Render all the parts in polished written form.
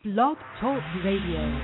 Blog Talk Radio.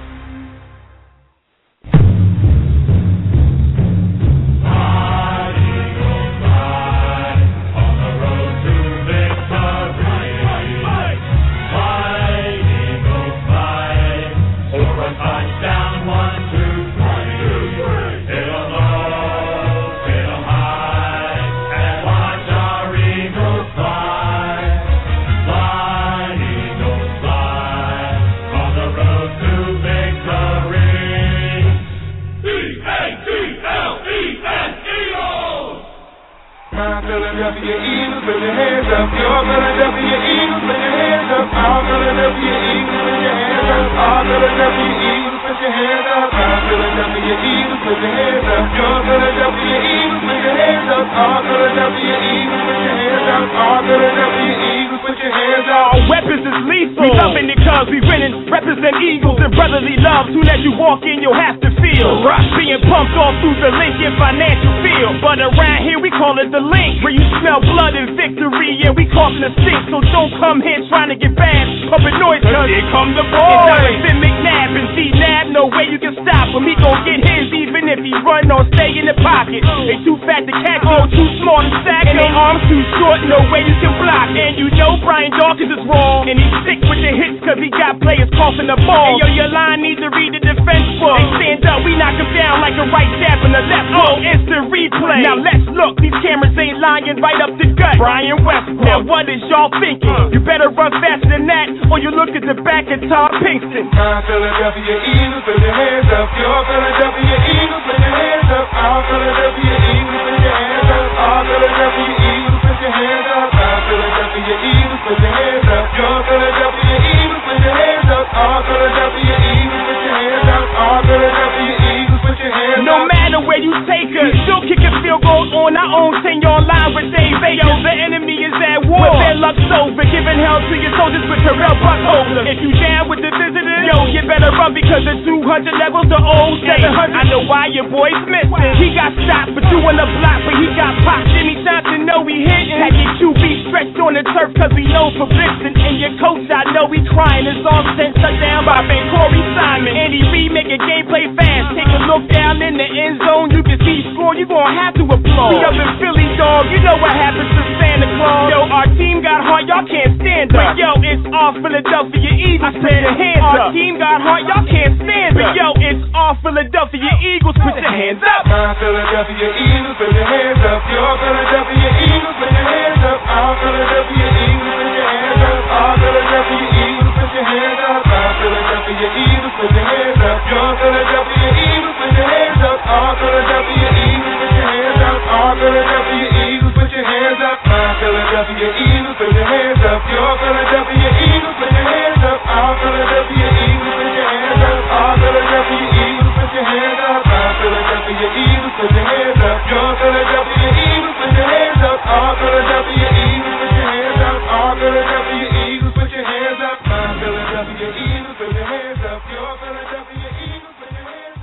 Philadelphia Eagles, put your hands up. Your Philadelphia Eagles, put your hands up. Our Philadelphia Eagles, put your hands up. Our Philadelphia Eagles, put your hands up. Our Philadelphia Eagles, put your hands up. Your Philadelphia Eagles, put your hands up. Our Philadelphia Eagles, put your hands up. Our Philadelphia Eagles, put your hands up. Our weapons is lethal. We loving it cause we winning. Represent Eagles and brotherly love. Soon as you walk in, you'll have to feel rush being pumped all through the Lincoln financial field. But around here we call it the link, where you smell blood and victory. Yeah, we causing a stink, so don't come here trying to get bad. Pumping noise, cause here come the boys. Jonathan McNabb and C-Nab, no way you can stop him. He gon' get his even if he run or stay in the pocket. They too fat to catch, no too small to sack, and they arms too short, no way you can block. And you know Brian Dawkins is wrong, and he's sick with the hits cause he got players coughing the ball. And yo, your line needs to read the defense book. They stand up, we knock him down like a right jab in the left. Oh, instant replay. Now let's look, these cameras ain't lying right up the gut. Brian Westbrook. Now what is y'all thinking? You better run faster than that, or you look at the back of Tom Pinkston. Our Philadelphia Eagles, put your hands up. Your Philadelphia Eagles, put your hands up. Our Philadelphia Eagles, put your hands up. Our Philadelphia Eagles, put your hands up. Our Philadelphia Eagles, put your hands up. Your Philadelphia Eagles, put your hands up. Our Philadelphia Eagles, put your hands up. Our Philadelphia Eagles, put your hands up. No matter where you take us, we still kick a field goal on our own 10-yard line with Dave Baker. The enemy is at war with their luck's over, giving hell to your soldiers with Terrell Buckholzer. If you down with the visitors, yo, you better run because the 200 levels the old 700. I know why your boy's missing. He got stopped for doing the block, but he got popped. Jimmy Johnson know we hitting. Had your QB stretched on the turf cause we know for blitzing. And your coach, I know he crying. His all sent touchdown by Ben Corey Simon. Andy Reid make a gameplay fast. Take a look down in the end zone, you can see score. You gon' have to applaud. We up in Philly, dog. You know what happens to Santa Claus. Yo, our team got heart, y'all can't stand up. But yo, it's all Philadelphia Eagles. Put your hands up. Our team got heart, y'all can't stand up. But yo, it's all Philadelphia Eagles. Put your hands up. Our Philadelphia Eagles, put your hands up. Your Philadelphia Eagles, put your hands up. Our Philadelphia Eagles, put your hands up. Our Philadelphia Eagles, put your hands up. Our Philadelphia Eagles, put your hands up. Your Philadelphia Eagles, put your hands up. Our Philadelphia Eagles, put your hands up. Our Philadelphia Eagles, put your hands up. Our Philadelphia Eagles, put your hands up. Your Philadelphia Eagles, put your hands up. Our Philadelphia Eagles, put your hands up. Our Philadelphia Eagles, put your hands up. Our Philadelphia Eagles, put your hands up. Your Philadelphia Eagles, put your hands up. Our Philadelphia Eagles, put your hands up. Our Philadelphia Eagles, put your hands up. Our Philadelphia Eagles, put your hands up. Your Philadelphia Eagles, put your hands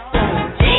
up.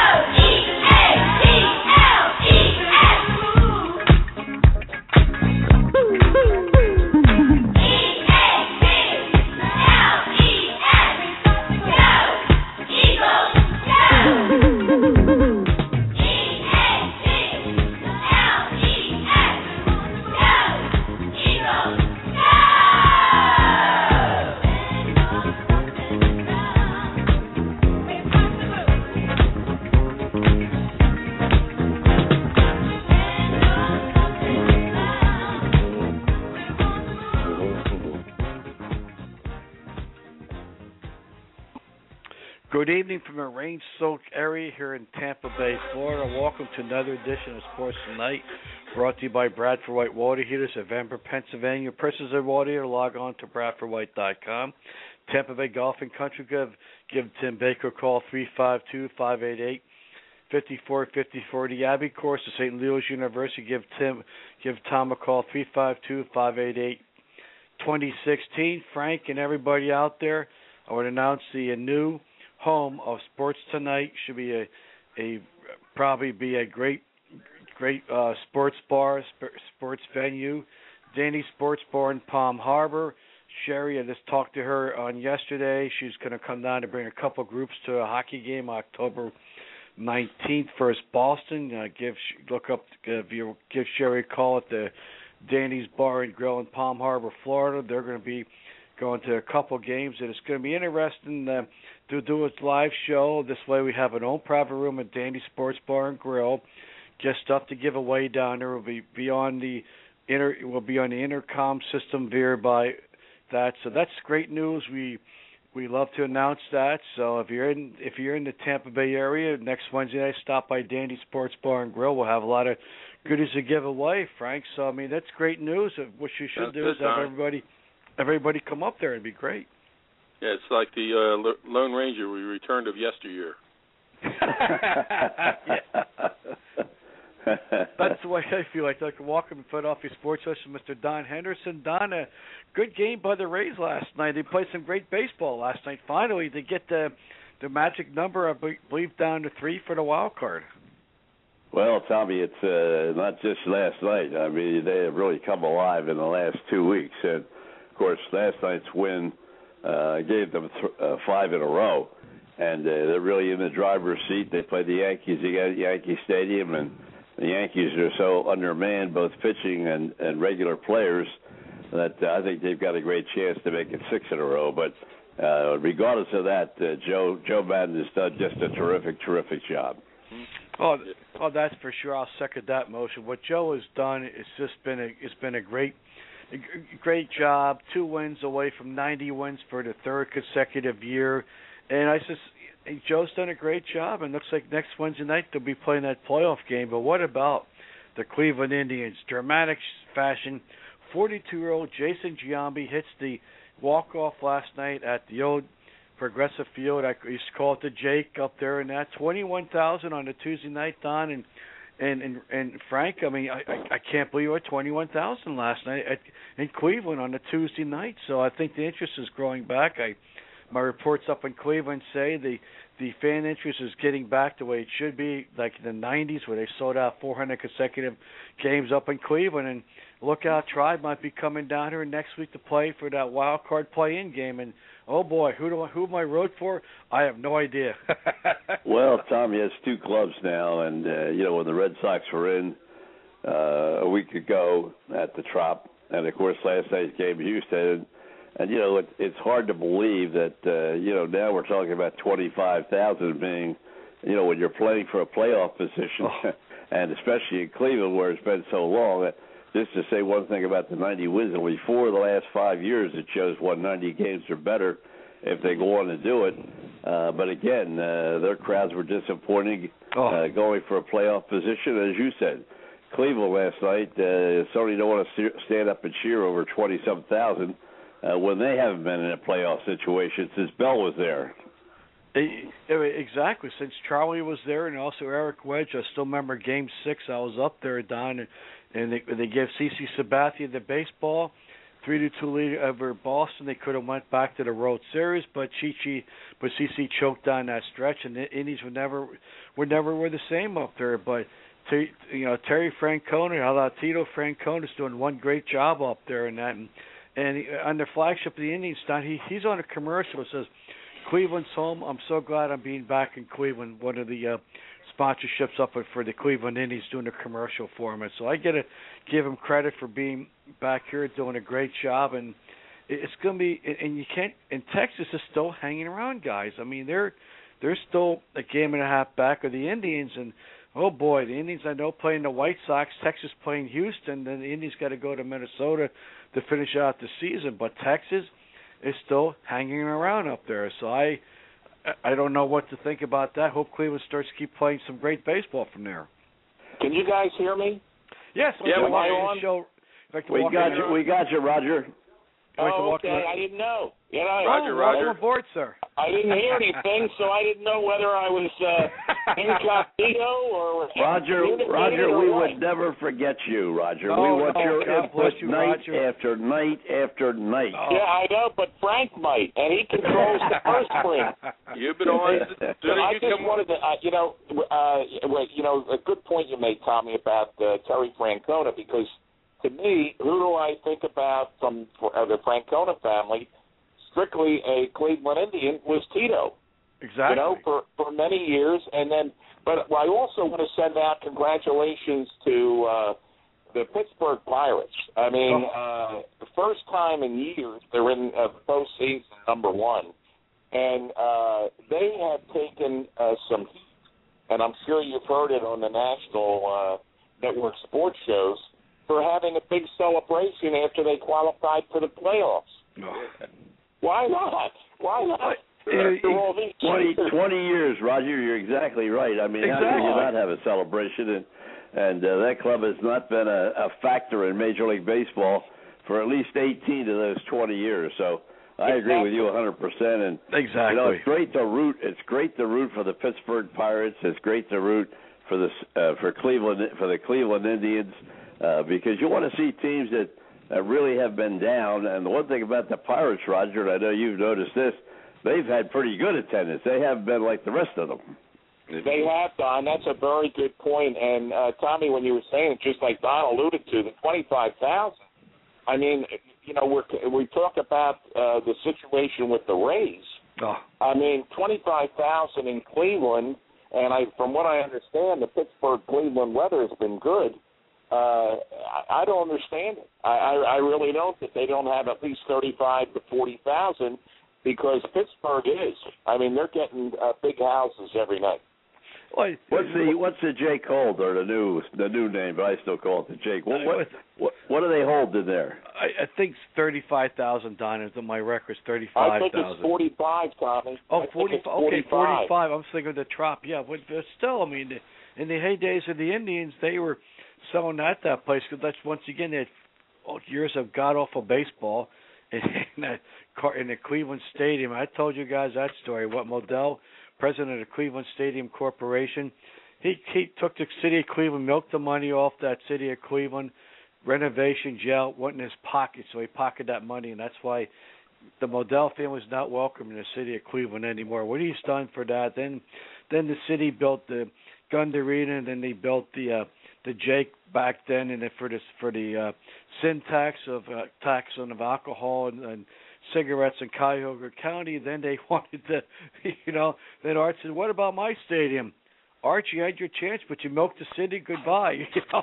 Good evening from a rain-soaked area here in Tampa Bay, Florida. Welcome to another edition of Sports Tonight, brought to you by Bradford White Water Heaters of Denver, Pennsylvania. Purchase a water heater, log on to BradfordWhite.com. Tampa Bay Golf and Country Club, give Tim Baker a call, 352-588-5454. The Abbey Course of St. Leo's University, give Tom a call, 352-588-2016. Frank and everybody out there, I would announce the new home of Sports Tonight. Should be probably be a great sports bar, sports venue. Danny Sports Bar in Palm Harbor. Sherry. I just talked to her on yesterday. She's going to come down to bring a couple groups to a hockey game October 19th versus Boston. Give Sherry a call at the Danny's Bar and Grill in Palm Harbor, Florida. They're going to be going to a couple games, and it's going to be interesting to do a live show. This way we have an own private room at Danny's Sports Bar and Grill. Get stuff to give away down there. We'll be on the intercom system via by that. So that's great news. We love to announce that. So if you're in the Tampa Bay area next Wednesday night, stop by Danny's Sports Bar and Grill. We'll have a lot of goodies to give away, Frank. So I mean that's great news. What you should do is have everybody come up there. It'd be great. Yeah, it's like the Lone Ranger we returned of yesteryear. That's the way I feel. I'd like to welcome Philadelphia Sports Host Mr. Don Henderson. Don, a good game by the Rays last night. They played some great baseball last night. Finally, they get the magic number, I believe, down to 3 for the wild card. Well, Tommy, it's not just last night. I mean, they have really come alive in the last 2 weeks. And, of course, last night's win gave them 5 in a row. And they're really in the driver's seat. They play the Yankees again at Yankee Stadium, and the Yankees are so undermanned, both pitching and regular players, that I think they've got a great chance to make it 6 in a row. But regardless of that, Joe Madden has done just a terrific job. Oh, that's for sure. I'll second that motion. What Joe has done it's been a great job. 2 wins away from 90 wins for the 3rd consecutive year, and Joe's done a great job. And looks like next Wednesday night they'll be playing that playoff game. But what about the Cleveland Indians? Dramatic fashion. 42-year-old Jason Giambi hits the walk-off last night at the old Progressive Field. I used to call it the Jake up there, and that 21,000 on a Tuesday night, Don and Frank. I mean, I can't believe it. 21,000 last night in Cleveland on a Tuesday night. So I think the interest is growing back. My reports up in Cleveland say the fan interest is getting back the way it should be, like in the 90s, where they sold out 400 consecutive games up in Cleveland. And Lookout Tribe might be coming down here next week to play for that wild card play-in game. And oh boy, who am I root for? I have no idea. Well, Tommy, it's 2 clubs now, and when the Red Sox were in a week ago at the Trop, and of course last night's game in Houston. And, it's hard to believe that, now we're talking about 25,000 being, when you're playing for a playoff position, and especially in Cleveland where it's been so long. Just to say one thing about the 90 wins, only 4 of the last 5 years it shows 190 games or better if they go on to do it. But again, their crowds were disappointing going for a playoff position. As you said, Cleveland last night, certainly don't want to stand up and cheer over 20-some thousand. When they haven't been in a playoff situation since Bell was there. Exactly. Since Charlie was there, and also Eric Wedge. I still remember Game 6. I was up there, Don, and they gave CC Sabathia the baseball, 3-2 lead over Boston. They could have went back to the World Series, but CC choked down that stretch, and the Indians were never the same up there. But Terry Francona, Tito Francona is doing one great job up there, and that. And on the flagship of the Indians, Don, he's on a commercial that says, "Cleveland's home. I'm so glad I'm being back in Cleveland." One of the sponsorships up for the Cleveland Indians doing a commercial for him. And so I got to give him credit for being back here, doing a great job. And it's going to be, and you can't, and Texas is still hanging around, guys. I mean, they're still a game and a half back of the Indians. And, oh, boy, the Indians, I know, playing the White Sox, Texas playing Houston, then the Indians got to go to Minnesota to finish out the season. But Texas is still hanging around up there. So I don't know what to think about that. Hope Cleveland starts to keep playing some great baseball from there. Can you guys hear me? Yes. Yeah, am I on? We got you, Roger. Oh, okay. I didn't know. Roger. Welcome aboard, sir. I didn't hear anything, so I didn't know whether I was incognito or Roger, we would never forget you, Roger. We want your input night after night after night. Yeah, I know, but Frank might, and he controls the first screen. You've been on. I just wanted to, a good point you made, Tommy, about Terry Francona, because to me, who do I think about from the Francona family? Strictly a Cleveland Indian was Tito. Exactly. You know, for many years, and then. But I also want to send out congratulations to the Pittsburgh Pirates. I mean, the first time in years they're in the postseason, number one, and they have taken some heat. And I'm sure you've heard it on the national network sports shows for having a big celebration after they qualified for the playoffs. No. Why not? Why not? After all these 20 years, Roger, you're exactly right. I mean, how can you not have a celebration? And that club has not been a factor in Major League Baseball for at least 18 of those 20 years. So I agree with you 100%. And exactly, you know, it's great to root. It's great to root for the Pittsburgh Pirates. It's great to root for the Cleveland Indians because you want to see teams that really have been down. And the one thing about the Pirates, Roger, and I know you've noticed this, they've had pretty good attendance. They haven't been like the rest of them. They have, Don. That's a very good point. And, Tommy, when you were saying it, just like Don alluded to, the 25,000, I mean, you know, we talk about the situation with the Rays. Oh. I mean, 25,000 in Cleveland, and from what I understand, the Pittsburgh-Cleveland weather has been good. I don't understand it. I really don't, that they don't have at least 35 to 40,000 because Pittsburgh is. I mean, they're getting big houses every night. What's the Jake hold, or the new name? But I still call it the Jake. What do they hold in there? I think 35,000 diners. My record's 35,000. I think it's 45, Tommy. Oh, 45. Okay, 45. I'm thinking of the Trop. Yeah, but still, I mean, in the heydays of the Indians, they were selling at that place because that's once again they had years of god awful baseball in the Cleveland Stadium. I told you guys that story. What Modell, president of Cleveland Stadium Corporation, he took the city of Cleveland, milked the money off that city of Cleveland, renovation jail, went in his pocket, so he pocketed that money, and that's why the Modell family is not welcome in the city of Cleveland anymore. What he's done for that, then the city built the Gund Arena, and then they built the Jake back then, and then for the sin tax of of alcohol and cigarettes in Cuyahoga County. Then they wanted to, then Art said, "What about my stadium?" Art, you had your chance, but you milked the city goodbye. So,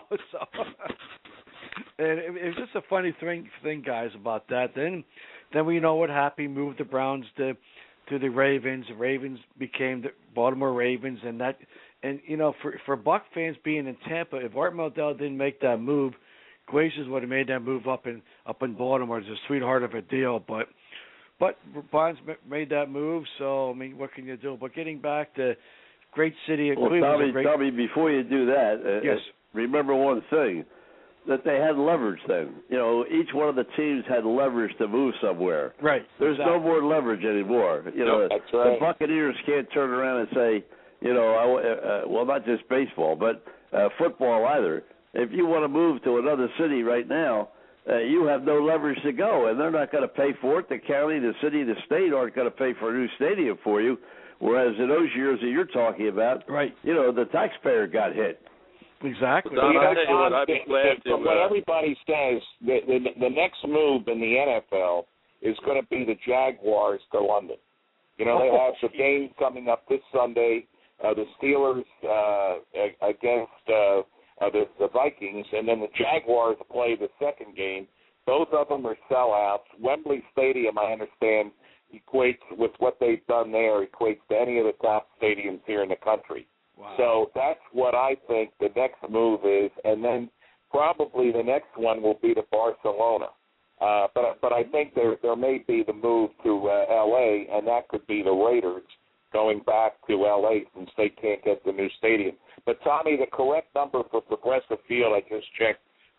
and it was just a funny thing, guys, about that. Then we know what happened. Moved the Browns to the Ravens. The Ravens became the Baltimore Ravens, and for Buck fans being in Tampa, if Art Modell didn't make that move, Glazers would have made that move up in Baltimore. It's a sweetheart of a deal, but Bonds made that move. So I mean, what can you do? But getting back to great city of Cleveland. Tommy, before you do that, yes. Remember one thing, that they had leverage then. Each one of the teams had leverage to move somewhere. Right. There's no more leverage anymore. That's right. The Buccaneers can't turn around and say, well, not just baseball, but football either. If you want to move to another city right now, you have no leverage to go, and they're not going to pay for it. The county, the city, the state aren't going to pay for a new stadium for you, whereas in those years that you're talking about, right? The taxpayer got hit. Exactly. Don, I'll tell you what, I'd be glad to. What everybody says, the next move in the NFL is going to be the Jaguars to London. They have some games coming up this Sunday. The Steelers against the Vikings, and then the Jaguars play the second game. Both of them are sellouts. Wembley Stadium, I understand, equates with what they've done there, equates to any of the top stadiums here in the country. Wow. So that's what I think the next move is, and then probably the next one will be to Barcelona. But I think there may be the move to L.A., and that could be the Raiders going back to L.A. since they can't get the new stadium. But, Tommy, the correct number for Progressive Field, I just checked,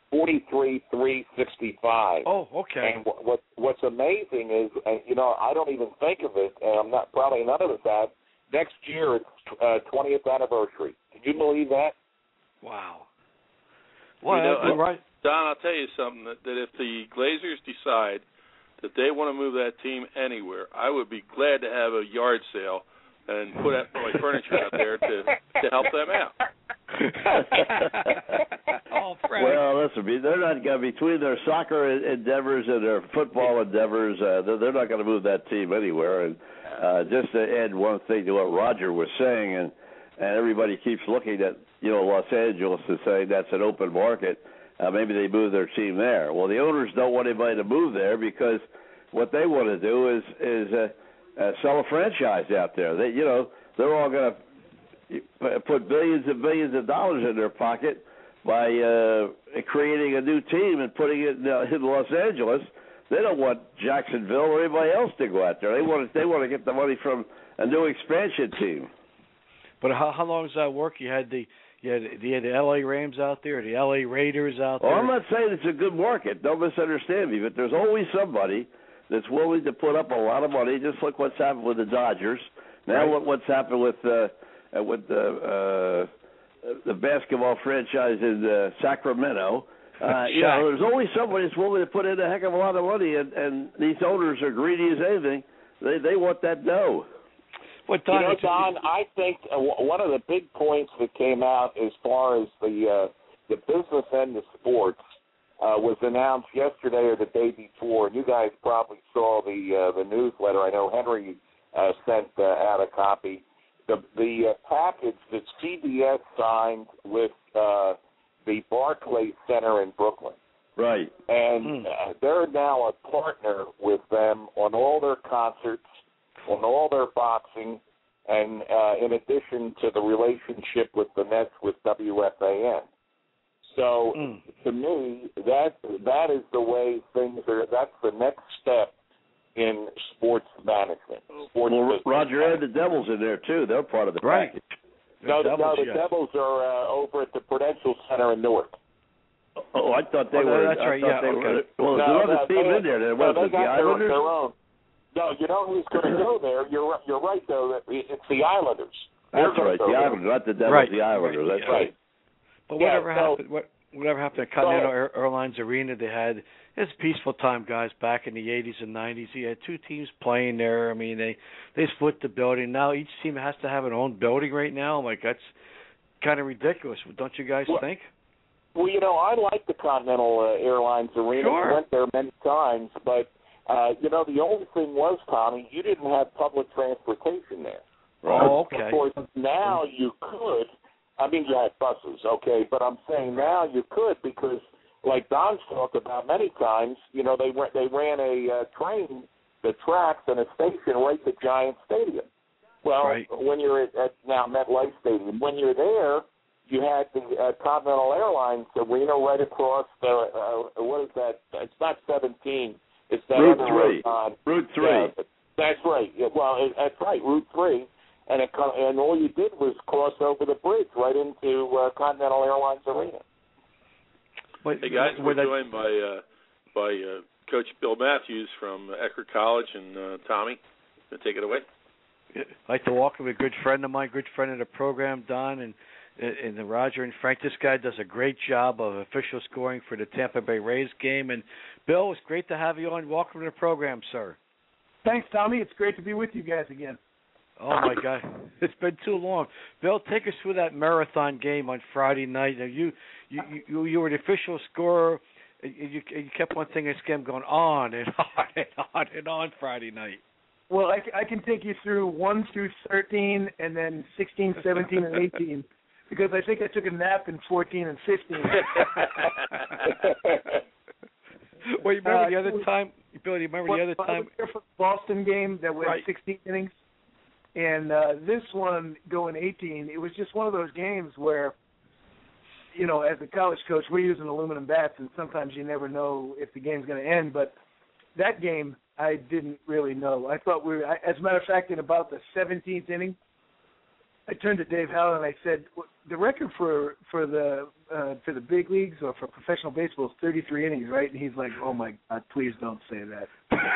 43,365. Oh, okay. And what's amazing is, I don't even think of it, and probably none of us have, next year it's 20th anniversary. Can you believe that? Wow. Well, right. Don, I'll tell you something, that if the Glazers decide that they want to move that team anywhere, I would be glad to have a yard sale and put my furniture out there to help them out. All Fred. Well, listen, they're not going to, between their soccer endeavors and their football endeavors, they're not going to move that team anywhere. And just to add one thing to what Roger was saying, and everybody keeps looking at, Los Angeles and saying that's an open market. Maybe they move their team there. Well, the owners don't want anybody to move there because what they want to do is sell a franchise out there. They're all going to put billions and billions of dollars in their pocket by creating a new team and putting it in Los Angeles. They don't want Jacksonville or anybody else to go out there. They want to get the money from a new expansion team. But how long does that work? You had the L.A. Rams out there, the L.A. Raiders out there. Well, I'm not saying it's a good market. Don't misunderstand me. But there's always somebody that's willing to put up a lot of money. Just look what's happened with the Dodgers. Now right. Look what's happened with the basketball franchise in Sacramento. There's always somebody that's willing to put in a heck of a lot of money, and these owners are greedy as anything. They want that dough. Well, Don, I think one of the big points that came out as far as the business end of sports was announced yesterday or the day before. You guys probably saw the newsletter. I know Henry sent out a copy. The package that CBS signed with the Barclays Center in Brooklyn. Right. And they're now a partner with them on all their concerts, on all their boxing, and in addition to the relationship with the Nets with WFAN. So to me, that is the way things are. That's the next step in sports management. Roger had the Devils in there too. They're part of the package. No, the Devils are over at the Prudential Center in Newark. Oh, I thought they were. That's right. Yeah. Okay. Well, there's another team in there. There wasn't the Islanders. Their own. No, you know who's going to go there? You're right though. It's the Islanders. That's right. The Islanders, not the Devils. Right. The Islanders. That's right. But whatever happened at Continental Airlines Arena, they had it's a peaceful time, guys. Back in the 80s and 90s, you had two teams playing there. I mean, they split the building. Now each team has to have an own building right now. Like that's kind of ridiculous, don't you guys think? Well, I like the Continental Airlines Arena. Sure. I went there many times, but the only thing was, Tommy, you didn't have public transportation there. Oh, okay. Of course, now you could. I mean, you had buses, okay, but I'm saying now you could because, like Don's talked about many times, they ran a train, the tracks, and a station right to Giant Stadium. Well, right. When you're at now MetLife Stadium, when you're there, you had the Continental Airlines Arena right across the what is that? It's not 17. It's that Route 3. Route 3. Yeah, that's right. Yeah, well, that's right. Route 3. And all you did was cross over the bridge right into Continental Airlines Arena. Hey guys, we're joined by Coach Bill Matthews from Eckerd College, and Tommy, take it away. I'd like to welcome a good friend of mine, good friend of the program, Don, and the Roger and Frank. This guy does a great job of official scoring for the Tampa Bay Rays game. And Bill, it's great to have you on. Welcome to the program, sir. Thanks, Tommy. It's great to be with you guys again. Oh, my God. It's been too long. Bill, take us through that marathon game on Friday night. Now, you were the official scorer. You kept one thing in this game going on and on and on and on Friday night. Well, I can take you through 1 through 13 and then 16, 17, and 18 because I think I took a nap in 14 and 15. Well, you remember the other time? Bill, you remember the other time? I was there for the Boston game that went 16 innings. And this one going 18, it was just one of those games where, as a college coach, we're using aluminum bats, and sometimes you never know if the game's going to end. But that game, I didn't really know. I thought as a matter of fact, in about the 17th inning, I turned to Dave Howell and I said, the record for the big leagues or for professional baseball is 33 innings, right? And he's like, oh, my God, please don't say that.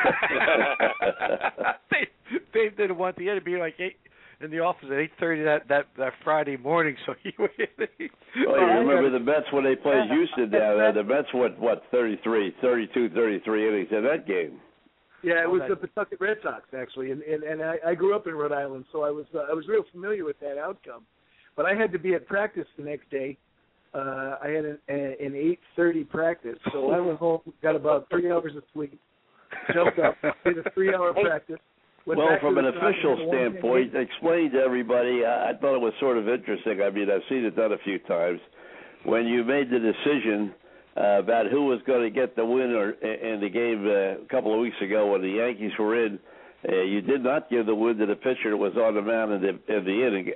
Dave didn't want the end to be like 8 in the office at 8:30 that Friday morning. So he went. You remember the Mets when they played Houston down there? The Mets went 32, 33 innings in that game. Yeah, it was the Pawtucket Red Sox actually, and I grew up in Rhode Island, so I was real familiar with that outcome. But I had to be at practice the next day, I had an 8:30 practice, so I went home, got about 3 hours of sleep, jumped up, did a 3-hour practice. Well, from an official standpoint, explain to everybody, I thought it was sort of interesting. I mean, I've seen it done a few times. When you made the decision about who was going to get the win in the game a couple of weeks ago when the Yankees were in, you did not give the win to the pitcher that was on the mound in the inning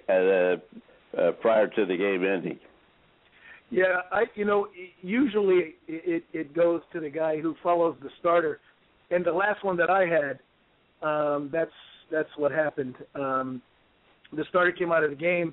prior to the game ending. Yeah, usually it goes to the guy who follows the starter. And the last one that I had, that's what happened. The starter came out of the game,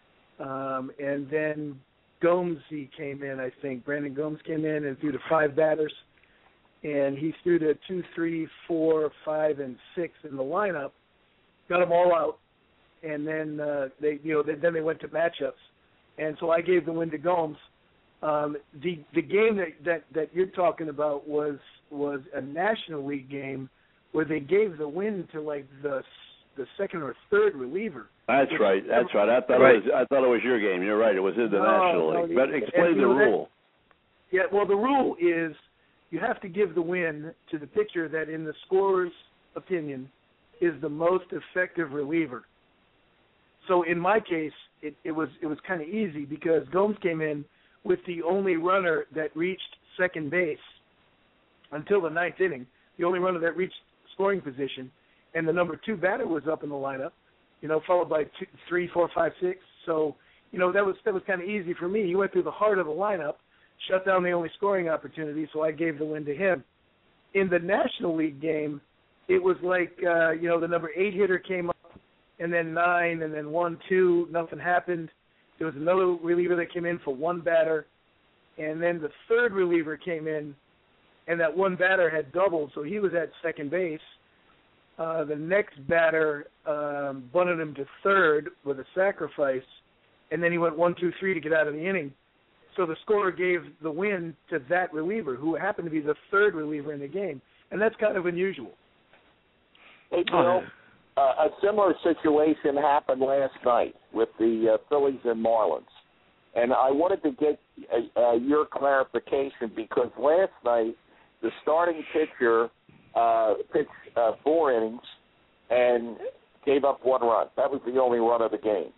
and then Gomesy came in, I think. Brandon Gomes came in and threw to 5 batters, and he threw to 2, 3, 4, 5, and 6 in the lineup, got them all out, and then they went to matchups, and so I gave the win to Gomes. The game that you're talking about was a National League game where they gave the win to like the second or third reliever. That's right. I thought it was your game. You're right. It was in the National League. But explain the rule. Well, the rule is you have to give the win to the pitcher that, in the scorer's opinion, is the most effective reliever. So in my case, it was kind of easy because Gomes came in with the only runner that reached second base until the 9th inning, the only runner that reached scoring position, and the number 2 batter was up in the lineup, followed by 2, 3, 4, 5, 6. So, that was kind of easy for me. He went through the heart of the lineup, shut down the only scoring opportunity, so I gave the win to him. In the National League game, it was like, the number 8 hitter came up, and then 9, and then 1, 2, nothing happened. There was another reliever that came in for 1 batter, and then the third reliever came in, and that 1 batter had doubled, so he was at second base. The next batter bunted him to third with a sacrifice, and then he went 1, 2, 3 to get out of the inning. So the scorer gave the win to that reliever, who happened to be the third reliever in the game, and that's kind of unusual. Hey, Bill, a similar situation happened last night with the Phillies and Marlins, and I wanted to get your clarification because last night the starting pitcher pitched 4 innings and gave up 1 run. That was the only run of the game.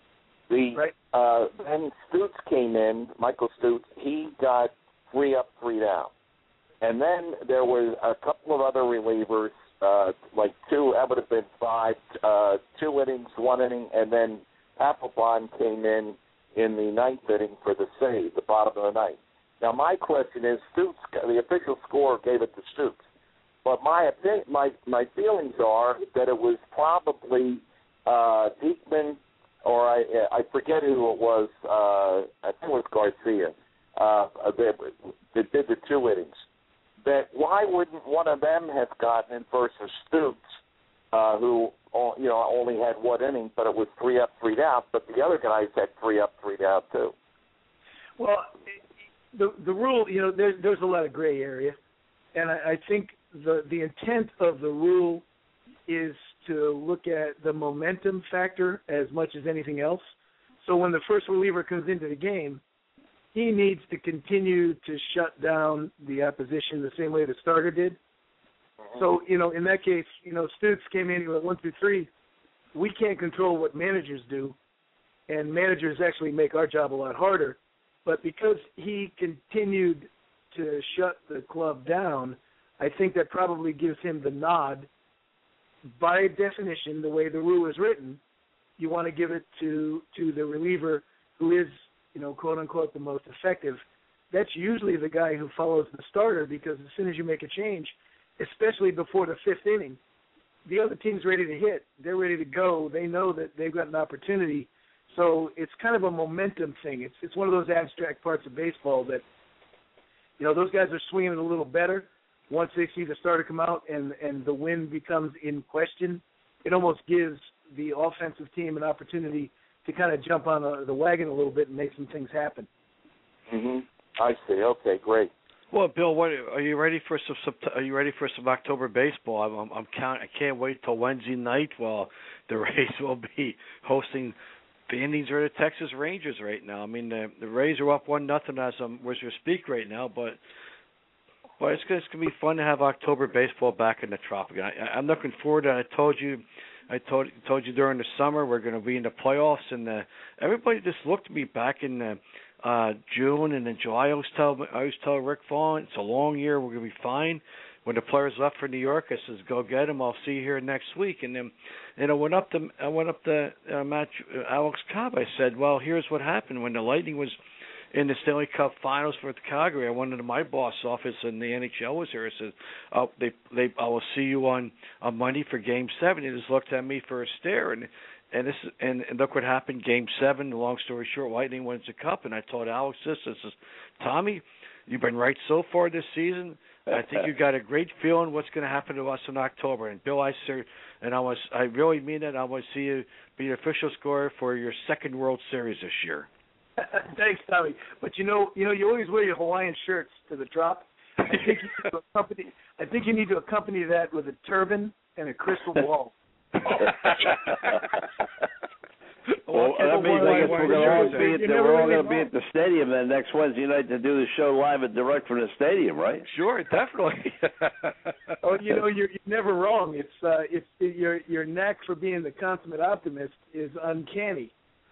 Then Stutz came in, Michael Stutz. He got 3 up, 3 down. And then there was a couple of other relievers, like 2, that would have been 5, 2 innings, 1 inning, and then Applebaum came in the 9th inning for the save, the bottom of the 9th. Now, my question is, Stutz, the official score gave it to Stutz. But my feelings are that it was probably Diekman, or I forget who it was. I think it was Garcia that did the 2 innings. That why wouldn't one of them have gotten in versus Stutz, who only had 1 inning, but it was 3 up, 3 down. But the other guys had 3 up, 3 down too. Well, the rule, there's a lot of gray area, and I think the intent of the rule is to look at the momentum factor as much as anything else. So when the first reliever comes into the game, he needs to continue to shut down the opposition the same way the starter did. So, in that case, Stutz came in, he went 1, 2, 3. We can't control what managers do, and managers actually make our job a lot harder. But because he continued to shut the club down, I think that probably gives him the nod. By definition, the way the rule is written, you want to give it to the reliever who is, quote unquote, the most effective. That's usually the guy who follows the starter, because as soon as you make a change, especially before the 5th inning, the other team's ready to hit. They're ready to go. They know that they've got an opportunity. So it's kind of a momentum thing. It's one of those abstract parts of baseball that, those guys are swinging it a little better. Once they see the starter come out and the win becomes in question, it almost gives the offensive team an opportunity to kind of jump on the wagon a little bit and make some things happen. I see. Okay, great. Well, Bill, are you ready for some October baseball? I can't wait till Wednesday night while the Rays will be hosting the Indians are the Texas Rangers right now. I mean, the Rays are up 1-0 as we speak right now, but it's gonna be fun to have October baseball back in the Trop again. I'm looking forward to it. I told you during the summer we're going to be in the playoffs, and everybody just looked at me back in June and in July. I was telling Rick Vaughn, it's a long year. We're going to be fine. When the players left for New York, I says, "Go get them. I'll see you here next week." And then, I went up to Alex Cobb. I said, "Well, here's what happened when the Lightning was in the Stanley Cup Finals for Calgary. I went into my boss' office, and the NHL was here. I said, I will see you on Monday for Game 7. He just looked at me for a stare, and look what happened. Game 7. Long story short, Lightning wins the cup. And I told Alex this. I says, Tommy, you've been right so far this season. I think you got a great feeling what's going to happen to us in October. And Bill, I really mean it. I want to see you be the official scorer for your second World Series this year. Thanks, Tommy. But you always wear your Hawaiian shirts to the Trop. I think you need to accompany that with a turban and a crystal ball. Well, that means I guess we're all going to be at the stadium then next Wednesday night to do the show live and direct from the stadium, right? Sure, definitely. Oh, you're never wrong. It's your knack for being the consummate optimist is uncanny.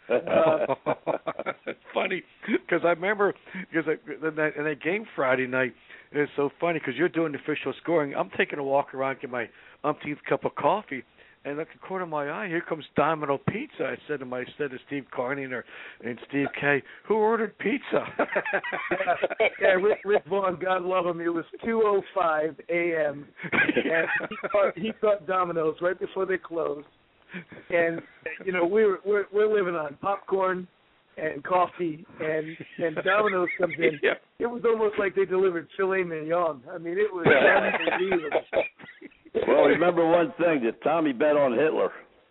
It's funny because I remember in that game Friday night. It's so funny because you're doing the official scoring. I'm taking a walk around, get my umpteenth cup of coffee, and look at the corner of my eye. Here comes Domino Pizza. I said to Steve Carney and Steve K, who ordered pizza? Yeah, Rick Vaughn, God love him. It was 2:05 a.m. and he caught Domino's right before they closed. And we're living on popcorn and coffee, and Domino's comes in. Yeah. It was almost like they delivered filet mignon. I mean, it was unbelievable. Well, remember one thing: that Tommy bet on Hitler.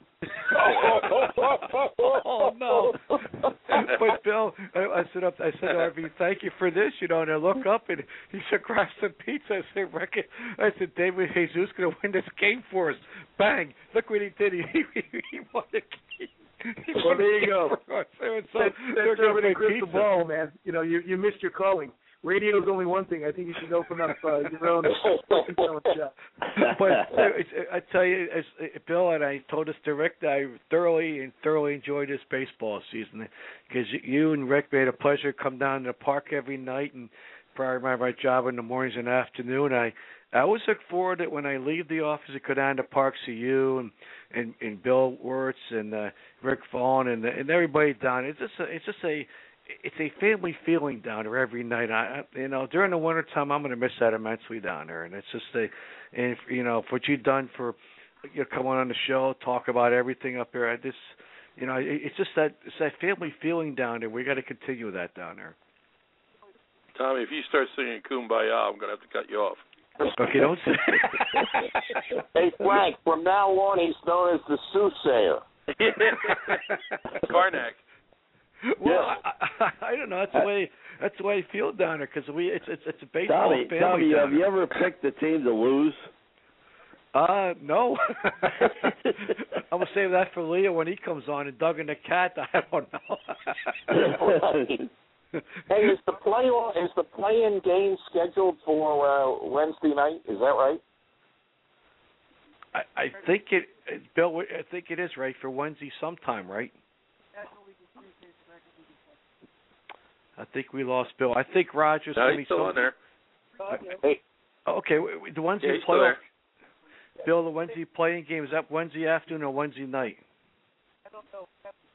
Oh no! But Bill, I said to RV, thank you for this. And I look up and he said, "Grab some pizza." I said, "Rick," I said, "David Jesus going to win this game for us." Bang! Look what he did. He won the game. Well, there you go. That's over the crystal ball, man. You missed your calling. Radio is only one thing. I think you should open up your own shop. But I tell you, Bill, and I told this to Rick, that I thoroughly enjoyed this baseball season because you and Rick made a pleasure come down to the park every night and prior to my job in the mornings and afternoon. I always look forward to when I leave the office to go down to the park, see you and Bill Wirtz and Rick Vaughn and everybody down. It's a family feeling down there every night. During the winter time, I'm going to miss that immensely down there. And it's just for what you've done for coming on the show, talk about everything up there. It's just that family feeling down there. We got to continue that down there. Tommy, if you start singing Kumbaya, I'm going to have to cut you off. Okay, don't say. Hey, Frank, from now on, he's known as the soothsayer. Karnak. Well, I don't know. That's the way I feel down there because it's a baseball family. Tommy, have you ever picked the team to lose? No. I'm gonna save that for Leo when he comes on. And Doug and the cat, I don't know. Hey, is the play-in game scheduled for Wednesday night? Is that right? I think it, Bill. I think it is right for Wednesday sometime, right? I think we lost Bill. I think Roger's going to be still on there. Okay, the Wednesday playoff. Bill, the Wednesday playing game, is that Wednesday afternoon or Wednesday night? I don't know.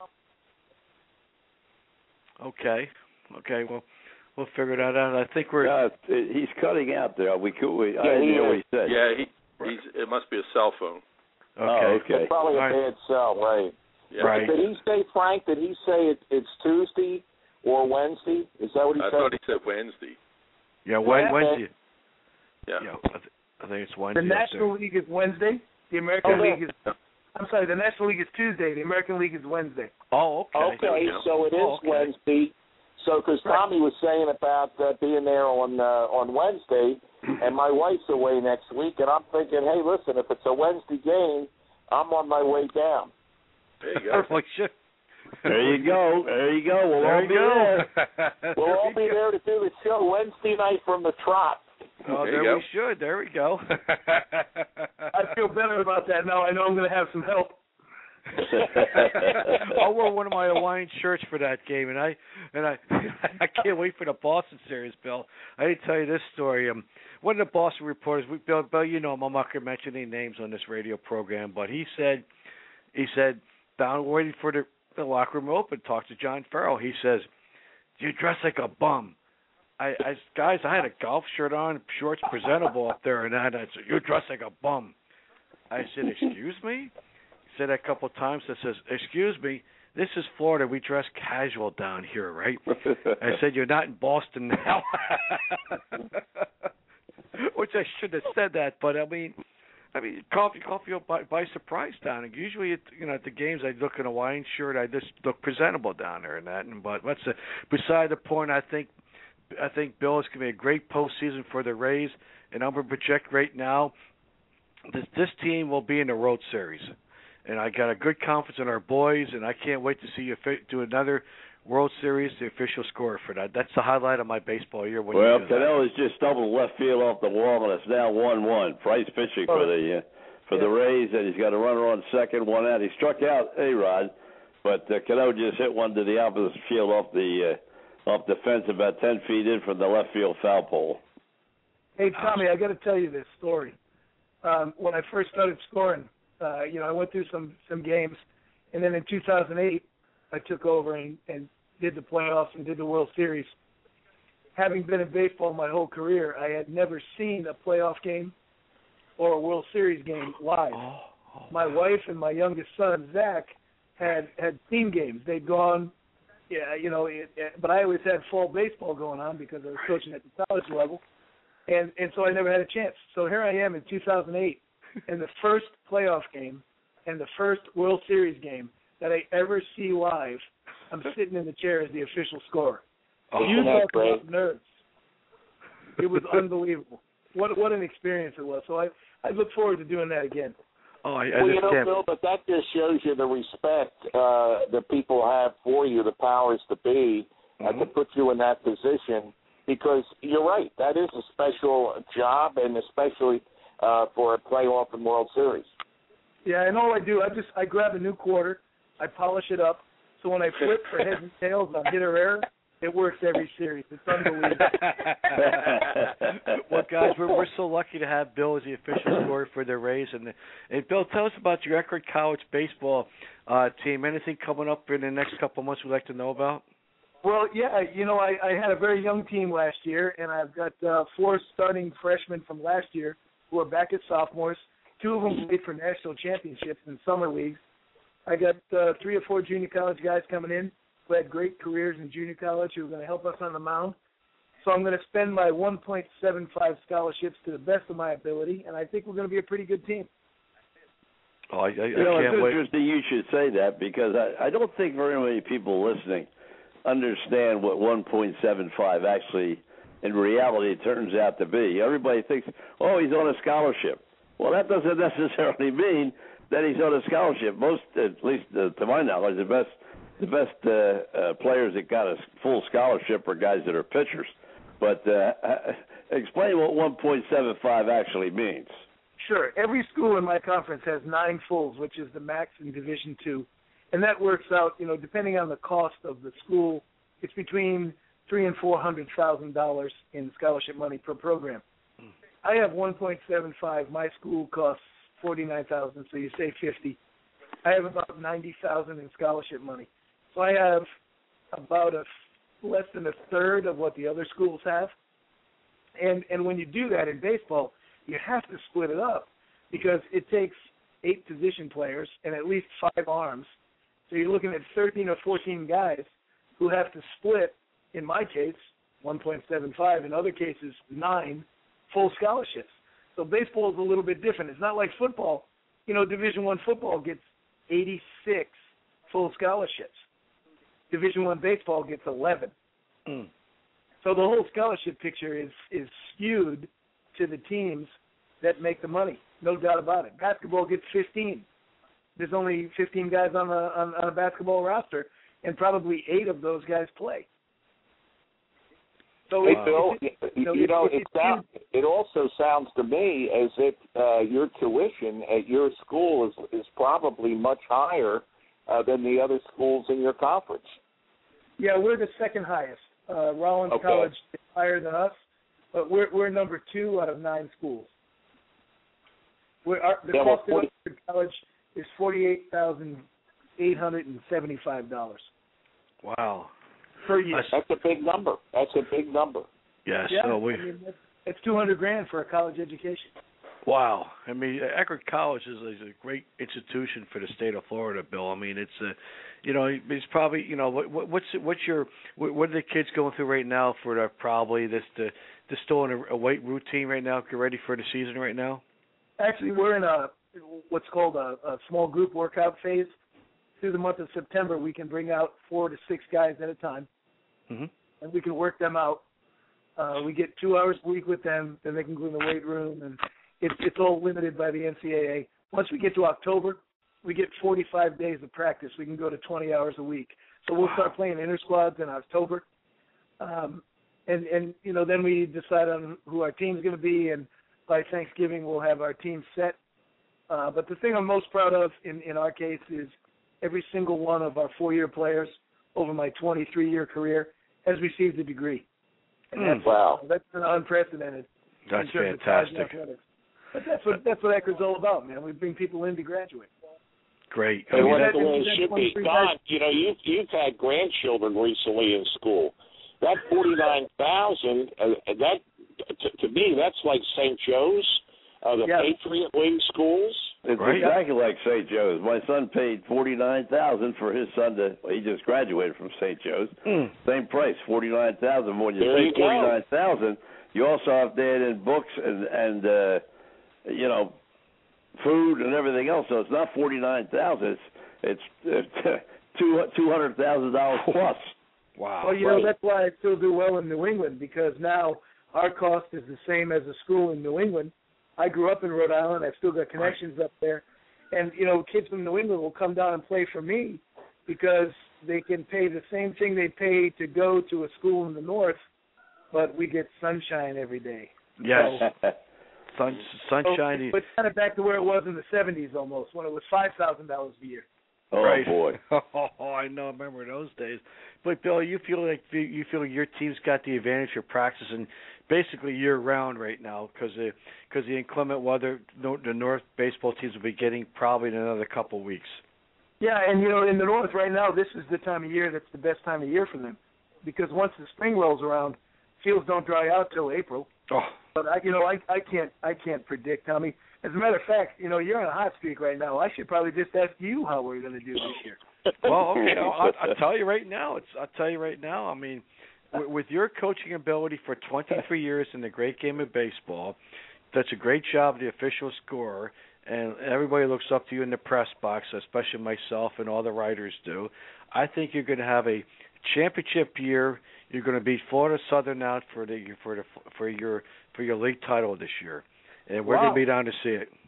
Okay. Well, we'll figure that out. I think we're. He's cutting out there. I didn't hear what he said. Yeah, it must be a cell phone. Okay. Oh, okay. It's probably a bad cell, right? Yeah. Right. Did he say, Frank? Did he say it's Tuesday or Wednesday? Is that what he said? I thought he said Wednesday. Yeah, Wednesday. Yeah. I think it's Wednesday. The National League is Wednesday. The American League is. I'm sorry. The National League is Tuesday. The American League is Wednesday. Oh, okay. Okay, so it is Wednesday. So, because Tommy was saying about being there on Wednesday, and my wife's away next week, and I'm thinking, hey, listen, if it's a Wednesday game, I'm on my way down. There you go. Like, shit. There you go. There you go. We'll all be there. We'll all be there to do the show Wednesday night from the Trop. Oh, there we should. There we go. I feel better about that now. I know I'm going to have some help. I wore one of my Hawaiian shirts for that game, and I can't wait for the Boston series, Bill. I need to tell you this story. One of the Boston reporters, Bill, you know him. I'm not going to mention any names on this radio program, but he said, down waiting for the locker room open, talked to John Farrell. He says, "You dress like a bum." Guys, I had a golf shirt on, shorts presentable up there, and I said, "You dress like a bum." I said, "Excuse me?" He said that a couple of times. I says, "Excuse me, this is Florida. We dress casual down here, right?" I said, "You're not in Boston now." Which I shouldn't have said that, but I mean, caught you by surprise down. And usually, at the games, I look in a Hawaiian shirt. I just look presentable down there and that. But beside the point, I think Bill, it's going to be a great postseason for the Rays, and I'm going to project right now this team will be in the World Series, and I got a good confidence in our boys, and I can't wait to see you do another World Series, the official score for that. That's the highlight of my baseball year. Well, Cano has just stumbled left field off the wall, and it's now 1-1. Price pitching for the Rays, and he's got a runner on second, one out. He struck out A-Rod, but Cano just hit one to the opposite field off the fence about 10 feet in from the left field foul pole. Hey, Tommy, I got to tell you this story. When I first started scoring, I went through some games, and then in 2008, I took over and did the playoffs and did the World Series. Having been in baseball my whole career, I had never seen a playoff game or a World Series game live. My wife and my youngest son, Zach, had team games. They'd gone, but I always had fall baseball going on because I was coaching at the college level, and so I never had a chance. So here I am in 2008, in the first playoff game and the first World Series game that I ever see live. I'm sitting in the chair as the official scorer. You talk about nerves. It was unbelievable. What an experience it was. So I look forward to doing that again. Bill, but that just shows you the respect that people have for you, the powers to be, to put you in that position. Because you're right, that is a special job, and especially for a playoff and World Series. Yeah, and all I do, I grab a new quarter, I polish it up, so when I flip for heads and tails on hit or error, it works every series. It's unbelievable. Well, guys, we're so lucky to have Bill as the official scorer for the Rays. And Bill, tell us about your Eckerd College baseball team. Anything coming up in the next couple of months we'd like to know about? Well, yeah, I had a very young team last year, and I've got 4 starting freshmen from last year who are back as sophomores. 2 of them played for national championships in summer leagues. I got 3 or 4 junior college guys coming in who had great careers in junior college who are going to help us on the mound. So I'm going to spend my 1.75 scholarships to the best of my ability, and I think we're going to be a pretty good team. Oh, I can't wait. It's interesting you should say that because I don't think very many people listening understand what 1.75 actually in reality turns out to be. Everybody thinks, oh, he's on a scholarship. Well, that doesn't necessarily mean that he's on a scholarship. Most, at least to my knowledge, the best players that got a full scholarship are guys that are pitchers. But explain what 1.75 actually means. Sure. Every school in my conference has 9 fulls, which is the max in Division II. And that works out, depending on the cost of the school, it's between $300,000 and $400,000 in scholarship money per program. I have 1.75. My school costs $49,000, so you say $50,000. I have about $90,000 in scholarship money. So I have about less than a third of what the other schools have. And when you do that in baseball, you have to split it up because it takes 8 position players and at least 5 arms. So you're looking at 13 or 14 guys who have to split, in my case, 1.75, in other cases, 9 full scholarships. So baseball is a little bit different. It's not like football. Division I football gets 86 full scholarships. Division I baseball gets 11. So the whole scholarship picture is skewed to the teams that make the money, no doubt about it. Basketball gets 15. There's only 15 guys on a basketball roster, and probably 8 of those guys play. So hey, Bill, it also sounds to me as if your tuition at your school is probably much higher than the other schools in your conference. Yeah, we're the second highest. Rollins College is higher than us, but we're number 2 out of 9 schools. The cost of Oxford College is $48,875. Wow. Per year. That's a big number. Yes. Yeah, So it's $200,000 for a college education. Wow. I mean, Eckerd College is a great institution for the state of Florida, Bill. I mean, it's it's probably, what are the kids going through right now for they're still in a weight routine right now, get ready for the season right now? Actually, we're in what's called a small group workout phase. Through the month of September, we can bring out 4 to 6 guys at a time, and we can work them out. We get 2 hours a week with them, then they can go in the weight room, and it's all limited by the NCAA. Once we get to October, we get 45 days of practice. We can go to 20 hours a week. So we'll start playing inter-squads in October, and then we decide on who our team's going to be, and by Thanksgiving we'll have our team set. But the thing I'm most proud of in our case is every single one of our 4-year players over my 23-year career has received a degree. And that's unprecedented. That's fantastic. But that's what Eckerd's all about, man. We bring people in to graduate. Great. And that's the way it should be. Don, you've had grandchildren recently in school. That $49,000, to me, that's like St. Joe's, the Patriot League schools. It's exactly like St. Joe's. My son paid $49,000 for his son he just graduated from St. Joe's. Same price, $49,000. When you pay $49,000, you also have to add in books and food and everything else. So it's not $49,000. It's $200,000 plus. Wow. Well, that's why I still do well in New England, because now our cost is the same as a school in New England. I grew up in Rhode Island. I've still got connections up there. And, kids from New England will come down and play for me because they can pay the same thing they pay to go to a school in the north, but we get sunshine every day. Yes. Sunshine. So it's kind of back to where it was in the 70s almost, when it was $5,000 a year. Oh, right. Boy. I know. I remember those days. But, Bill, you feel like your team's got the advantage of practicing basically year-round right now because the inclement weather the North baseball teams will be getting probably in another couple weeks. Yeah, and, in the North right now, this is the time of year that's the best time of year for them, because once the spring rolls around, fields don't dry out till April. Oh. But I can't predict, Tommy. As a matter of fact, you're on a hot streak right now. I should probably just ask you how we're going to do this year. Well, okay, I'll tell you right now. I mean, with your coaching ability for 23 years in the great game of baseball, that's a great job, the official scorer, and everybody looks up to you in the press box, especially myself and all the writers do. I think you're going to have a championship year. You're going to beat Florida Southern out for your league title this year, and we're going to be down to see it.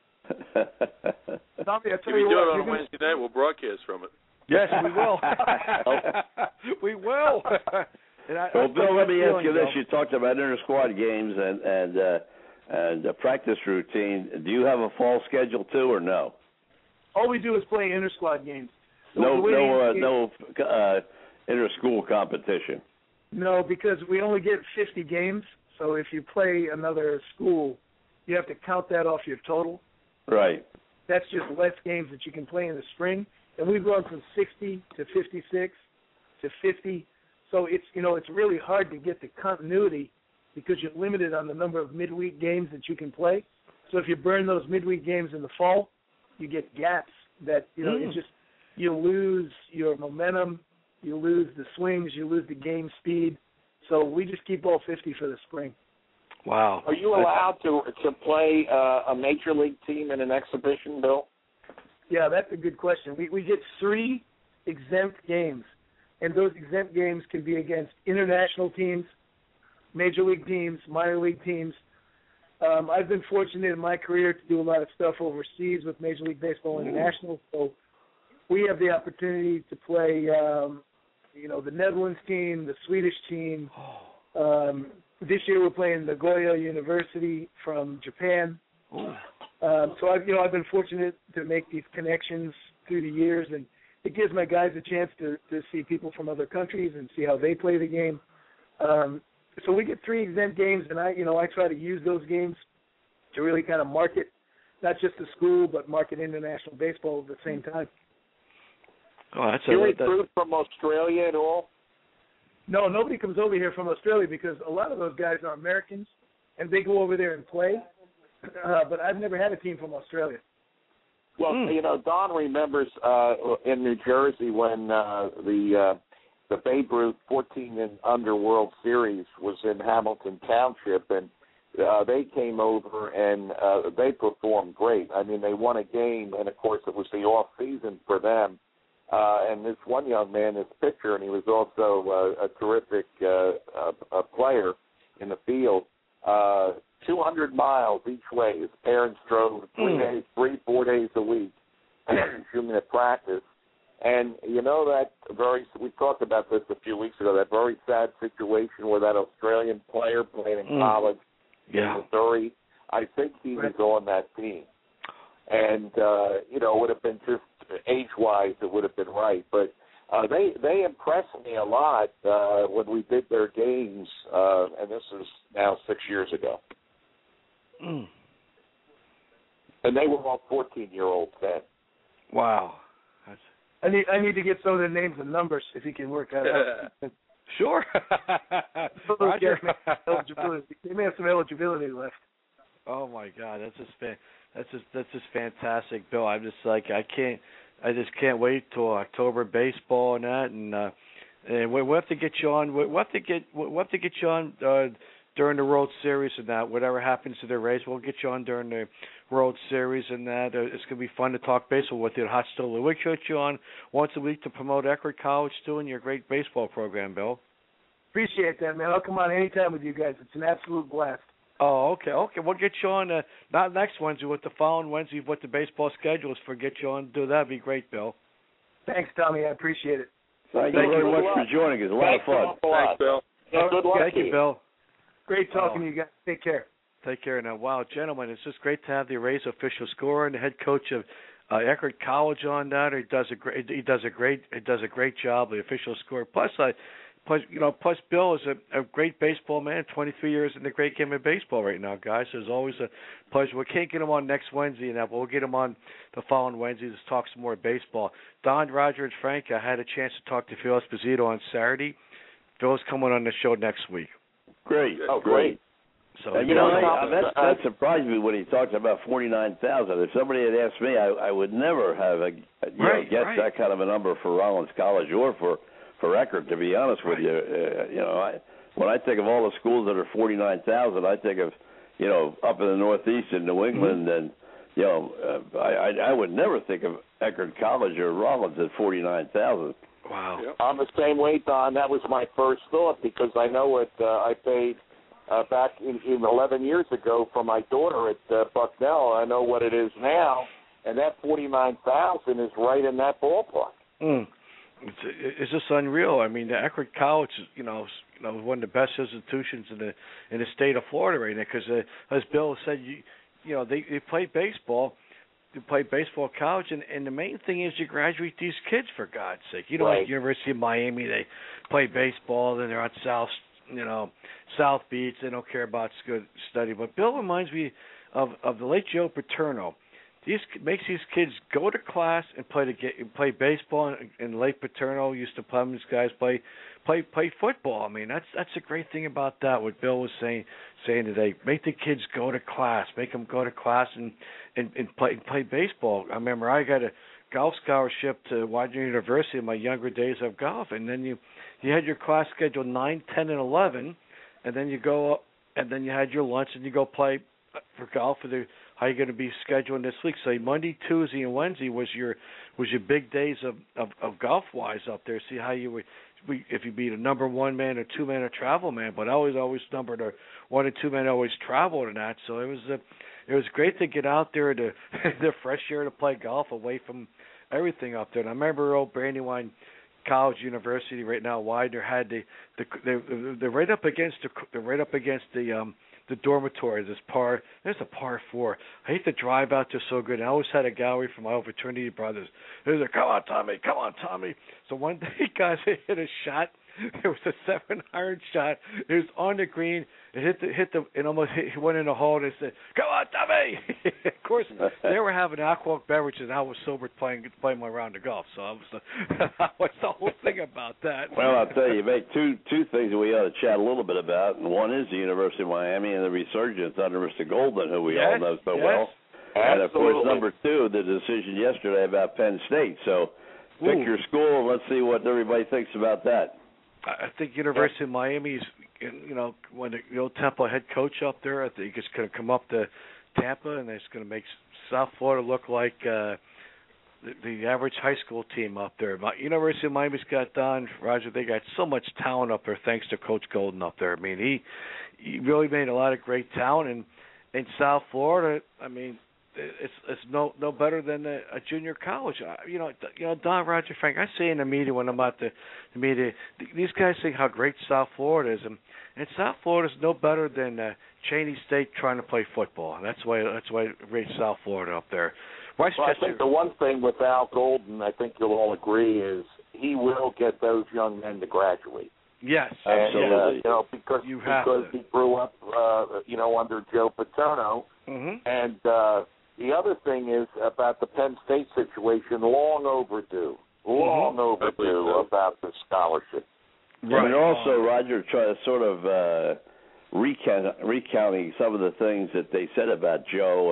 Tommy, if you do it on Wednesday night, we'll broadcast from it. Yes, we will. We will. Well, Bill, let me ask you this: you talked about inter-squad games and practice routine. Do you have a fall schedule too, or no? All we do is play inter-squad games. No inter-school competition. No, because we only get 50 games. So if you play another school, you have to count that off your total. Right. That's just less games that you can play in the spring. And we've gone from 60 to 56 to 50. So it's really hard to get the continuity because you're limited on the number of midweek games that you can play. So if you burn those midweek games in the fall, you get gaps that, you lose your momentum, you lose the swings, you lose the game speed. So we just keep all 50 for the spring. Wow. Are you allowed to play a major league team in an exhibition, Bill? Yeah, that's a good question. We get 3 exempt games, and those exempt games can be against international teams, major league teams, minor league teams. I've been fortunate in my career to do a lot of stuff overseas with Major League Baseball International, so we have the opportunity to play, the Netherlands team, the Swedish team. This year we're playing Nagoya University from Japan. So I've been fortunate to make these connections through the years, and it gives my guys a chance to see people from other countries and see how they play the game. So we get 3 exempt games, and I try to use those games to really kind of market not just the school, but market international baseball at the same time. Oh, that's you recruit from Australia at all? No, nobody comes over here from Australia because a lot of those guys are Americans, and they go over there and play. But I've never had a team from Australia. Well, Don remembers in New Jersey when the Babe Ruth 14 and under World Series was in Hamilton Township, and they came over and they performed great. I mean, they won a game, and of course it was the off season for them. And this one young man, this pitcher, and he was also a terrific player in the field. 200 miles each way. His parents drove 4 days a week, at practice. And we talked about this a few weeks ago, that very sad situation where that Australian player played in college in Missouri. I think he was on that team. And, it would have been just age-wise, it would have been right. But they impressed me a lot when we did their games, and this is now 6 years ago. And they were all 14-year-olds then. Wow. I need to get some of their names and numbers if you can work that out. Sure. Roger. They may have some eligibility left. Oh my God, that's just fantastic, Bill. I'm just like I just can't wait till October baseball and that, and we'll have to get you on. We'll have to get you on during the World Series and that. Whatever happens to the Rays, we'll get you on during the World Series and that. It's gonna be fun to talk baseball with you. Hot Stove. We'll get you on once a week to promote Eckerd College too and your great baseball program, Bill. Appreciate that, man. I'll come on anytime with you guys. It's an absolute blast. Oh, okay. We'll get you on, not next Wednesday, with the following Wednesday, what the baseball schedule is for. Get you on, do that. That'd be great, Bill. Thanks, Tommy. I appreciate it. Thank you very much for joining us. A lot of fun. Thanks, Bill. Good luck. Thank you, Bill. Great talking to you guys. Take care. Take care now. Wow, gentlemen, it's just great to have the Rays official scorer and the head coach of Eckerd College on that. He does a great job. The official scorer. Plus Bill is a great baseball man. 23 years in the great game of baseball right now, guys. There's always a pleasure. We can't get him on next Wednesday, but we'll get him on the following Wednesday to talk some more baseball. Don, Roger, and Frank, I had a chance to talk to Phil Esposito on Saturday. Phil's coming on the show next week. Great. Oh, great. So and that surprised me when he talked about 49,000. If somebody had asked me, I would never have guessed that kind of a number for Rollins College or for Eckerd, to be honest with you. When I think of all the schools that are 49,000, I think of, up in the Northeast in New England, and, I would never think of Eckerd College or Rollins at 49,000. Wow. Yep. I'm the same way, Don. That was my first thought because I know what I paid back in 11 years ago for my daughter at Bucknell. I know what it is now, and that 49,000 is right in that ballpark. It's just unreal. I mean, the Eckerd College is, one of the best institutions in the state of Florida right now. Because as Bill said, they play baseball. They play baseball college, and the main thing is you graduate these kids, for God's sake. Like University of Miami, they play baseball, then they're on South Beach. They don't care about study. But Bill reminds me of the late Joe Paterno. Makes these kids go to class and play baseball, and late Paterno used to play these guys play football. I mean, that's a great thing about that. What Bill was saying today, make the kids go to class, make them go to class and play baseball. I remember I got a golf scholarship to Widener University in my younger days of golf, and then you had your class schedule 9, 10, and 11, and then you go up, and then you had your lunch and you go play for golf for how you're going to be scheduling this week. So Monday, Tuesday, and Wednesday was your big days of golf wise up there. See how you would, if you beat a number 1 man or 2 man or travel man, but I always numbered a 1 and 2 man always traveled and that. So it was great to get out there to the fresh air to play golf away from everything up there. And I remember old Brandywine College University right now, Widener had they're right up against the dormitory. There's a par 4. I hate to drive out there so good. I always had a gallery from my old fraternity brothers. They was like, come on, Tommy. So one day, guys, I hit a shot. It was a 7-iron shot. It was on the green. It it went in the hole. And they said, come on, Tommy. Of course, they were having alcoholic beverages. I was sober playing my round of golf. So what's the whole thing about that? Well, I'll tell you, make two things that we ought to chat a little bit about. And one is the University of Miami and the resurgence under Mr. Golden, who we all know so well. And, of course, number 2, the decision yesterday about Penn State. So pick your school and let's see what everybody thinks about that. I think University of Miami's, when the old Temple head coach up there, I think it's going to come up to Tampa, and it's going to make South Florida look like the average high school team up there. University of Miami's got Roger, they got so much talent up there thanks to Coach Golden up there. I mean, he really made a lot of great talent, and in South Florida, I mean, it's no better than a junior college. Don, Roger, Frank, I say in the media when I'm at the media, these guys say how great South Florida is, and South Florida is no better than Cheney State trying to play football. That's why I rate South Florida up there. Well, I think the one thing with Al Golden, I think you'll all agree, is he will get those young men to graduate. Yes, absolutely. And, because he grew up, under Joe Paterno, and. The other thing is about the Penn State situation, long overdue about the scholarship. Right. And also, Roger, sort of recounting some of the things that they said about Joe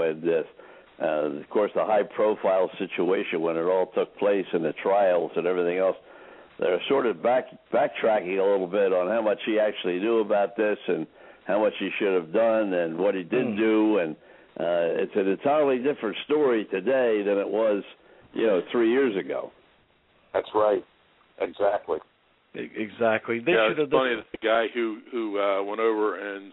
and, of course, the high-profile situation when it all took place and the trials and everything else. They're sort of backtracking a little bit on how much he actually knew about this and how much he should have done and what he didn't do, and it's an entirely different story today than it was, 3 years ago. That's right. Exactly. Exactly. It's funny that the guy who went over and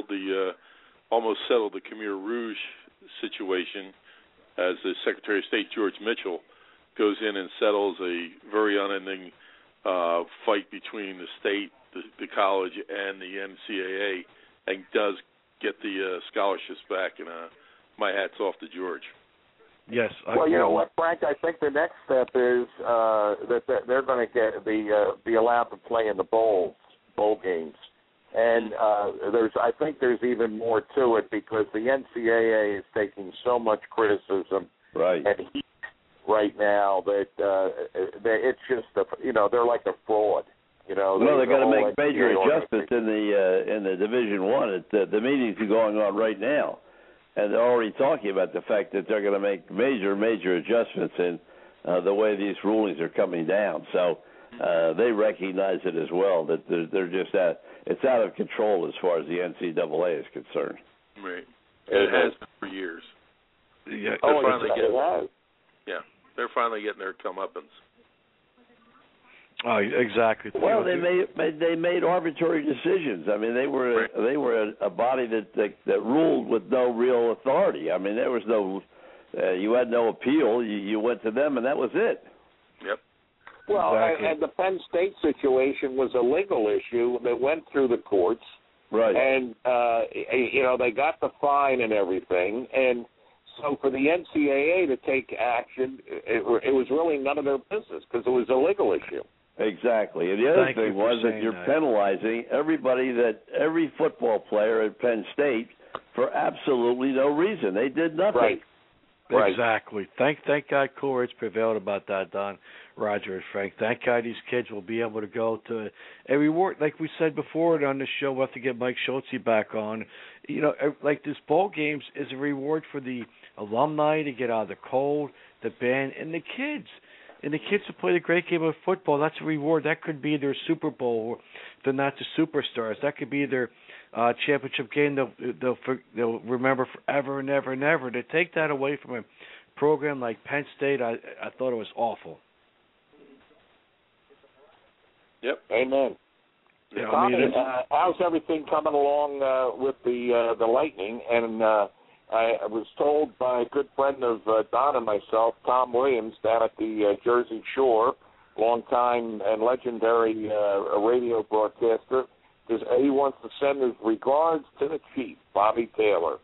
almost settled the Khmer Rouge situation as the Secretary of State, George Mitchell, goes in and settles a very unending fight between the state, the college, and the NCAA, and does get the scholarships back, and my hat's off to George. Yes. Well, you know what, Frank? I think the next step is that they're going to be allowed to play in the bowl games, and I think there's even more to it because the NCAA is taking so much criticism and heat right now that it's just they're like a fraud. Well, they're going to make major adjustments in the Division I. The meetings are going on right now, and they're already talking about the fact that they're going to make major adjustments in the way these rulings are coming down. So they recognize it as well that they're just it's out of control as far as the NCAA is concerned. Right, it has been for years. Yeah, they're finally getting their comeuppance. Oh, exactly. Well, they made arbitrary decisions. I mean, they were a body that ruled with no real authority. I mean, there was no you had no appeal. You went to them, and that was it. Yep. Well, exactly. and the Penn State situation was a legal issue that went through the courts. Right. And they got the fine and everything, and so for the NCAA to take action, it was really none of their business because it was a legal issue. Exactly. And the other thing was that you're penalizing every football player at Penn State for absolutely no reason. They did nothing. Right. Exactly. Thank God Coleridge prevailed about that, Don, Roger, and Frank. Thank God these kids will be able to go to a reward. Like we said before on the show, we'll have to get Mike Schultze back on. Like this bowl games is a reward for the alumni to get out of the cold, the band, and the kids. And the kids who play the great game of football, that's a reward. That could be their Super Bowl. They're not the superstars. That could be their championship game they'll remember forever and ever and ever. To take that away from a program like Penn State, I thought it was awful. Yep. Amen. Yeah, Tommy, how's everything coming along with the Lightning? And I was told by a good friend of Don and myself, Tom Williams, down at the Jersey Shore, longtime and legendary radio broadcaster, he wants to send his regards to the Chief, Bobby Taylor.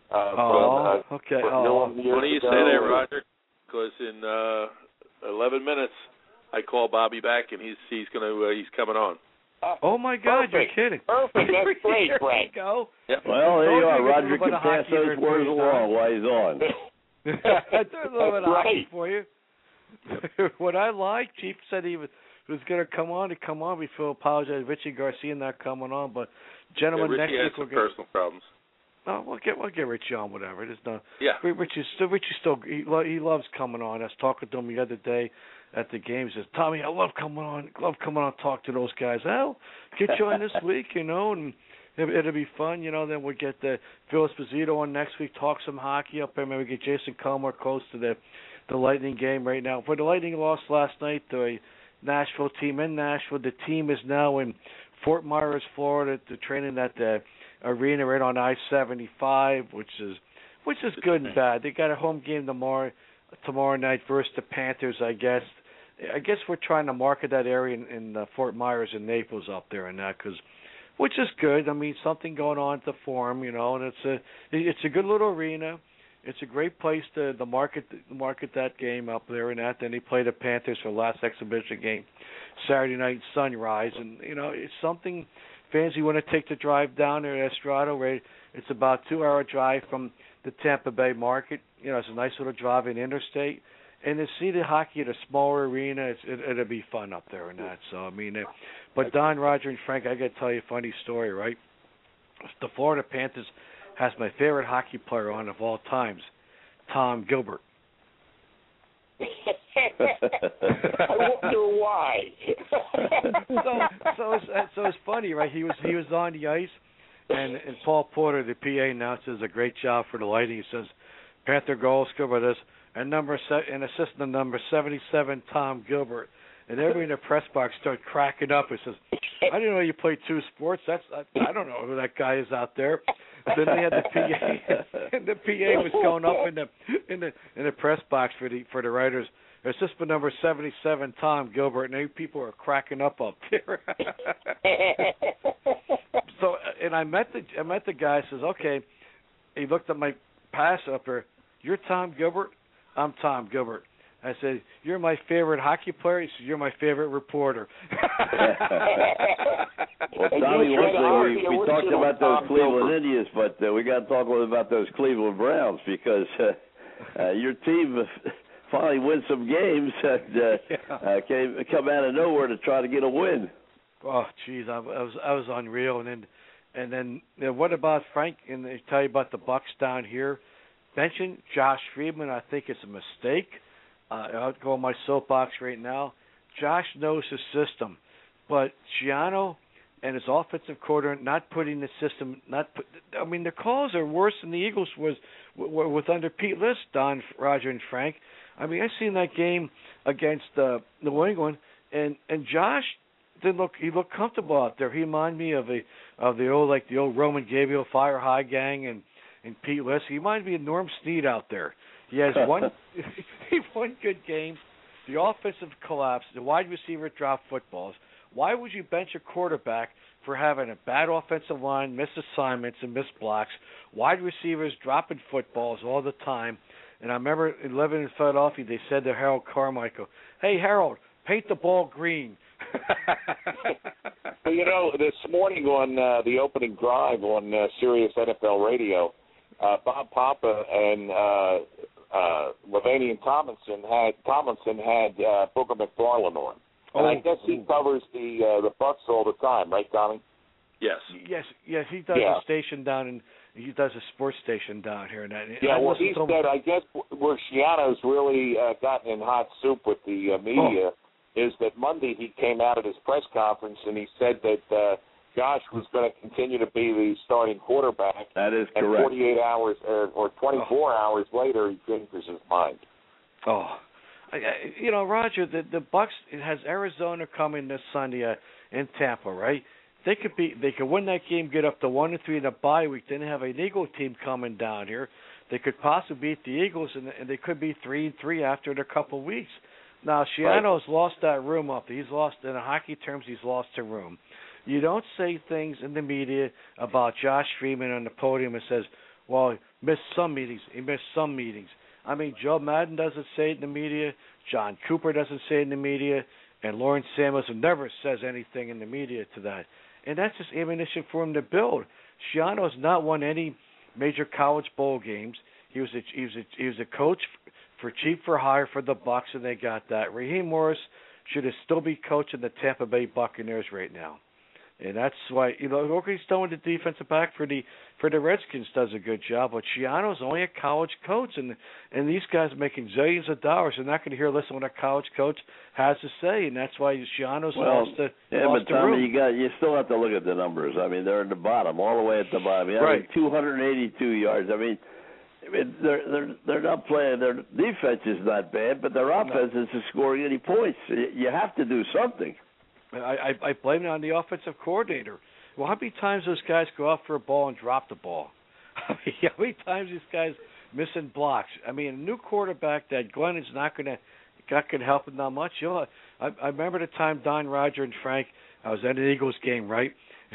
Okay. Funny you say that, Roger, because in 11 minutes I call Bobby back and he's coming on. Oh my God, perfect. You're kidding! Perfect, that's great, Frank. Go. Yep. Well, there you are. Roger can pass pass those words along while he's on. I do a little bit of hockey right. for you. What I like, Chief said he was going to come on. To come on, we feel apologize. Richie Garcia not coming on, but gentlemen, Richie next has week some we'll personal problems. Oh, we'll get Richie on, whatever. There's no. Yeah. Richie still he loves coming on. I was talking to him the other day at the game. He says, Tommy, I love coming on. Talk to those guys. Well, get you on this week, and it'll be fun, Then we'll get Phil Esposito on next week. Talk some hockey up there. Maybe get Jason Comer close to the Lightning game right now. For the Lightning lost last night to a Nashville team in Nashville. The team is now in Fort Myers, Florida. They're training at the arena right on I-75, which is good and bad. They got a home game tomorrow night versus the Panthers, I guess. I guess we're trying to market that area in Fort Myers and Naples up there and that, which is good. I mean, something going on at the Forum, and it's a good little arena. It's a great place to market that game up there and that. Then they play the Panthers for the last exhibition game Saturday night Sunrise, and it's something fans who want to take the drive down there to Estrado, right? It's about a 2-hour drive from the Tampa Bay market. It's a nice little drive in interstate. And to see the hockey at a smaller arena, it'll be fun up there and that. So, I mean, but Don, Roger, and Frank, I got to tell you a funny story, right? The Florida Panthers has my favorite hockey player on of all times, Tom Gilbert. I wonder why. so it's funny, right? He was on the ice, and Paul Porter, the PA announcer, does a great job for the Lightning. He says, Panther goal scorer this, and assistant number 77, Tom Gilbert. And everybody in the press box started cracking up. He says, I didn't know you played two sports. I don't know who that guy is out there. Then they had the PA, and the PA was going up in the press box for the writers. Assistant number 77, Tom Gilbert, and people are cracking up there. So, and I met the guy. Says, okay. He looked at my pass up there. You're Tom Gilbert. I'm Tom Gilbert. I said, you're my favorite hockey player. He said, you're my favorite reporter. Well, Tommy, one thing, we talked about those Cleveland Indians, but we got to talk a little about those Cleveland Browns because your team finally win some games and come out of nowhere to try to get a win. Oh, geez, I was unreal. And then what about Frank? And they tell you about the Bucks down here. Mention Josh Friedman. I think it's a mistake. I'll go on my soapbox right now. Josh knows his system, but Giano and his offensive coordinator not putting the system. The calls are worse than the Eagles was with under Pete List, Don, Roger, and Frank. I mean, I seen that game against New England, and Josh didn't look. He looked comfortable out there. He reminded me of the old Roman Gabriel Fire High Gang and Pete List. He reminded me of Norm Snead out there. He has one good game. The offensive collapse. The wide receiver dropped footballs. Why would you bench a quarterback for having a bad offensive line, miss assignments, and miss blocks? Wide receivers dropping footballs all the time. And I remember living in Philadelphia, they said to Harold Carmichael, "Hey, Harold, paint the ball green." Well, this morning on the opening drive on Sirius NFL Radio, Bob Papa and Levanian Tomlinson had Booker McFarland on. And I guess he covers the Bucks all the time, right, Tommy? Yes. Yes. He does a station he does a sports station down here. And he said, I guess where Schiano's really gotten in hot soup with the media is that Monday he came out at his press conference and he said that Josh was going to continue to be the starting quarterback. That is and correct. 48 hours or 24 hours later, he changes his mind. Roger, the Bucks has Arizona coming this Sunday in Tampa, right? They could win that game, get up to 1-3 in a bye week. Then have an Eagle team coming down here. they could possibly beat the Eagles, and they could be 3-3 after a couple of weeks. Now, Schiano's lost that room up. He's lost, in hockey terms, he's lost a room. You don't say things in the media about Josh Freeman on the podium and says, well, he missed some meetings. He missed some meetings. I mean, Joe Madden doesn't say it in the media. John Cooper doesn't say it in the media. And Lawrence Samuelson never says anything in the media to that. And that's just ammunition for him to build. Schiano's not won any major college bowl games. He was a coach for cheap for hire for the Bucs, and they got that. Raheem Morris should still be coaching the Tampa Bay Buccaneers right now. And that's why, look what he's done with the defensive back for the Redskins, does a good job. But Schiano's only a college coach, and these guys are making zillions of dollars. They're not going to listen to what a college coach has to say, and that's why Schiano's lost the Tommy, room. you still have to look at the numbers. I mean, they're at the bottom, all the way at the bottom. Right. 282 yards. I mean, they're not playing. Their defense is not bad, but their offense isn't scoring any points. You have to do something. I blame it on the offensive coordinator. Well, how many times those guys go out for a ball and drop the ball? How many times these guys missing blocks? I mean, a new quarterback that Glenn is not going to help him that much. I remember the time Don, Roger, and Frank. I was at an Eagles game, right?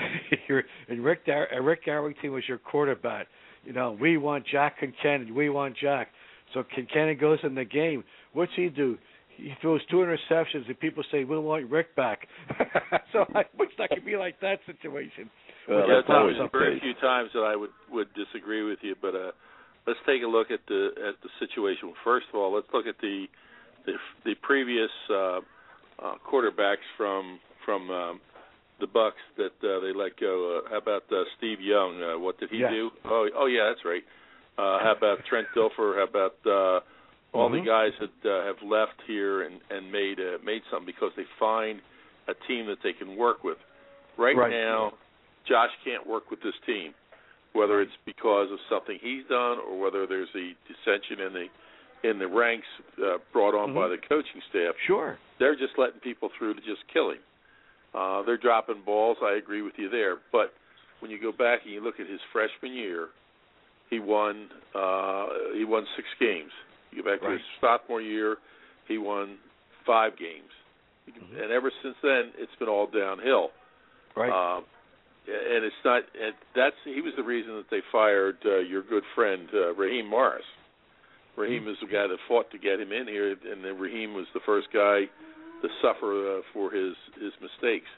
And Rick Arrington was your quarterback. We want Jack Kincannon. We want Jack. So Kincannon goes in the game. What's he do? He throws 2 interceptions, and people say, we want Rick back. So I wish that could be like that situation. Well, there's very few times that I would disagree with you, but let's take a look at the situation. First of all, let's look at the previous quarterbacks from the Bucs that they let go. How about Steve Young? What did he do? Oh, yeah, that's right. How about Trent Dilfer? How about all the guys that have left here and made something because they find a team that they can work with. Right now, Josh can't work with this team, whether it's because of something he's done or whether there's a dissension in the ranks brought on by the coaching staff. Sure. They're just letting people through to just kill him. They're dropping balls. I agree with you there. But when you go back and you look at his freshman year, he won 6 games. You go back to his sophomore year, he won 5 games. And ever since then, it's been all downhill. Right. And it's not. And he was the reason that they fired your good friend Raheem Morris. Raheem is the guy that fought to get him in here, and then Raheem was the first guy to suffer for his mistakes.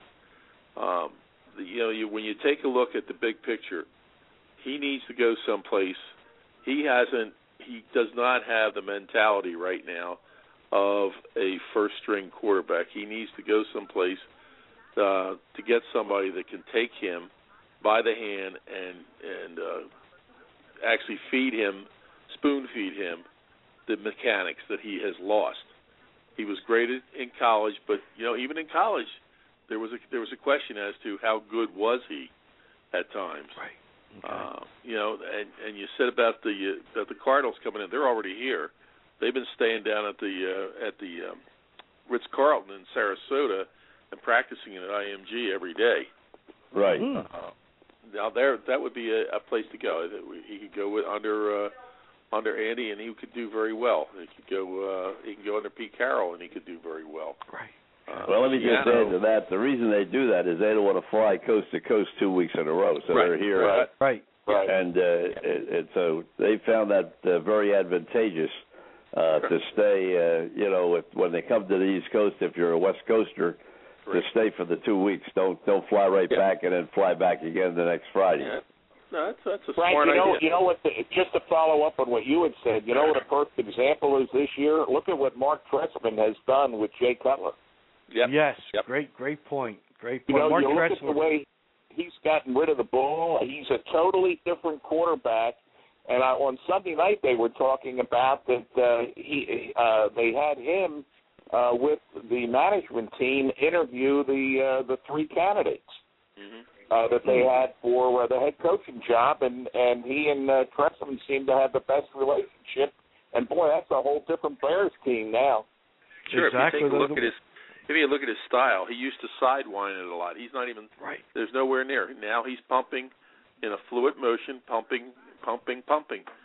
When you take a look at the big picture, he needs to go someplace. He does not have the mentality right now of a first-string quarterback. He needs to go someplace to get somebody that can take him by the hand and actually spoon-feed him the mechanics that he has lost. He was great in college, but even in college, there was a question as to how good was he at times. Right. Okay. And you said about the Cardinals coming in. They're already here. They've been staying down at the Ritz-Carlton in Sarasota and practicing at IMG every day. Right. Now that would be a place to go. He could go under Andy, and he could do very well. He can go under Pete Carroll, and he could do very well. Right. Well, let me just add to that. The reason they do that is they don't want to fly coast to coast 2 weeks in a row, so they're here. Right. And so they found that very advantageous to stay. When they come to the East Coast, if you're a West Coaster, to stay for the 2 weeks. Don't fly right back and then fly back again the next Friday. Yeah. No, that's a Frank, smart idea. You know what? Just to follow up on what you had said, you know what a perfect example is this year? Look at what Mark Trestman has done with Jay Cutler. Yep. Yes. Yep. Great point. Great point. You know, Mark you look Trestman. at the way he's gotten rid of the ball. He's a totally different quarterback. And on Sunday night, they were talking about that they had him with the management team interview the 3 candidates that they had for the head coaching job, and he and Trestman seem to have the best relationship. And boy, that's a whole different Bears team now. Sure. Exactly. If you look at his style, he used to sidewind it a lot. He's not even right. There's nowhere near. Now he's pumping in a fluid motion, pumping,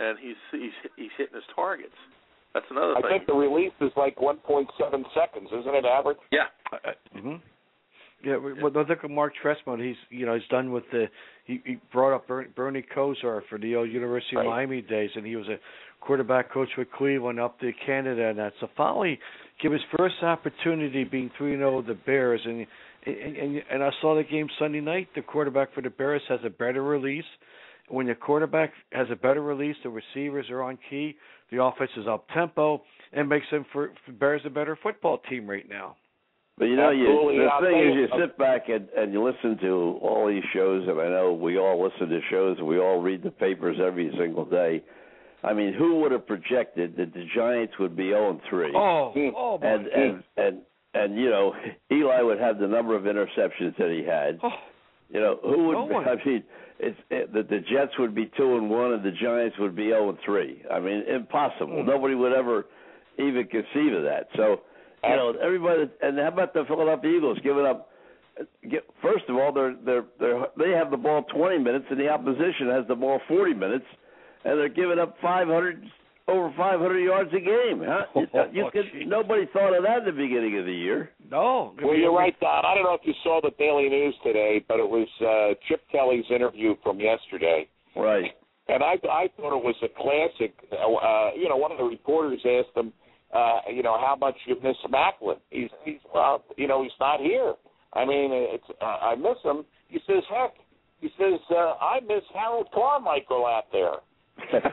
and he's hitting his targets. That's another thing. I think the release is like 1.7 seconds, isn't it, average? Yeah. Yeah, well, look at Mark Trestman. He's done with he brought up Bernie Kosar for the old University of Miami days, and he was a quarterback coach with Cleveland up to Canada and that. So finally, give his first opportunity being 3-0 with the Bears, and I saw the game Sunday night. The quarterback for the Bears has a better release. When the quarterback has a better release, the receivers are on key. The offense is up tempo, and makes them for Bears a better football team right now. But the thing is, you sit back and you listen to all these shows, and I know we all listen to shows, and we all read the papers every single day. I mean, who would have projected that the Giants would be 0-3? Oh, and Eli would have the number of interceptions that he had. Who would? I mean, that the Jets would be 2-1 and the Giants would be 0-3. I mean, impossible. Nobody would ever even conceive of that. So, everybody. And how about the Philadelphia Eagles giving up? First of all, they have the ball 20 minutes, and the opposition has the ball 40 minutes, and they're giving up over 500 yards a game. Huh? Nobody thought of that at the beginning of the year. No. Well, you're right, Don. I don't know if you saw the Daily News today, but it was Chip Kelly's interview from yesterday. Right. And I thought it was a classic. One of the reporters asked him, how much you miss Macklin. He's not here. I mean, I miss him. He says, heck. He says, I miss Harold Carmichael out there. It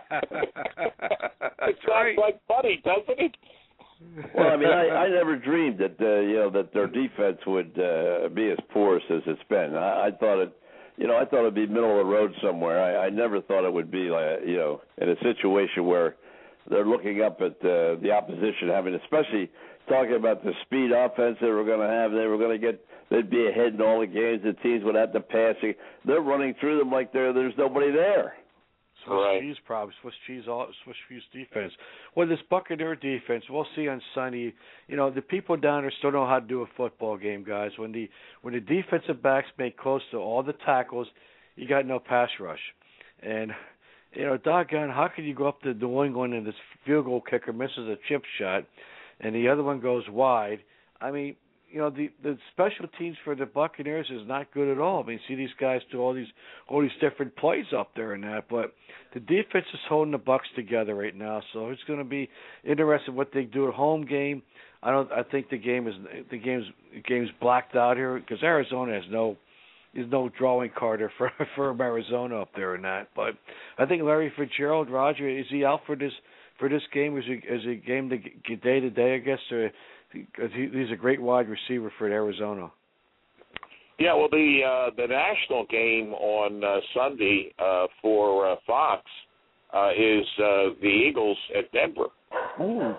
sounds like Buddy, doesn't it? Well, I mean, I never dreamed that that their defense would be as porous as it's been. I thought it'd be middle of the road somewhere. I never thought it would be in a situation where they're looking up at the opposition having, especially talking about the speed offense they were going to have. They'd be ahead in all the games. The teams would have to pass. They're running through them like there's nobody there. Swiss cheese problems, Swiss cheese defense. Well, this Buccaneer defense, we'll see on Sunday. The people down there still know how to do a football game, guys. When the defensive backs make close to all the tackles, you got no pass rush. And, doggone, how can you go up to New England and this field goal kicker misses a chip shot and the other one goes wide? I mean, the special teams for the Buccaneers is not good at all. I mean, see these guys do all these different plays up there and that, but the defense is holding the Bucs together right now. So it's going to be interesting what they do at home game. I think the game's blacked out here because Arizona has no drawing card for Arizona up there and that. But I think Larry Fitzgerald, Roger, is he out for this game? Is he game day to day? I guess. Because he's a great wide receiver for Arizona. Yeah, well, the national game on Sunday for Fox is the Eagles at Denver. Ooh.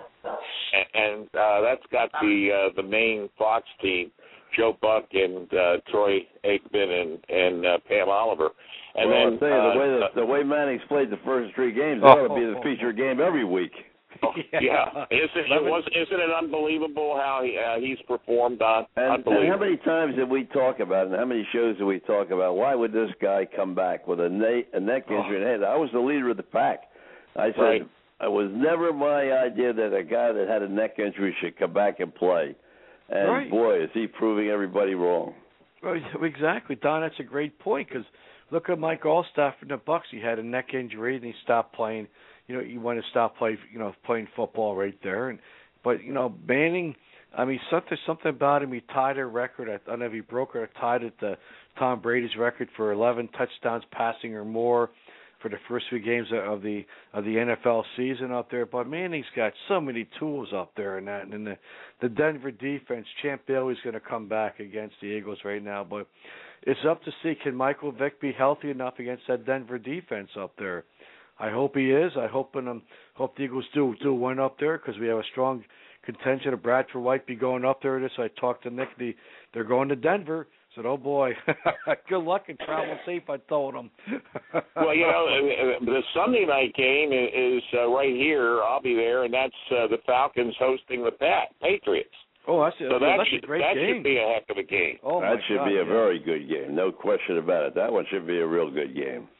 And that's got the main Fox team, Joe Buck and Troy Aikman and Pam Oliver. And I'll tell you, the way Manning's played the first three games, that ought to be the feature game every week. Yeah. Isn't it unbelievable how he's performed on? And how many times did we talk about, and how many shows did we talk about, why would this guy come back with a neck injury? And I was the leader of the pack. I said, it was never my idea that a guy that had a neck injury should come back and play. And, boy, is he proving everybody wrong. Well, exactly. Don, that's a great point because look at Mike Allstaff in the Bucs. He had a neck injury, and he stopped playing. You want to stop playing football right there. But Manning, I mean, something about him. He tied a record. I don't know if he broke or tied it to Tom Brady's record for 11 touchdowns passing or more for the first few games of the NFL season up there. But Manning's got so many tools up there and that. And the Denver defense, Champ Bailey's going to come back against the Eagles right now. But it's up to see, can Michael Vick be healthy enough against that Denver defense up there? I hope he is. I hope the Eagles do win up there because we have a strong contention of Bradford White be going up there. So I talked to Nick. They're going to Denver. I said, oh, boy, good luck and travel safe, I told him. Well, the Sunday night game is right here. I'll be there, and that's the Falcons hosting the Patriots. Oh, that's a great game. That should be a heck of a game. That should be a very good game. No question about it. That one should be a real good game.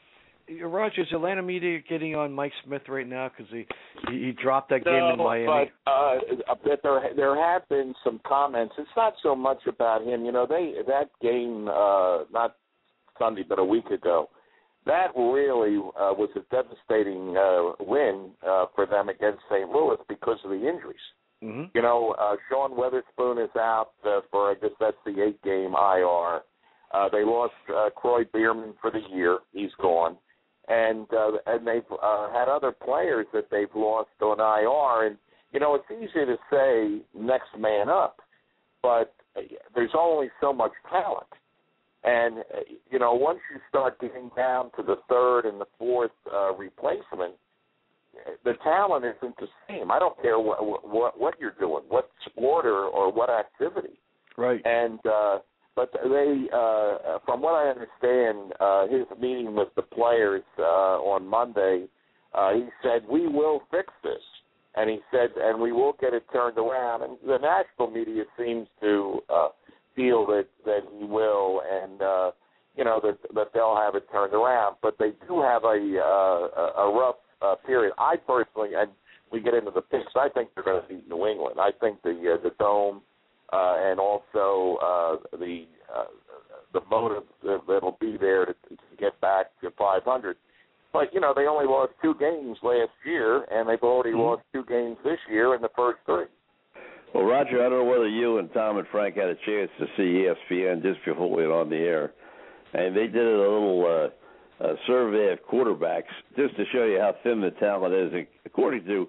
Roger, is Atlanta media getting on Mike Smith right now because he dropped that game in Miami? But there have been some comments. It's not so much about him. That game not Sunday but a week ago, that really was a devastating win for them against St. Louis because of the injuries. Mm-hmm. Sean Weatherspoon is out for, I guess that's the 8-game IR. They lost Croy Bierman for the year. He's gone. And they've had other players that they've lost on IR. And, it's easy to say next man up, but there's only so much talent. And, once you start getting down to the third and the fourth replacement, the talent isn't the same. I don't care what you're doing, what sport or what activity. Right. And but they, from what I understand, his meeting with the players on Monday, he said, we will fix this. And he said, and we will get it turned around. And the national media seems to feel that he will, and that they'll have it turned around. But they do have a rough period. I personally, and we get into the picks, I think they're going to beat New England. I think the Dome and also the motive that'll be there to get back to 500. But, they only lost 2 games last year, and they've already lost 2 games this year in the first 3. Well, Roger, I don't know whether you and Tom and Frank had a chance to see ESPN just before we went on the air. And they did a little survey of quarterbacks just to show you how thin the talent is. And according to,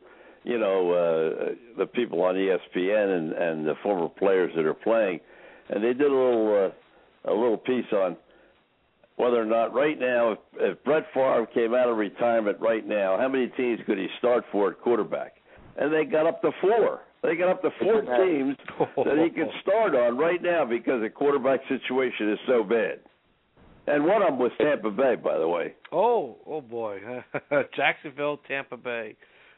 the people on ESPN and the former players that are playing, and they did a little piece on whether or not right now, if Brett Favre came out of retirement right now, how many teams could he start for at quarterback? And they got up to 4. They got up to 4 teams that he could start on right now because the quarterback situation is so bad. And one of them was Tampa Bay, by the way. Oh boy. Jacksonville, Tampa Bay.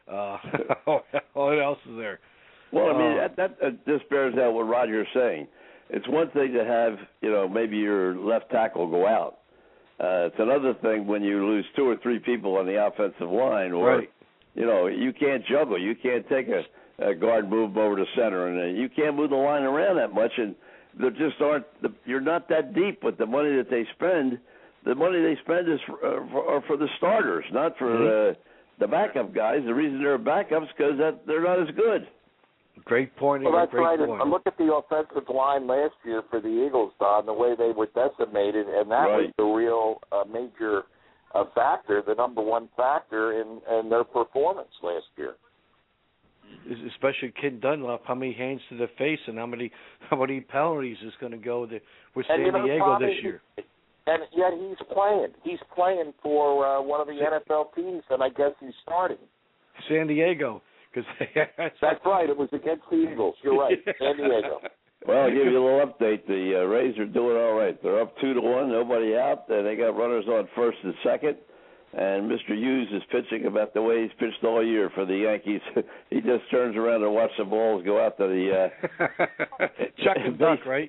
What else is there? Well, I mean, that just bears out what Roger's saying. It's one thing to have, maybe your left tackle go out. It's another thing when you lose 2 or 3 people on the offensive line, or, right. You can't juggle. You can't take a guard move over to center, and you can't move the line around that much, and there just aren't. You're not that deep with the money that they spend. The money they spend is for the starters, not for the backup guys. The reason they're backups is because they're not as good. Great point. Well, that's right. Point. Look at the offensive line last year for the Eagles, Don, the way they were decimated, and that was the real major factor, the number one factor in their performance last year. Especially Ken Dunlap, how many hands to the face and how many penalties is going to go with San Diego this year. And yet he's playing. He's playing for one of the NFL teams, and I guess he's starting. San Diego. That's right. It was against the Eagles. You're right. San Diego. Well, I'll give you a little update. The Rays are doing all right. They're up 2-1, nobody out. They got runners on first and second. And Mr. Hughes is pitching about the way he's pitched all year for the Yankees. He just turns around and watches the balls go out to the Chuck and duck, right?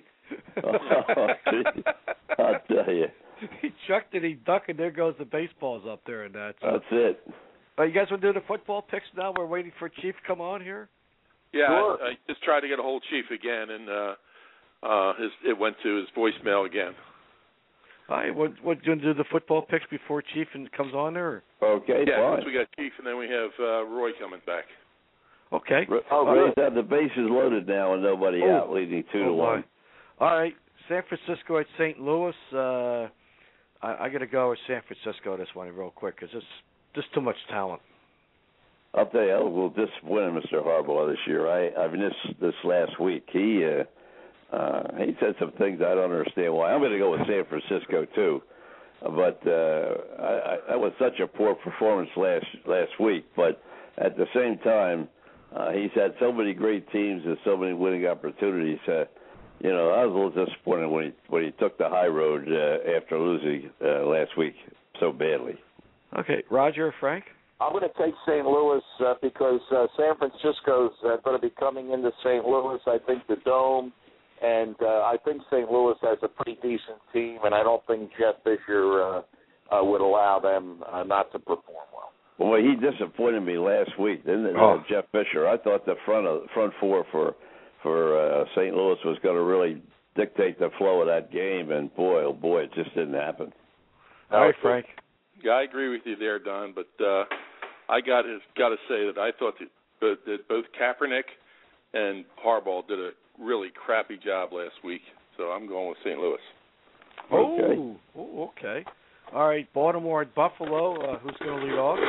I'll tell you. He chucked it, he ducked, and there goes the baseballs up there. And that's it. You guys want to do the football picks now? We're waiting for Chief to come on here. Yeah, sure. I just tried to get a hold of Chief again, and it went to his voicemail again. All right, what do you want to do the football picks before Chief comes on there? Okay, yeah, fine. We got Chief, and then we have Roy coming back. Okay. Rays have the bases loaded now and nobody out, leading 2-1. All right, San Francisco at St. Louis. I got to go with San Francisco this one real quick because it's just too much talent. I'll tell you, we'll disappoint Mr. Harbaugh this year. I mean, this last week, he said some things I don't understand why. I'm going to go with San Francisco too, but that was such a poor performance last week. But at the same time, he's had so many great teams and so many winning opportunities. I was a little disappointed when he took the high road after losing last week so badly. Okay, Roger, Frank? I'm going to take St. Louis because San Francisco's going to be coming into St. Louis. I think the Dome, and I think St. Louis has a pretty decent team, and I don't think Jeff Fisher would allow them not to perform well. Well, he disappointed me last week, didn't it, Jeff Fisher? I thought the front four for St. Louis was going to really dictate the flow of that game, and boy, oh boy, it just didn't happen. All right, Frank. Yeah, I agree with you there, Don. But I got to say that I thought that both Kaepernick and Harbaugh did a really crappy job last week. So I'm going with St. Louis. Okay. Oh, okay. All right, Baltimore at Buffalo. Who's going to lead off?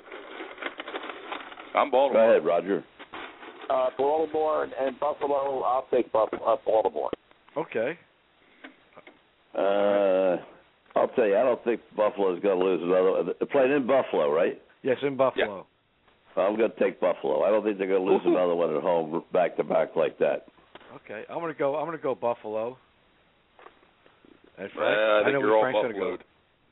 I'm Baltimore. Go ahead, Roger. Baltimore and Buffalo. I'll take Baltimore. Okay. I'll tell you, I don't think Buffalo's going to lose another. They're playing in Buffalo, right? Yes, in Buffalo. Yeah. I'm going to take Buffalo. I don't think they're going to lose another one at home back to back like that. Okay, I'm going to go Buffalo. And Frank, I think you're all Frank's Buffalo.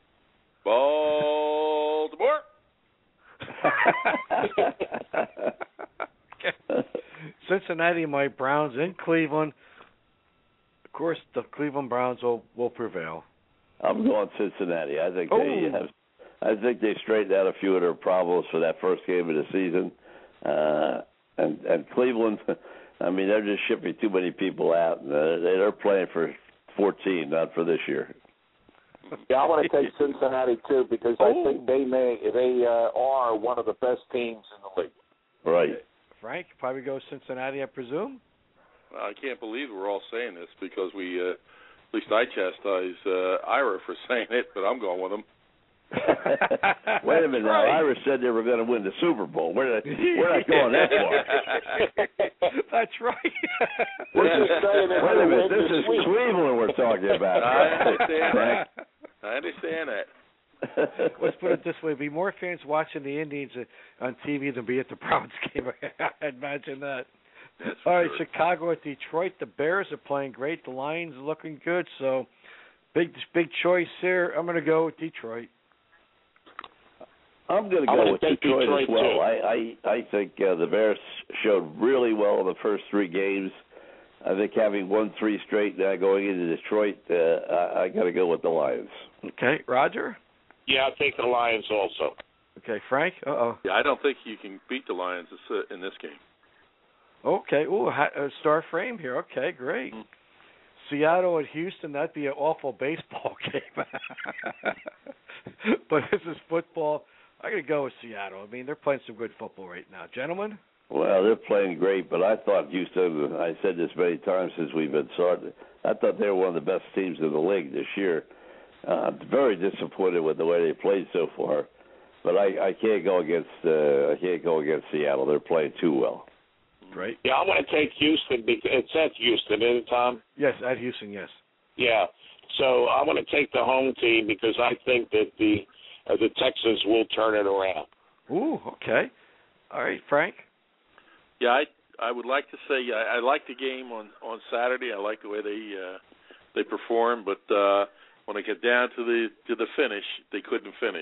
Baltimore. Cincinnati, my Browns in Cleveland. Of course, the Cleveland Browns will prevail. I'm going Cincinnati. I think they straightened out a few of their problems for that first game of the season. And Cleveland, I mean, they're just shipping too many people out. And they're playing for 14, not for this year. Yeah, I want to take Cincinnati too because I think they are one of the best teams in the league. Right. Frank, probably go Cincinnati, I presume. I can't believe we're all saying this because we, at least I chastise Ira for saying it, but I'm going with them. Wait a minute now. Ira said they were going to win the Super Bowl. We're not going that far. That's right. We're just saying that. Wait a minute. This is Cleveland we're talking about. I understand that. Let's put it this way: be more fans watching the Indians on TV than be at the Browns game. I imagine that. All right, sure. Chicago at Detroit. The Bears are playing great. The Lions are looking good. So, big choice here. I'm going to go with Detroit. I'm going to go with Detroit as well. I think the Bears showed really well in the first three games. I think having won 3 straight now going into Detroit, I got to go with the Lions. Okay, Roger? Yeah, I'll take the Lions also. Okay, Frank? Uh-oh. Yeah, I don't think you can beat the Lions in this game. Okay. Ooh, star frame here. Okay, great. Mm-hmm. Seattle at Houston, that'd be an awful baseball game. But this is football. I'm going to go with Seattle. I mean, they're playing some good football right now. Gentlemen? Well, they're playing great, but I thought Houston, I said this many times since we've been started, I thought they were one of the best teams in the league this year. I'm very disappointed with the way they played so far, but I can't go against Seattle. They're playing too well. Right. Yeah, I want to take Houston because it's at Houston, isn't it, Tom? Yes, at Houston, yes. Yeah. So I want to take the home team because I think that the Texans will turn it around. Ooh, okay. All right, Frank? Yeah, I would like to say I like the game on Saturday. I like the way they perform, but when I get down to the finish, they couldn't finish.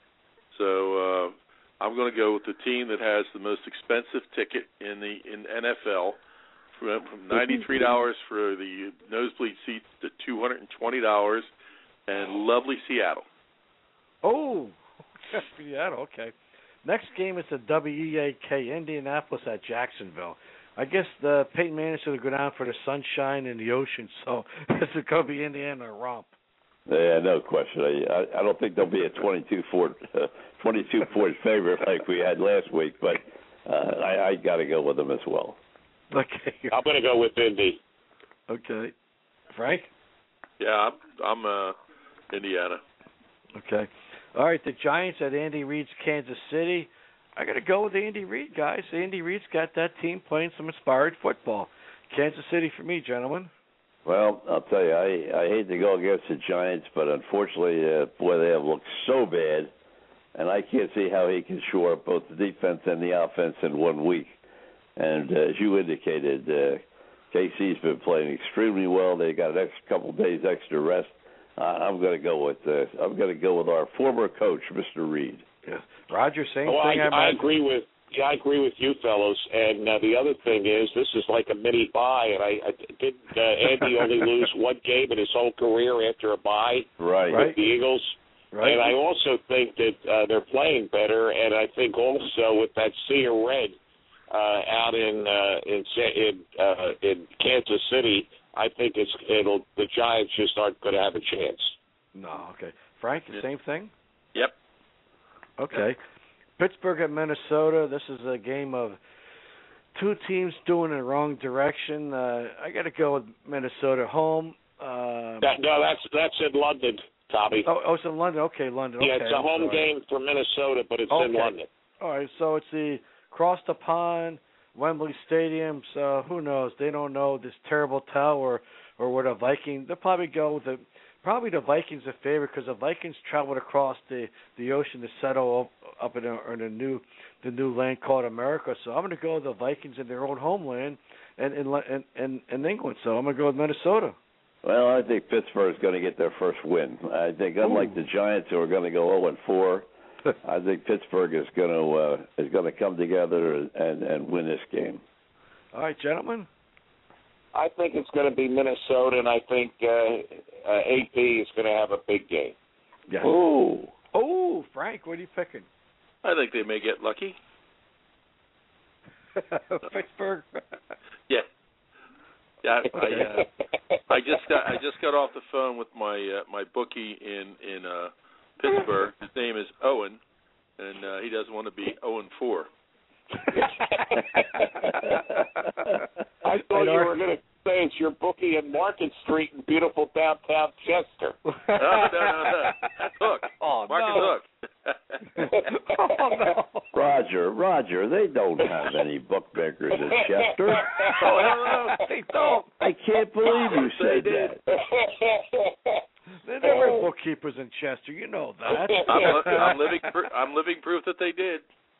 So I'm going to go with the team that has the most expensive ticket in NFL, from $93 for the nosebleed seats to $220, and lovely Seattle. Oh, Seattle, okay. Next game is the WEAK, Indianapolis at Jacksonville. I guess Peyton Manning should go down for the sunshine and the ocean, so this is going to be Indiana romp. Yeah, no question. I don't think there'll be a 22-point favorite like we had last week, but I got to go with them as well. Okay. I'm going to go with Indy. Okay. Frank? Yeah, I'm Indiana. Okay. All right, the Giants at Andy Reid's Kansas City. I got to go with Andy Reid, guys. Andy Reid's got that team playing some inspired football. Kansas City for me, gentlemen. Well, I'll tell you, I hate to go against the Giants, but unfortunately, boy, they have looked so bad, and I can't see how he can shore up both the defense and the offense in 1 week. And as you indicated, KC's been playing extremely well. They got an couple days extra rest. I'm going to go with our former coach, Mr. Reid. Yeah. Roger, same thing. I agree with you fellows. And the other thing is, this is like a mini bye. And didn't Andy only lose one game in his whole career after a bye with the Eagles? Right. And I also think that they're playing better, and I think also with that sea of red out in Kansas City, I think the Giants just aren't going to have a chance. No, okay. Frank, the same thing? Yep. Okay. Pittsburgh at Minnesota. This is a game of two teams doing in the wrong direction. I got to go with Minnesota home. No, that's in London, Tommy. Oh, it's in London. Okay, London. Yeah, okay, it's a home game for Minnesota, but it's in London. All right, so it's the across the pond, Wembley Stadium. So who knows? They don't know this terrible tower or where the Vikings. They'll probably go with the Vikings are favorite because the Vikings traveled across the ocean to settle up in the new land called America. So I'm going to go with the Vikings in their own homeland and in England. So I'm going to go with Minnesota. Well, I think Pittsburgh's going to get their first win. I think, unlike the Giants, who are going to go 0-4, I think Pittsburgh is going to come together and win this game. All right, gentlemen. I think it's going to be Minnesota, and I think AP is going to have a big game. Yes. Oh, Frank, what are you picking? I think they may get lucky. Pittsburgh. Yeah. Yeah, I just got off the phone with my bookie in Pittsburgh. His name is Owen, and he doesn't want to be 0-4. I thought you were going to say it's your bookie in Market Street in beautiful downtown Chester. No. That's Hook. Oh, Marcus Hook. Oh, no. Roger, they don't have any bookmakers in Chester. Oh, no, they don't. I can't believe you said that. There never were bookkeepers in Chester. You know that. I'm living proof that they did.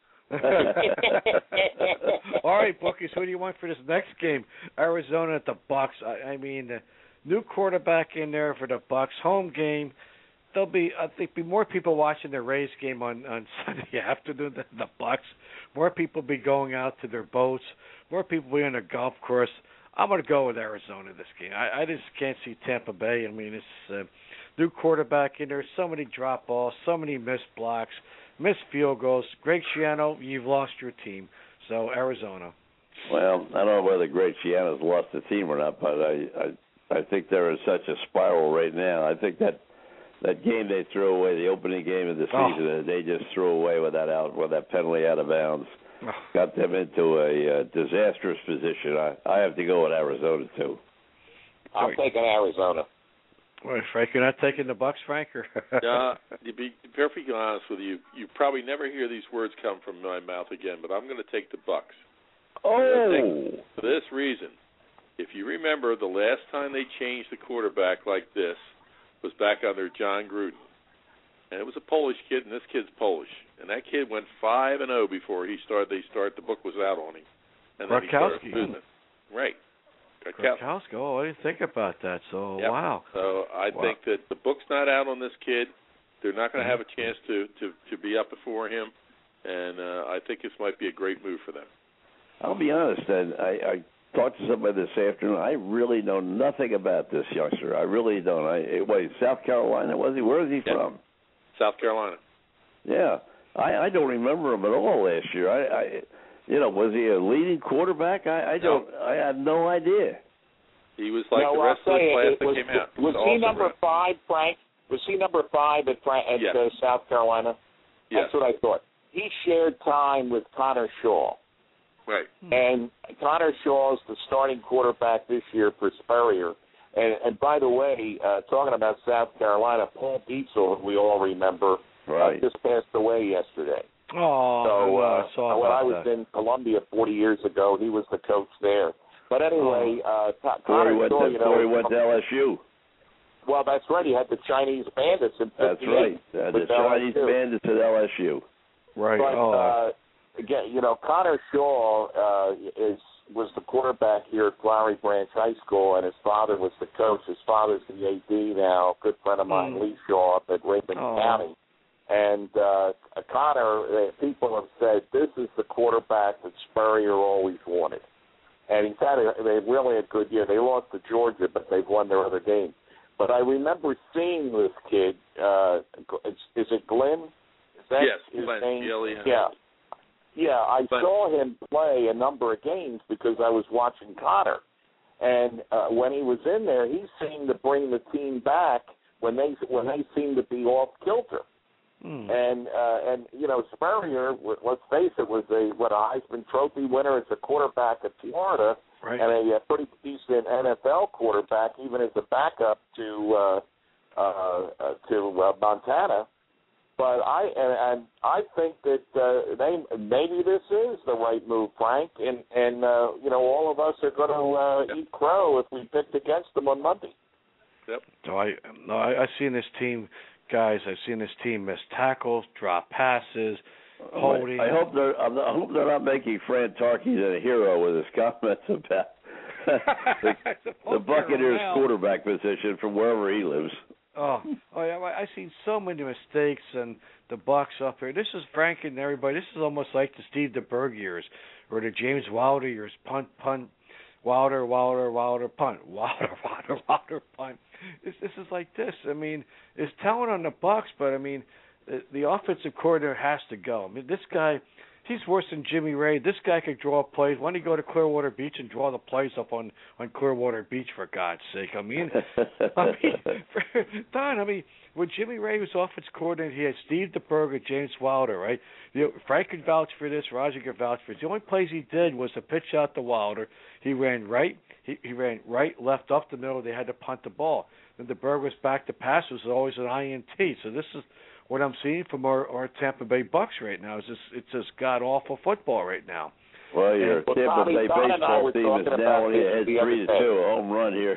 All right, bookies, who do you want for this next game? Arizona at the Bucks. I mean, the new quarterback in there for the Bucks. Home game. There'll be, I think, more people watching the Rays game on Sunday afternoon than the Bucks. More people be going out to their boats. More people be on the golf course. I'm going to go with Arizona this game. I just can't see Tampa Bay. I mean, it's new quarterback in there. So many drop balls, so many missed blocks, missed field goals. Greg Schiano, you've lost your team. So Arizona. Well, I don't know whether Greg Schiano's lost the team or not, but I think they're in such a spiral right now. I think that game they threw away, the opening game of the season, they just threw away with that penalty out of bounds. Got them into a disastrous position. I have to go with Arizona, too. I'm taking Arizona. Well, Frank, you're not taking the Bucks, Frank? To be perfectly honest with you, you probably never hear these words come from my mouth again, but I'm going to take the Bucks. Oh! For this reason, if you remember, the last time they changed the quarterback like this was back under John Gruden. And it was a Polish kid, and this kid's Polish. And that kid went 5-0 before the book was out on him. And then he started business. Right. Gronkowski. Oh, I didn't think about that. So, yep. Wow. So I think that the book's not out on this kid. They're not going to have a chance to be up before him. And I think this might be a great move for them. I'll be honest, and I talked to somebody this afternoon. I really know nothing about this youngster. I really don't. South Carolina, was he? Where is he from? South Carolina. Yeah. I don't remember him at all last year. Was he a leading quarterback? I have no idea. He was like the rest of the class that came out. Was he number 5, Frank? Was he number 5 at South Carolina? Yes. That's what I thought. He shared time with Connor Shaw. Right. And Connor Shaw is the starting quarterback this year for Spurrier. And by the way, talking about South Carolina, Paul Dietzel, who we all remember, just passed away yesterday. Oh, so when I was in Columbia 40 years ago, he was the coach there. But anyway, Connor Shaw, he went to LSU. Well, that's right. He had the Chinese Bandits in 58. That's right. The Chinese Bandits at LSU. Right. But, again, Connor Shaw was the quarterback here at Flowery Branch High School, and his father was the coach. His father's the AD now, a good friend of mine, Lee Shaw, up at Raymond County. And Connor, people have said, this is the quarterback that Spurrier always wanted. And he's had really a good year. They lost to Georgia, but they've won their other game. but I remember seeing this kid. Is it Glenn? Is that yes, his Glenn. name? Yeah. Yeah, I Glenn. saw him play a number of games because I was watching Connor. And when he was in there, he seemed to bring the team back when they seemed to be off kilter. And you know, Spurrier, let's face it, was a Heisman Trophy winner as a quarterback at Florida, right, and a pretty decent NFL quarterback, even as a backup to Montana. But I think that maybe this is the right move, Frank, and you know, all of us are going to eat crow if we picked against them on Monday. Yep. So I've seen this team, guys. I've seen this team miss tackles, drop passes, holding. I hope they're not making Fran Tarkenton a hero with his comments about the Buccaneers quarterback position from wherever he lives. Oh, yeah, I've seen so many mistakes and the Bucs up here. This is Frank and everybody. This is almost like the Steve DeBerg years or the James Wilder years. Punt, Wilder, punt, Wilder, punt. This is like this. I mean, there's talent on the Bucs, but I mean, the offensive coordinator has to go. I mean, this guy, he's worse than Jimmy Ray. This guy could draw up plays. Why don't you go to Clearwater Beach and draw the plays up on Clearwater Beach, for God's sake? I mean, Don, when Jimmy Ray was offense coordinator, he had Steve DeBerg and James Wilder, right? You know, Frank could vouch for this. Roger could vouch for this. The only plays he did was to pitch out to Wilder. He ran right. He ran right, left, up the middle. They had to punt the ball. Then DeBerg was back to pass. It was always an INT. So this is what I'm seeing from our Tampa Bay Bucs right now. It's just god-awful football right now. Well, your Tampa Bay baseball team is now only ahead 3-2, a home run here.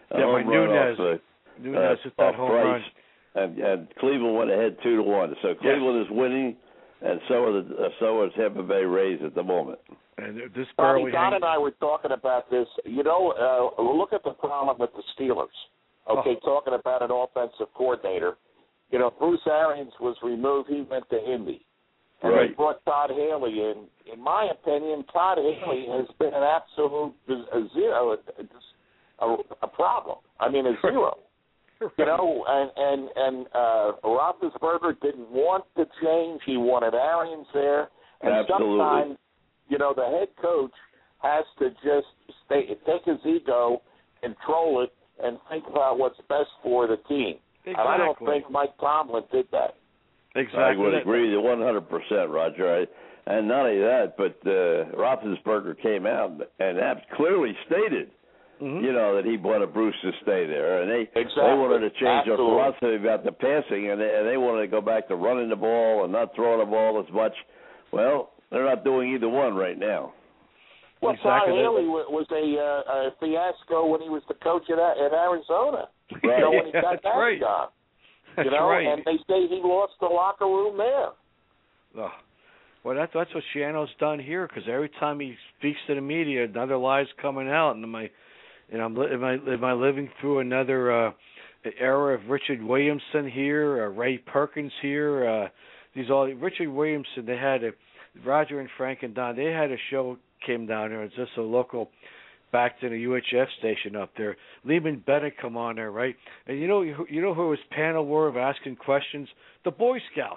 Nunez hit that home run. And Cleveland went ahead 2-1. So Cleveland is winning, and so is Tampa Bay Rays at the moment. And this barely Don and I were talking about this. You know, look at the problem with the Steelers. Okay, talking about an offensive coordinator. You know, Bruce Arians was removed. He went to Indy. And right. They brought Todd Haley in. In my opinion, Todd Haley has been an absolute zero, a problem. I mean, a zero. You know, and Roethlisberger didn't want to change. He wanted Arians there. And absolutely. Sometimes, you know, the head coach has to just take his ego, control it, and think about what's best for the team. Exactly. And I don't think Mike Tomlin did that. Exactly. I would agree 100%, Roger. And not only that, but Roethlisberger came out and clearly stated, you know, that he wanted Bruce to stay there, and they wanted to change their philosophy about the passing, and they wanted to go back to running the ball and not throwing the ball as much. Well, they're not doing either one right now. Well, Todd Haley was a fiasco when he was the coach at Arizona. Right. You know, when he got that right. job. That's you know, right. And they say he lost the locker room there. Oh. Well, that's what Shiano's done here, because every time he speaks to the media, another lie's coming out, and am I living through another era of Richard Williamson here, Ray Perkins here? Richard Williamson. They had Roger and Frank and Don. They had a show came down here. It's just a local, back to the UHF station up there. Lehman Bennett come on there, right? And you know who his panel were of asking questions? The Boy Scouts.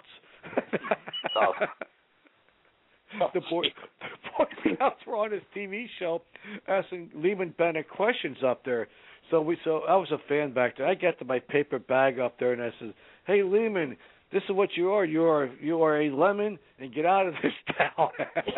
The Boy Scouts were on his TV show asking Lehman Bennett questions up there. So I was a fan back there. I got to my paper bag up there and I said, "Hey Lehman, this is what you are. You are a lemon, and get out of this town."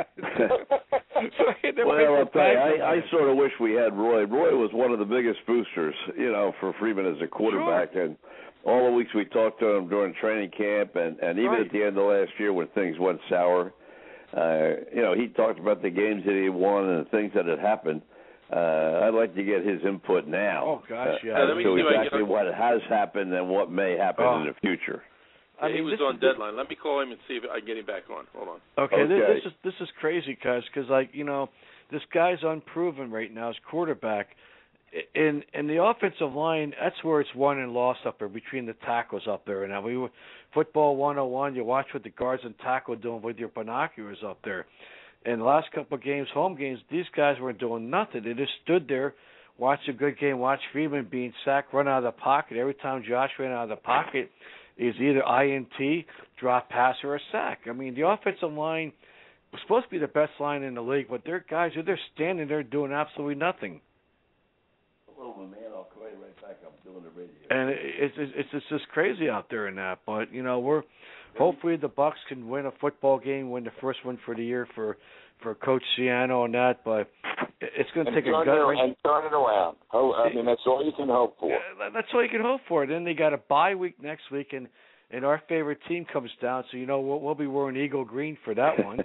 Well, I'll tell you, I sort of wish we had Roy. Roy was one of the biggest boosters, you know, for Freeman as a quarterback. Sure. And all the weeks we talked to him during training camp, and even at the end of last year when things went sour, you know, he talked about the games that he won and the things that had happened. I'd like to get his input now. Oh, gosh, yeah. As to exactly what has happened and what may happen in the future. He was on deadline. Let me call him and see if I can get him back on. Hold on. Okay. This is crazy, because like, you know, this guy's unproven right now as quarterback. In the offensive line, that's where it's won and lost up there between the tackles up there. And now football 101. You watch what the guards and tackle doing with your binoculars up there. In the last couple of games, home games, these guys weren't doing nothing. They just stood there watch a good game, watch Freeman being sacked, run out of the pocket. Every time Josh ran out of the pocket, is either INT, drop pass, or a sack. I mean, the offensive line was supposed to be the best line in the league, but they're guys who they're standing there doing absolutely nothing. Hello, my man. I'll call you right back. I'm doing the radio. And it's just crazy out there in that. But we're hopefully the Bucs can win a football game, win the first one for the year for Coach Schiano and that. But it's going to take a gut and turn it around. I mean, that's all you can hope for. Yeah, that's all you can hope for. Then they got a bye week next week, and our favorite team comes down. So we'll be wearing eagle green for that one.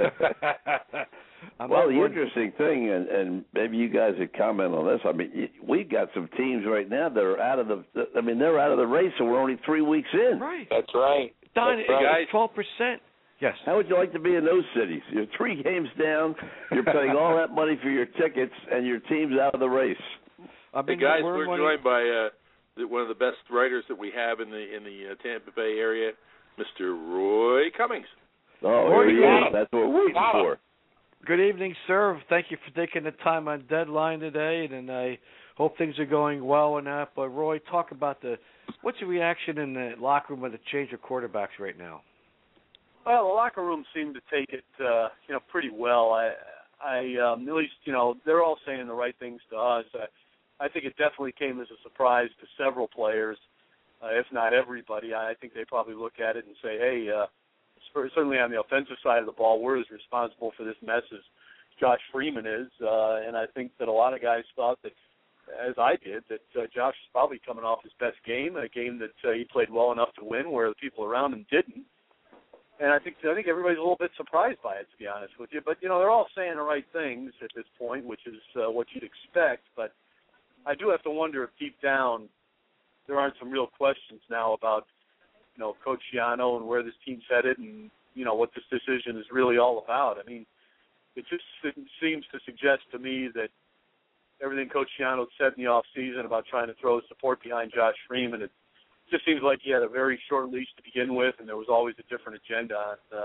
Well, the interesting thing, and maybe you guys would comment on this. I mean, we've got some teams right now that are out of they're out of the race, and we're only 3 weeks in. Right. That's right. Don, That's right. 12%. Yes. How would you like to be in those cities? You're 3 games down, you're paying all that money for your tickets, and your team's out of the race. Hey guys, we're joined by one of the best writers that we have in the Tampa Bay area, Mr. Roy Cummings. Oh, here he is. That's what we're waiting for. Good evening, sir. Thank you for taking the time on deadline today, and I hope things are going well and that. But Roy, talk about what's the reaction in the locker room with the change of quarterbacks right now? Well, the locker room seemed to take it, pretty well. I at least, they're all saying the right things to us. I think it definitely came as a surprise to several players, if not everybody. I think they probably look at it and say, hey, certainly on the offensive side of the ball, we're as responsible for this mess as Josh Freeman is. And I think that a lot of guys thought that, as I did, that Josh is probably coming off his best game, a game that he played well enough to win where the people around him didn't. And I think everybody's a little bit surprised by it, to be honest with you. But, they're all saying the right things at this point, which is what you'd expect. But I do have to wonder if deep down there aren't some real questions now about, Coach Schiano and where this team's headed and, what this decision is really all about. I mean, it just seems to suggest to me that everything Coach Schiano said in the offseason about trying to throw support behind Josh Freeman, it just seems like he had a very short leash to begin with, and there was always a different agenda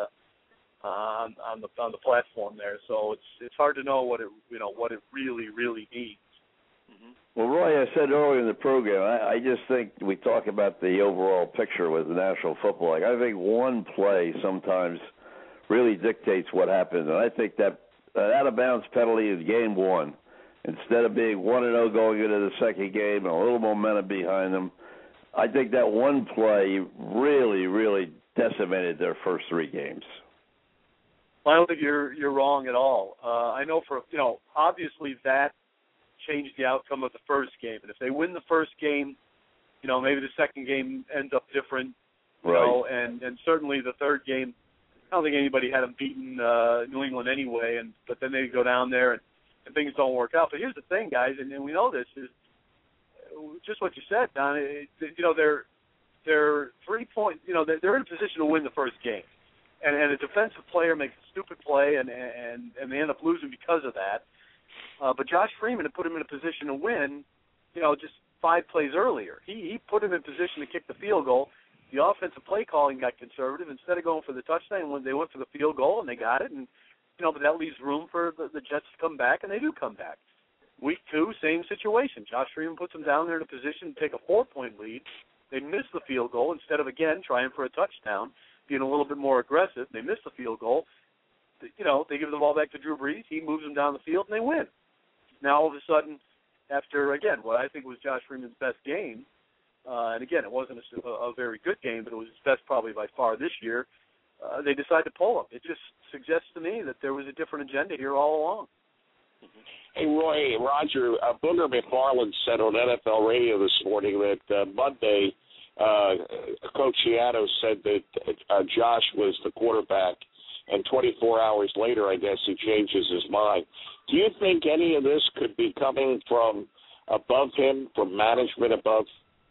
on the platform there. So it's hard to know what it really means. Well, Roy, I said earlier in the program, I just think we talk about the overall picture with the National Football League. I think one play sometimes really dictates what happens, and I think that out-of-bounds penalty is game one. Instead of being 1-0 going into the second game and a little momentum behind them, I think that one play really, really decimated their first 3 games. Well, I don't think you're wrong at all. I know obviously that changed the outcome of the first game. And if they win the first game, maybe the second game ends up different. Right. And certainly the third game, I don't think anybody had them beaten New England anyway. But then they go down there and things don't work out. But here's the thing, guys, and we know this is just what you said, Don. They're 3 points. They're in a position to win the first game, and a defensive player makes a stupid play, and they end up losing because of that. But Josh Freeman had put him in a position to win, just 5 plays earlier. He put him in position to kick the field goal. The offensive play calling got conservative. Instead of going for the touchdown, they went for the field goal, and they got it. And, but that leaves room for the Jets to come back, and they do come back. Week 2, same situation. Josh Freeman puts them down there in a position to take a 4-point lead. They miss the field goal instead of, again, trying for a touchdown, being a little bit more aggressive. They miss the field goal. They give the ball back to Drew Brees. He moves them down the field, and they win. Now, all of a sudden, after, again, what I think was Josh Freeman's best game, and again, it wasn't a very good game, but it was his best probably by far this year, they decided to pull him. It just suggests to me that there was a different agenda here all along. Hey, Roger, Booger McFarland said on NFL radio this morning that Monday, Coach Schiano said that Josh was the quarterback, and 24 hours later, I guess, he changes his mind. Do you think any of this could be coming from above him, from management above?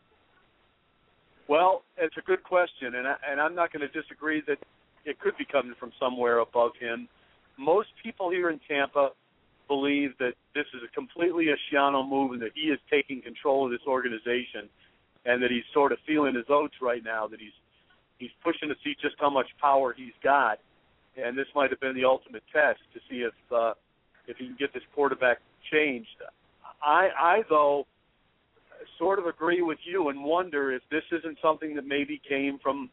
Well, it's a good question, and I'm not going to disagree that it could be coming from somewhere above him. Most people here in Tampa believe that this is completely a Schiano move and that he is taking control of this organization and that he's sort of feeling his oats right now, that he's pushing to see just how much power he's got. And this might have been the ultimate test to see if he can get this quarterback changed. I though sort of agree with you and wonder if this isn't something that maybe came from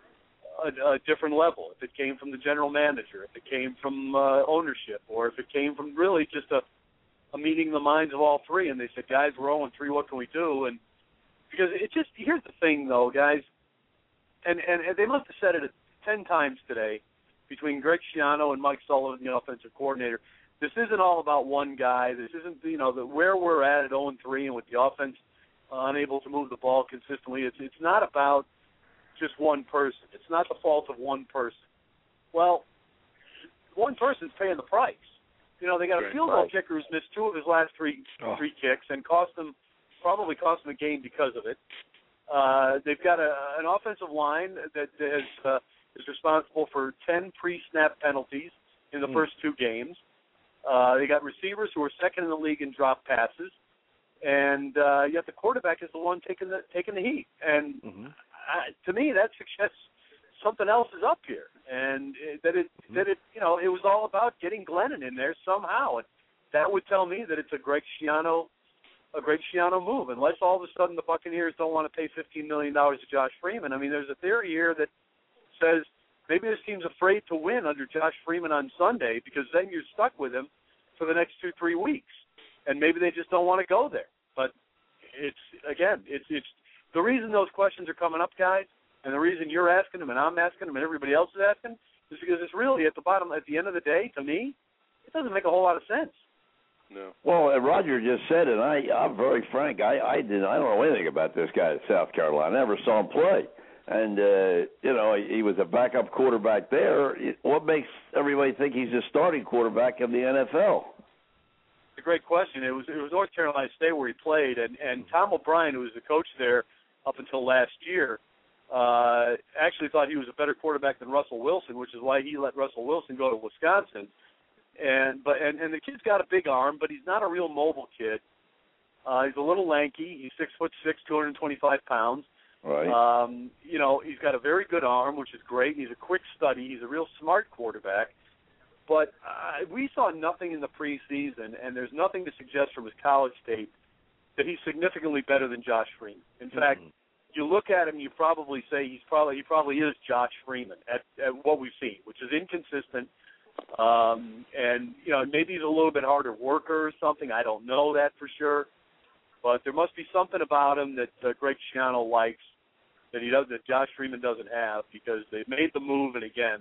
a different level, if it came from the general manager, if it came from ownership, or if it came from really just a meeting of the minds of all three, and they said, guys, we're 0-3, what can we do? And because it just, here's the thing, though, guys, and they must have said it 10 times today between Greg Schiano and Mike Sullivan, the offensive coordinator. This isn't all about one guy. This isn't, where we're at 0-3 and with the offense unable to move the ball consistently. It's not about just one person. It's not the fault of one person. Well, one person's paying the price. They got a field goal kicker who's missed 2 of his last three kicks and probably cost them a game because of it. They've got an offensive line that is responsible for 10 pre-snap penalties in the first 2 games. They got receivers who are second in the league in drop passes, and yet the quarterback is the one taking the heat. And to me, that suggests something else is up here, and it was all about getting Glennon in there somehow, and that would tell me that it's a Greg Schiano move, unless all of a sudden the Buccaneers don't want to pay $15 million to Josh Freeman. I mean, there's a theory here that says maybe this team's afraid to win under Josh Freeman on Sunday because then you're stuck with him for the next 2-3 weeks, and maybe they just don't want to go there. But it's the reason those questions are coming up, guys, and the reason you're asking them and I'm asking them and everybody else is asking is because it's really at the end of the day, to me, it doesn't make a whole lot of sense. No. Well, Roger just said it. I'm very frank. I don't know anything about this guy at South Carolina. I never saw him play. And, he was a backup quarterback there. What makes everybody think he's a starting quarterback in the NFL? It's a great question. It was North Carolina State where he played, and Tom O'Brien, who was the coach there up until last year, actually thought he was a better quarterback than Russell Wilson, which is why he let Russell Wilson go to Wisconsin. And the kid's got a big arm, but he's not a real mobile kid. He's a little lanky. He's 6'6", 225 pounds. Right. He's got a very good arm, which is great. He's a quick study. He's a real smart quarterback. But we saw nothing in the preseason, and there's nothing to suggest from his college tape that he's significantly better than Josh Freeman. In fact, you look at him, you probably say he probably is Josh Freeman at what we've seen, which is inconsistent. Maybe he's a little bit harder worker or something. I don't know that for sure. But there must be something about him that Greg Schiano likes that Josh Freeman doesn't have, because they've made the move, and again,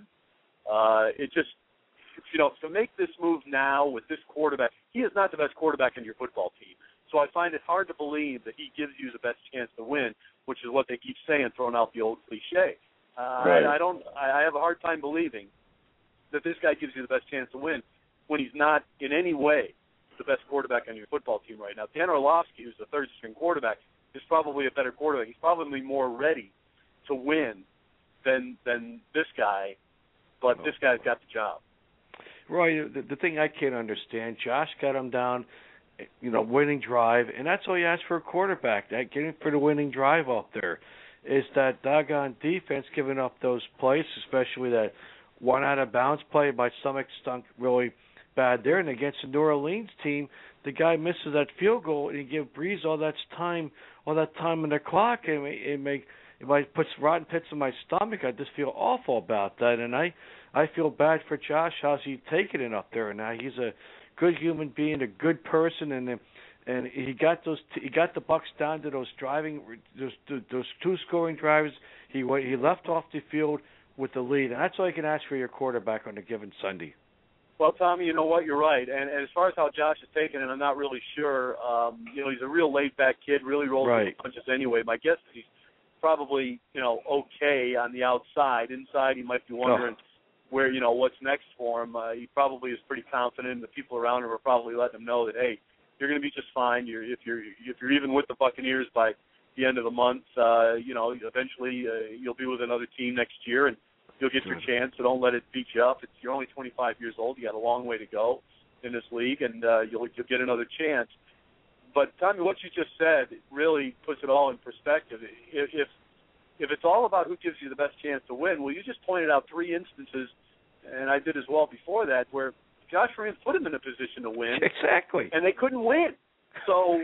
to make this move now with this quarterback, he is not the best quarterback in your football team. So I find it hard to believe that he gives you the best chance to win, which is what they keep saying, throwing out the old cliche. Right. I have a hard time believing that this guy gives you the best chance to win when he's not in any way the best quarterback on your football team right now. Dan Orlovsky, who's the third-string quarterback, is probably a better quarterback. He's probably more ready to win than this guy, but this guy's got the job. Roy, the thing I can't understand, Josh got him down, winning drive, and that's all you ask for a quarterback, that getting for the winning drive out there, is that doggone defense giving up those plays, especially that one out-of-bounds play by Stomach stunk really bad there. And against the New Orleans team, the guy misses that field goal, and you give Breeze all that time on the clock, and if I put rotten pits in my stomach, I just feel awful about that. And I feel bad for Josh. How's he taking it up there? Now he's a good human being, a good person, and he got the Bucks down to those 2 scoring drives. He left off the field with the lead, and that's all you can ask for your quarterback on a given Sunday. Well, Tommy, you know what? You're right. And as far as how Josh is taking it, I'm not really sure. He's a real laid-back kid, really rolls with the punches anyway. My guess is he's probably, okay on the outside. Inside, he might be wondering where, what's next for him. He probably is pretty confident. The people around him are probably letting him know that, hey, you're going to be just fine. If you're even with the Buccaneers by the end of the month, eventually you'll be with another team next year, and you'll get your chance, so don't let it beat you up. You're only 25 years old. You got a long way to go in this league, and you'll get another chance. But, Tommy, what you just said really puts it all in perspective. If it's all about who gives you the best chance to win, well, you just pointed out 3 instances, and I did as well before that, where Josh Freeman put him in a position to win. Exactly. And they couldn't win. So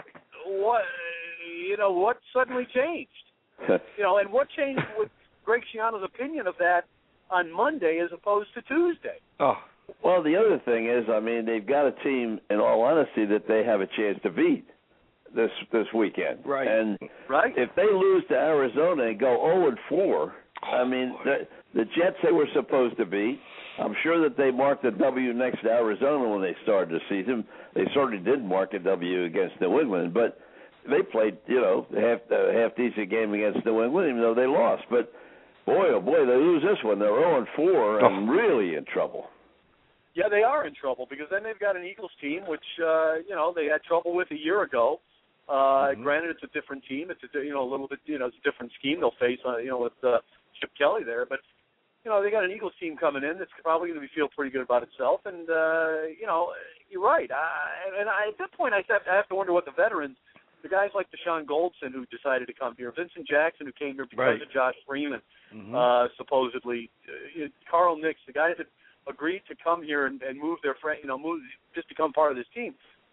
what suddenly changed? And what changed with Greg Schiano's opinion of that on Monday as opposed to Tuesday? Oh. Well, the other thing is, I mean, they've got a team, in all honesty, that they have a chance to beat this weekend. Right. And if they lose to Arizona and go 0-4, I mean, the Jets they were supposed to beat, I'm sure that they marked a W next to Arizona when they started the season. They certainly did mark a W against New England, but they played, a half-decent game against New England, even though they lost. But, boy, oh boy, they lose this one. They're 0-4 and really in trouble. Yeah, they are in trouble because then they've got an Eagles team, which, they had trouble with a year ago. Granted, it's a different team. It's a little bit, it's a different scheme they'll face, with Chip Kelly there. But, they got an Eagles team coming in that's probably going to feel pretty good about itself. And, you're right. At that point, I have to wonder what the veterans, the guys like Deshaun Goldson who decided to come here, Vincent Jackson who came here because of Josh Freeman, supposedly, Carl Nix, the guys that agreed to come here and move their friend, move just become part of this team.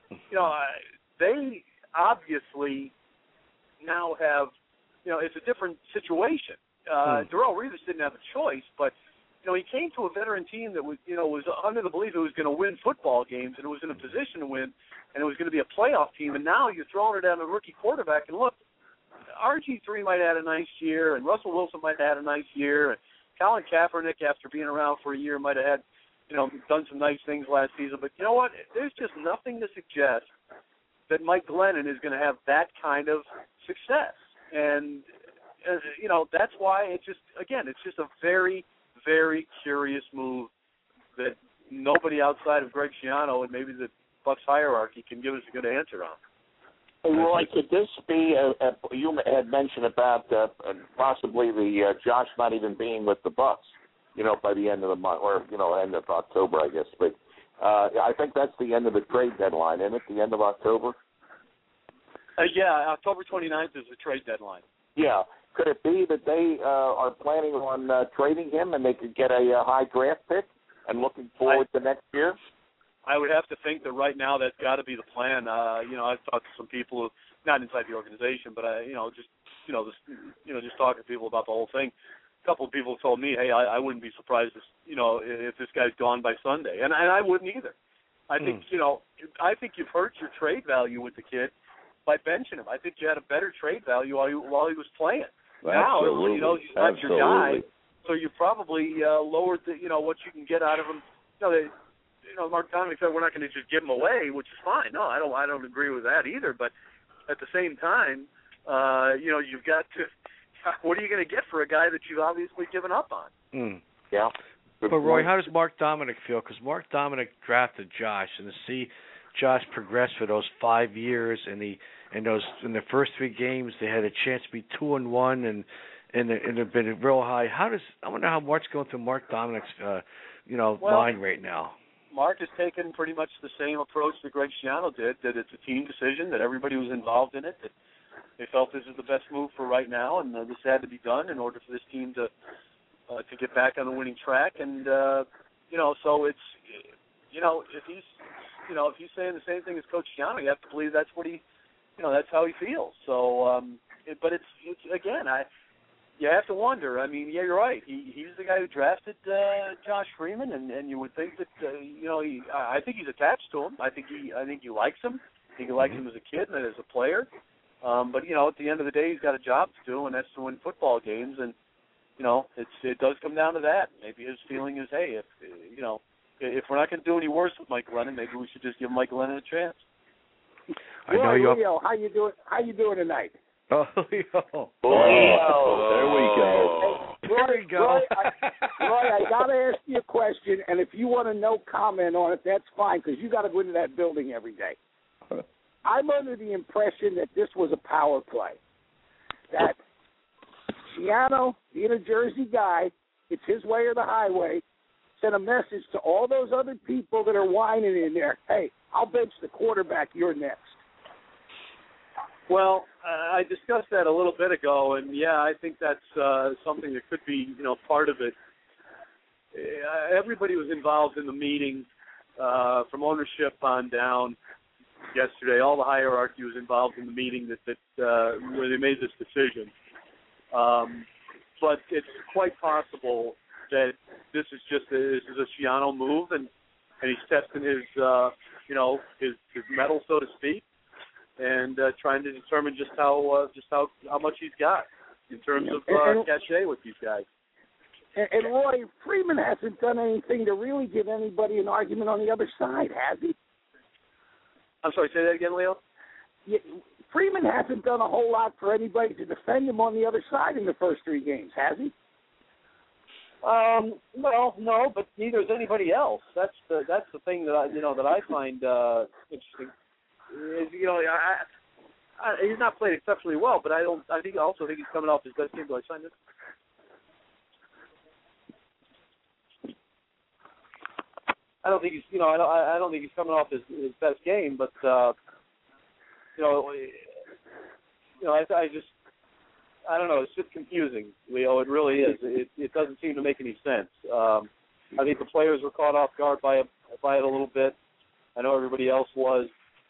They obviously now have, it's a different situation. Darrelle Revis didn't have a choice, but he came to a veteran team that was, was under the belief it was going to win football games and it was in a position to win, and it was going to be a playoff team. And now you're throwing it at a rookie quarterback. And look, RG3 might have had a nice year, and Russell Wilson might have had a nice year, and Colin Kaepernick, after being around for a year, might have had, done some nice things last season. But you know what? There's just nothing to suggest that Mike Glennon is going to have that kind of success. And, that's why it's just a very, very curious move that nobody outside of Greg Schiano and maybe the Bucs hierarchy can give us a good answer on. Roy, could this be, you had mentioned about possibly the Josh not even being with the Bucs, by the end of the month, or, end of October, I guess. But I think that's the end of the trade deadline, isn't it, the end of October? Yeah, October 29th is the trade deadline. Yeah. Could it be that they are planning on trading him and they could get a high draft pick and looking forward to next year? I would have to think that right now that's got to be the plan. I've talked to some people who, not inside the organization, but just talking to people about the whole thing. A couple of people told me, hey, I wouldn't be surprised if this guy's gone by Sunday, and I wouldn't either. I think I think you've hurt your trade value with the kid by benching him. I think you had a better trade value while he was playing. Now everybody knows he's not your guy, so you probably lowered what you can get out of him. Mark Dominik said we're not going to just give him away, which is fine. No, I don't agree with that either. But at the same time, you've got to. What are you going to get for a guy that you've obviously given up on? Yeah. But Roy, how does Mark Dominik feel? Because Mark Dominik drafted Josh, and to see Josh progress for those 5 years, and in the first 3 games they had a chance to be 2-1, and they've been real high. I wonder how Mark's going through Mark Dominik's mind right now. Mark has taken pretty much the same approach that Greg Schiano did, that it's a team decision, that everybody was involved in it, that they felt this is the best move for right now, and this had to be done in order for this team to get back on the winning track. And, so it's, if he's saying the same thing as Coach Schiano, you have to believe that's what that's how he feels. So, but it's again, you have to wonder. I mean, yeah, you're right. He's the guy who drafted Josh Freeman, and you would think that I think he's attached to him. I think he likes him. I think he likes him as a kid and as a player. But at the end of the day, he's got a job to do, and that's to win football games. And it does come down to that. Maybe his feeling is, hey, if we're not going to do any worse with Mike Glennon, maybe we should just give Mike Glennon a chance. I know you. Leo, how you doing? How you doing tonight? Oh, Leo. There we go. There we go. Roy, I got to ask you a question, and if you want to no comment on it, that's fine, because you got to go into that building every day. I'm under the impression that this was a power play. That Schiano, being a Jersey guy, it's his way or the highway, sent a message to all those other people that are whining in there, hey, I'll bench the quarterback, you're next. Well, I discussed that a little bit ago, and, yeah, I think that's something that could be, part of it. Everybody was involved in the meeting from ownership on down. yesterday. All the hierarchy was involved in the meeting that where they made this decision. But it's quite possible that this is a Schiano move, and he's testing his his mettle, so to speak, and trying to determine just how much he's got in terms of cachet with these guys. And Roy, Freeman hasn't done anything to really give anybody an argument on the other side, has he? I'm sorry, say that again, Leo? Yeah, Freeman hasn't done a whole lot for anybody to defend him on the other side in the first 3 games, has he? Well, no, but neither is anybody else. That's the thing that I find interesting. Is, he's not played exceptionally well, but I also think he's coming off his best game. Do I sign this? I don't think he's I don't think he's coming off his best game, but I don't know. It's just confusing, Leo. It really is. It doesn't seem to make any sense. I think the players were caught off guard by it a little bit. I know everybody else was.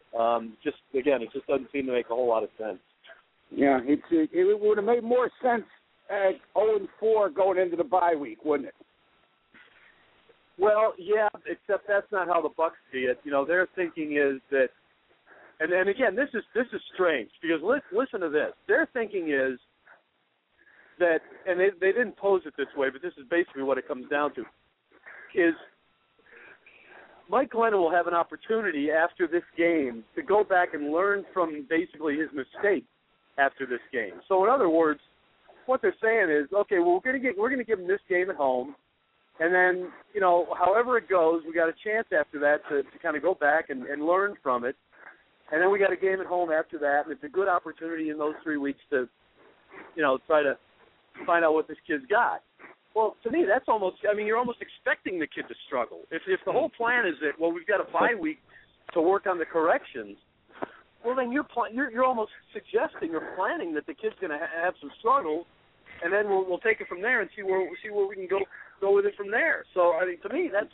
It just doesn't seem to make a whole lot of sense. Yeah, it would have made more sense at 0-4 going into the bye week, wouldn't it? Well, yeah, except that's not how the Bucs see it. Their thinking is that, and again, this is strange because listen to this. Their thinking is that, and they didn't pose it this way, but this is basically what it comes down to, is Mike Glennon will have an opportunity after this game to go back and learn from basically his mistake after this game. So in other words, what they're saying is, okay, well, we're going to give him this game at home. And then, however it goes, we got a chance after that to kind of go back and learn from it. And then we got a game at home after that, and it's a good opportunity in those 3 weeks to, try to find out what this kid's got. Well, to me, that's almost, you're almost expecting the kid to struggle. If the whole plan is that, well, we've got a bye week to work on the corrections, well, then you're almost suggesting or planning that the kid's going to have some struggles, and then we'll take it from there and see where we can go with it from there. So I think to me that's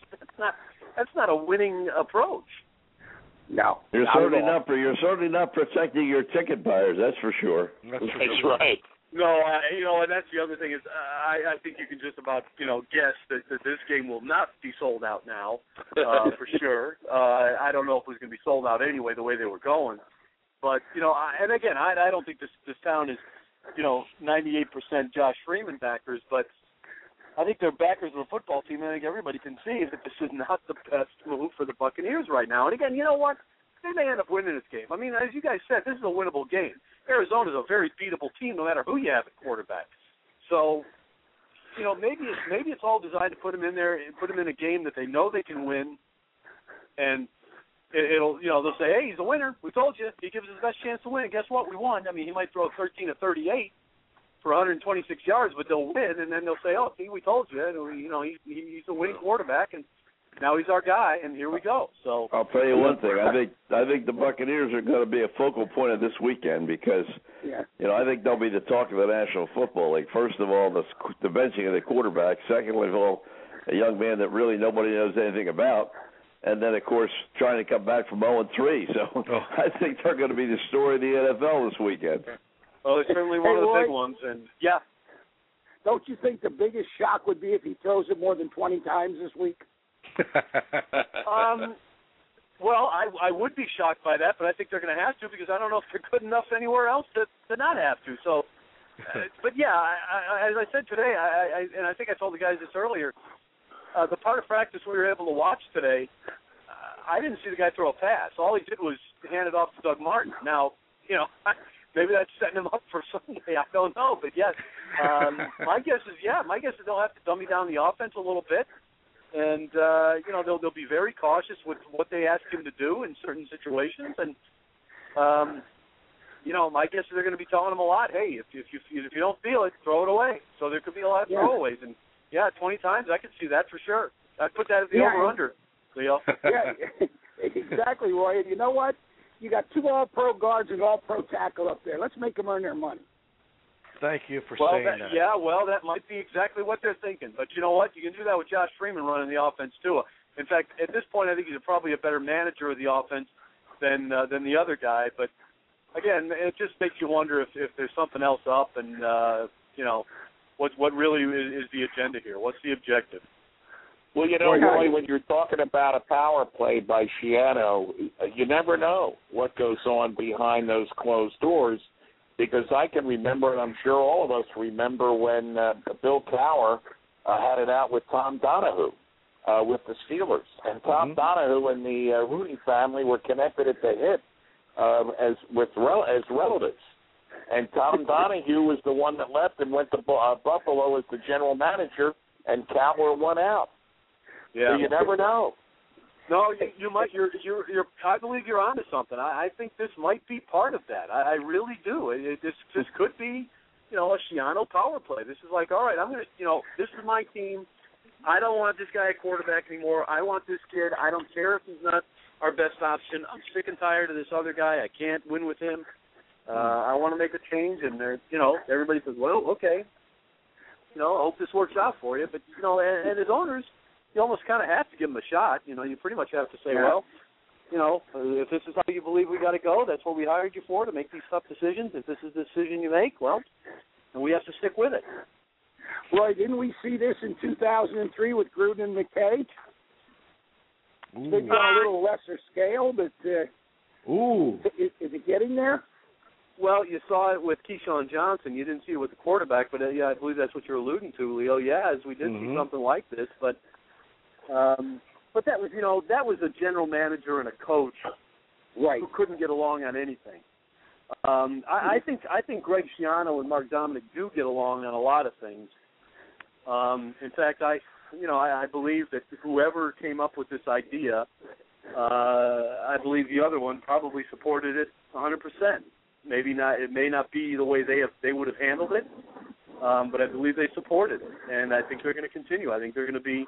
not a winning approach. No, you're certainly not protecting your ticket buyers. That's for sure. That's right. No, and that's the other thing is I think you can just about guess that this game will not be sold out now for sure. I don't know if it was going to be sold out anyway the way they were going, but and again I don't think this town is 98% Josh Freeman backers, but I think they're backers of the football team, and I think everybody can see that this is not the best move for the Buccaneers right now. And again, you know what? They may end up winning this game. As you guys said, this is a winnable game. Arizona's a very beatable team no matter who you have at quarterback. So, maybe it's all designed to put them in there and put them in a game that they know they can win, and it'll they'll say, hey, he's a winner. We told you. He gives us the best chance to win. And guess what? We won. He might throw 13 of 38. For 126 yards, but they'll win, and then they'll say, "Oh, see, we told you. He's a winning quarterback, and now he's our guy, and here we go." So I'll tell you one thing. I think the Buccaneers are going to be a focal point of this weekend because, I think they'll be the talk of the National Football League. First of all, the benching of the quarterback. Secondly of all, a young man that really nobody knows anything about. And then, of course, trying to come back from 0-3. So I think they're going to be the story of the NFL this weekend. Well, it's certainly one of the big ones, and yeah. Don't you think the biggest shock would be if he throws it more than 20 times this week? Well, I would be shocked by that, but I think they're going to have to because I don't know if they're good enough anywhere else to not have to. So, but yeah, as I said today, and I think I told the guys this earlier, the part of practice we were able to watch today, I didn't see the guy throw a pass. All he did was hand it off to Doug Martin. Now, maybe that's setting him up for Sunday. I don't know, but yes, my guess is they'll have to dummy down the offense a little bit, and they'll be very cautious with what they ask him to do in certain situations, and my guess is they're going to be telling him a lot. Hey, if you don't feel it, throw it away. So there could be a lot of throwaways, and 20 times I could see that for sure. I'd put that at the over/under, Leo. Yeah, exactly, Roy. And you know what? You got 2 all-pro guards and all-pro tackle up there. Let's make them earn their money. Thank you for saying that. Yeah, well, that might be exactly what they're thinking. But you know what? You can do that with Josh Freeman running the offense, too. In fact, at this point, I think he's probably a better manager of the offense than the other guy. But again, it just makes you wonder if there's something else up, and what really is the agenda here? What's the objective? Well, Roy, when you're talking about a power play by Schiano, you never know what goes on behind those closed doors, because I can remember, and I'm sure all of us remember, when Bill Cowher had it out with Tom Donahue with the Steelers. And Tom Donahue and the Rooney family were connected at the hip as relatives. And Tom Donahue was the one that left and went to Buffalo as the general manager, and Cowher won out. Yeah. So you never know. No, you might. I believe you're onto something. I think this might be part of that. I really do. This could be, a Schiano power play. This is like, all right, I'm gonna, this is my team. I don't want this guy at quarterback anymore. I want this kid. I don't care if he's not our best option. I'm sick and tired of this other guy. I can't win with him. I want to make a change, and everybody says, well, okay. I hope this works out for you. But and as owners, you almost kind of have to give them a shot. You pretty much have to say, well, if this is how you believe we got to go, that's what we hired you for, to make these tough decisions. If this is the decision you make, well, then we have to stick with it. Roy, didn't we see this in 2003 with Gruden and McKay? Maybe on a little lesser scale, but is it getting there? Well, you saw it with Keyshawn Johnson. You didn't see it with the quarterback, but I believe that's what you're alluding to, Leo. Yeah, as we did see something like this, but that was, that was a general manager and a coach, right, who couldn't get along on anything. I think Greg Schiano and Mark Dominic do get along on a lot of things. In fact, I believe that whoever came up with this idea, I believe the other one probably supported it 100%. Maybe not. It may not be the way they would have handled it, but I believe they supported it, and I think they're going to continue. I think they're going to be,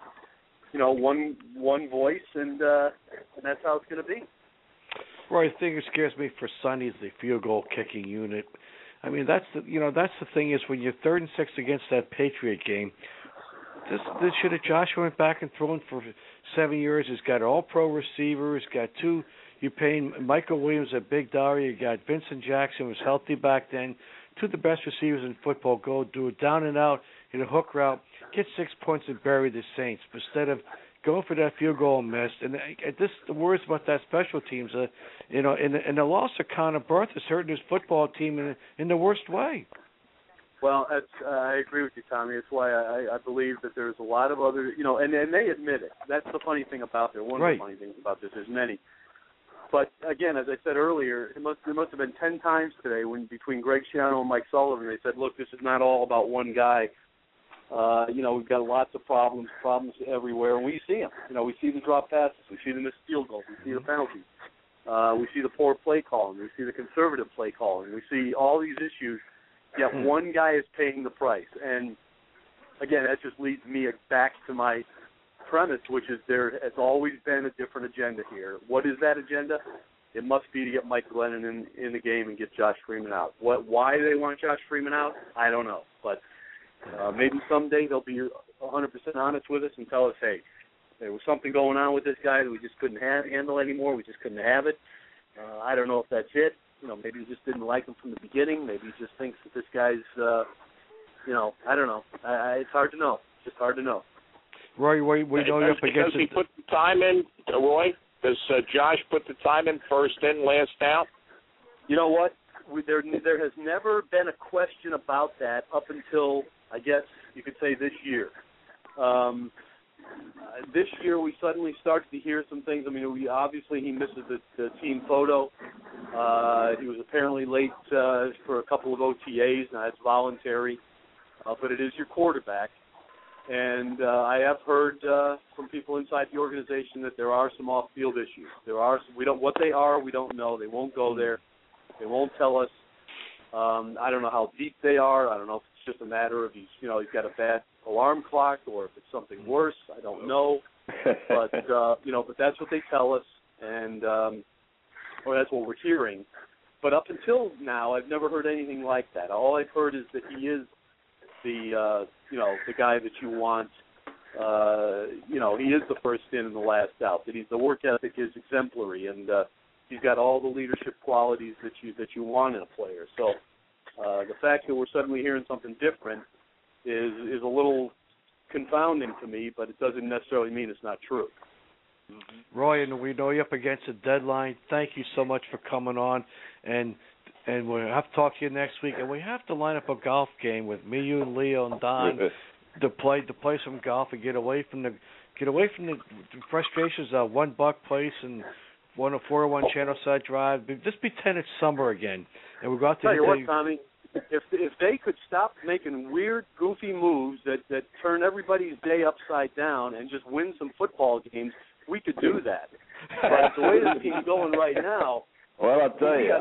one voice, and that's how it's going to be. Well, the thing that scares me for Sonny is the field goal kicking unit. I mean, that's the thing is, when you're 3rd and 6 against that Patriot game, this should have Joshua went back and thrown for 7 years. He's got all-pro receivers. Got 2. You're paying Michael Williams a big dollar. You got Vincent Jackson, was healthy back then. 2 of the best receivers in football. Go do it down and out in a hook route. Get 6 points and bury the Saints instead of going for that field goal and missed. And the worries about that special teams, and the loss of Connor Barth is hurting his football team in the worst way. Well, I agree with you, Tommy. It's why I believe that there's a lot of other, and they admit it. That's the funny thing about it. One of the funny things about this, there's many. But again, as I said earlier, there must have been 10 times today between Greg Schiano and Mike Sullivan, they said, look, this is not all about one guy. We've got lots of problems everywhere, and we see them. We see the drop passes, we see the missed field goals, we see the penalties, we see the poor play calling, we see the conservative play calling, we see all these issues, yet one guy is paying the price. And again, that just leads me back to my premise, which is there has always been a different agenda here. What is that agenda? It must be to get Mike Glennon in the game and get Josh Freeman out. Why they want Josh Freeman out, I don't know. But maybe someday they'll be 100% honest with us and tell us, hey, there was something going on with this guy that we just couldn't handle anymore. We just couldn't have it. I don't know if that's it. Maybe he just didn't like him from the beginning. Maybe he just thinks that this guy's, I don't know. It's hard to know. It's just hard to know. Roy, we know you're up against it. Does he put the time in, Roy? Does Josh put the time in, first in, last out? You know what? There has never been a question about that up until, I guess you could say, this year. This year we suddenly started to hear some things. I mean, obviously he misses the team photo. He was apparently late for a couple of OTAs. Now, it's voluntary, but it is your quarterback. And I have heard from people inside the organization that there are some off-field issues. What they are, we don't know. They won't go there. They won't tell us. I don't know how deep they are. I don't know if it's just a matter of he's got a bad alarm clock or if it's something worse. I don't know. But but that's what they tell us, and or that's what we're hearing. But up until now, I've never heard anything like that. All I've heard is that he is the guy that you want. He is the first in and the last out. That the work ethic is exemplary, and he's got all the leadership qualities that you want in a player. So the fact that we're suddenly hearing something different is a little confounding to me, but it doesn't necessarily mean it's not true. Mm-hmm. Roy, and we know you're up against a deadline. Thank you so much for coming on, and we'll have to talk to you next week. And we have to line up a golf game with me, you, and Leo and Don to play some golf and get away from the frustrations of $1 place and 401 Channelside Drive. Just pretend it's summer again, and we'll go out to tell you what, Tommy. If they could stop making weird, goofy moves that turn everybody's day upside down and just win some football games, we could do that. But the way the team's going right now. Well, I'll tell you,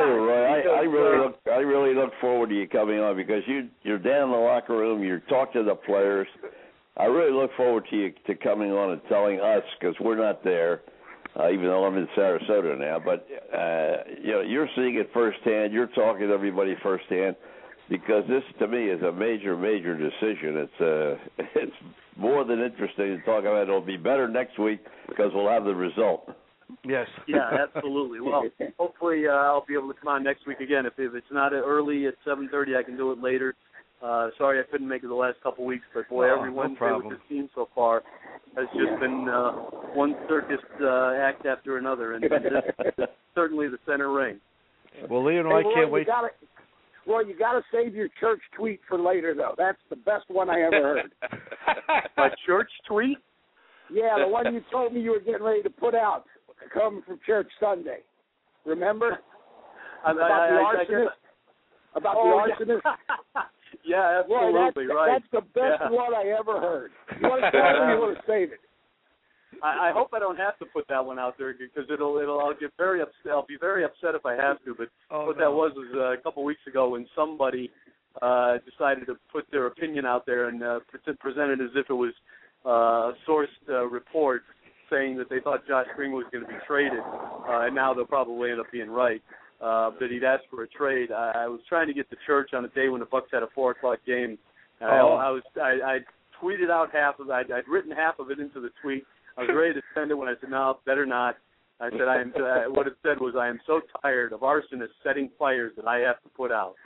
Roy. I really look forward to you coming on because you're down in the locker room. You're talking to the players. I really look forward to you coming on and telling us because we're not there. Even though I'm in Sarasota now, but you're seeing it firsthand. You're talking to everybody firsthand, because this to me is a major, major decision. It's more than interesting to talk about. It'll be better next week because we'll have the result. Yes. Yeah, absolutely. Well, hopefully I'll be able to come on next week again. If it's not early at 7:30, I can do it later. Sorry I couldn't make it the last couple of weeks, but boy, every Wednesday with this team so far has just been one circus act after another, and this is certainly the center ring. Well, Leo, I can't wait. You got to save your church tweet for later, though. That's the best one I ever heard. My church tweet? Yeah, the one you told me you were getting ready to put out, coming from church Sunday. Remember? About the arsonist? Yeah, absolutely, right. That's the best one I ever heard. You want to tell me, you want to save it? I hope I don't have to put that one out there because I'll get very upset. I'll be very upset if I have to. But that was a couple of weeks ago when somebody decided to put their opinion out there and present it as if it was a sourced report saying that they thought Josh Green was going to be traded, and now they'll probably end up being right. That he'd asked for a trade. I was trying to get to church on a day when the Bucs had a 4:00 game. I tweeted out half of it. I'd written half of it into the tweet. I was ready to send it when I said, no, better not. I said, what it said was, I am so tired of arsonists setting fires that I have to put out.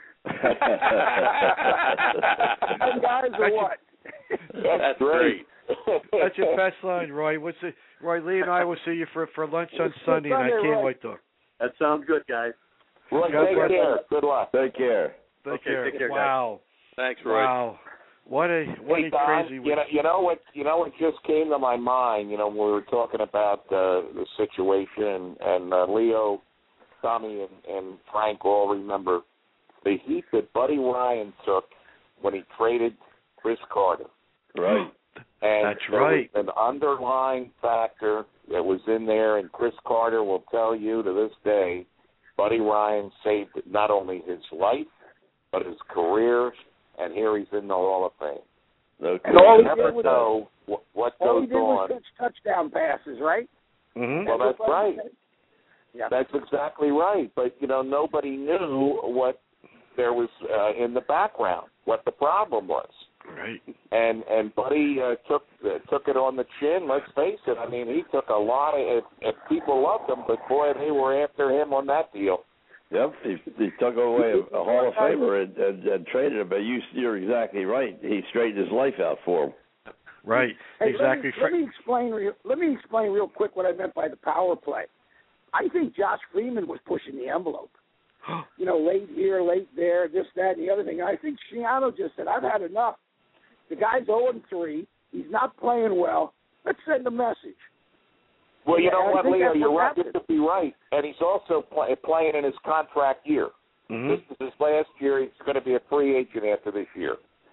Guys or what? That's great. That's your best line, Roy. Roy, Lee and I will see you for lunch on Sunday, and I can't wait to. That sounds good, guys. Roy, take care. Good luck. Take care. Take care. Wow. Guys. Thanks, Roy. Wow. What a crazy week. You know what just came to my mind, when we were talking about the situation, and Leo, Tommy, and Frank all remember the heat that Buddy Ryan took when he traded Chris Carter. Right. And that's right. An underlying factor that was in there, and Chris Carter will tell you to this day, Buddy Ryan saved not only his life, but his career, and here he's in the Hall of Fame. Okay. And all you never know what goes on. All he did was touchdown passes, right? Mm-hmm. Well, that's right. Yeah. That's exactly right. But, nobody knew what there was in the background, what the problem was. Right. And Buddy took it on the chin. Let's face it. I mean, he took a lot of if people loved him, but boy, they were after him on that deal. Yep, he took away a Hall of Famer and traded him. But you're exactly right. He straightened his life out for him. Right. Hey, exactly. Let me explain real quick what I meant by the power play. I think Josh Freeman was pushing the envelope. Late here, late there, this, that, and the other thing. I think Schiano just said, I've had enough. The guy's 0-3. He's not playing well. Let's send a message. Well, you know what, Leo, you're right. You could be right. And he's also playing in his contract year. Mm-hmm. This is his last year. He's going to be a free agent after this year.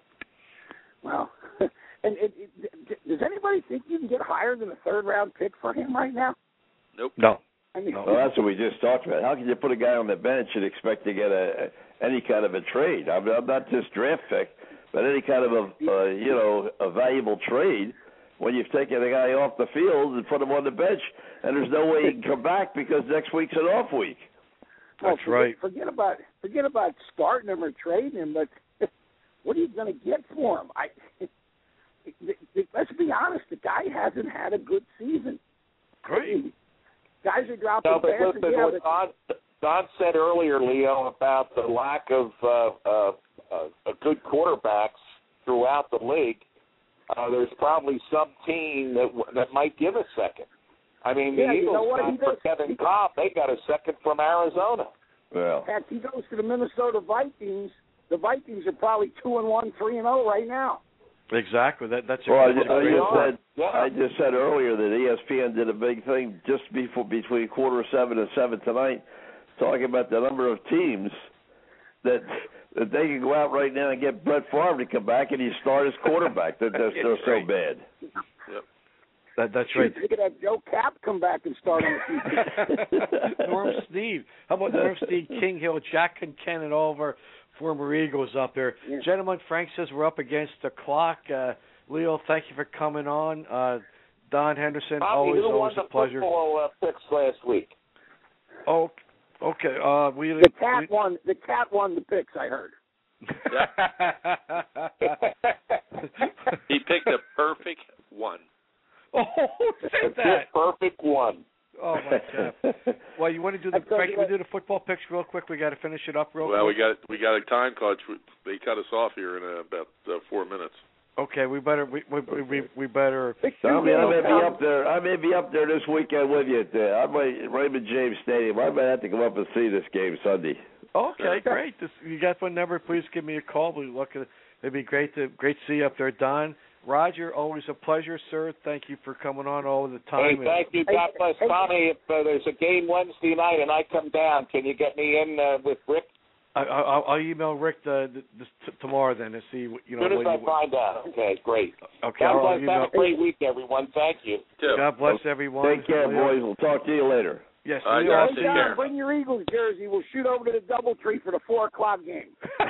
Well, and does anybody think you can get higher than a third-round pick for him right now? Nope. No. I mean, Well, that's what we just talked about. How can you put a guy on the bench and expect to get any kind of a trade? I'm not just draft pick, but any kind of a valuable trade when you've taken a guy off the field and put him on the bench, and there's no way he can come back because next week's an off week. That's right. Forget about starting him or trading him, but what are you going to get for him? Let's be honest. The guy hasn't had a good season. Great. Guys are dropping No, but passes. listen, what Don said earlier, Leo, about the lack of good quarterbacks throughout the league. There's probably some team that might give a second. I mean, the Eagles, for Kevin Cobb, they got a second from Arizona. Well, heck, he goes to the Minnesota Vikings. The Vikings are probably 2-1, 3-0 right now. Exactly. That's I just said earlier that ESPN did a big thing just between quarter 7 and 7 tonight, talking about the number of teams that they can go out right now and get Brett Favre to come back and he start as quarterback. They're so bad. Yep. That's right. You could have Joe Kapp come back and start on the future. Norm Snead. How about Norm Snead, King Hill, Jack Concannon, all of our former Eagles up there. Yeah. Gentlemen, Frank says we're up against the clock. Leo, thank you for coming on. Don Henderson, Bobby, always a pleasure. Football picks last week. Oh, okay. The cat won the picks, I heard. He picked a perfect one. Oh, say that. Perfect one. Oh my God! Well, you want to do the Frank? We do the football picks real quick. We got to finish it up real quick. Well, we got a time crunch. They cut us off here in about 4 minutes. Okay, we better. We better. Tommy, I may be up there. I may be up there this weekend with you at Raymond James Stadium. I might have to come up and see this game Sunday. Okay, great. You got one number? Please give me a call. It'd be great to see you up there, Don. Roger, always a pleasure, sir. Thank you for coming on all the time. Hey, thank you. God bless. Tommy, if there's a game Wednesday night and I come down, can you get me in with Rick? I'll email Rick tomorrow then to see. As soon as I find out. Okay, great. Okay. God bless. Have a great week, everyone. Thank you. God bless everyone. Take care, boys. We'll talk to you later. Yes. Bring your Eagles jersey. We'll shoot over to the DoubleTree for the 4:00 game.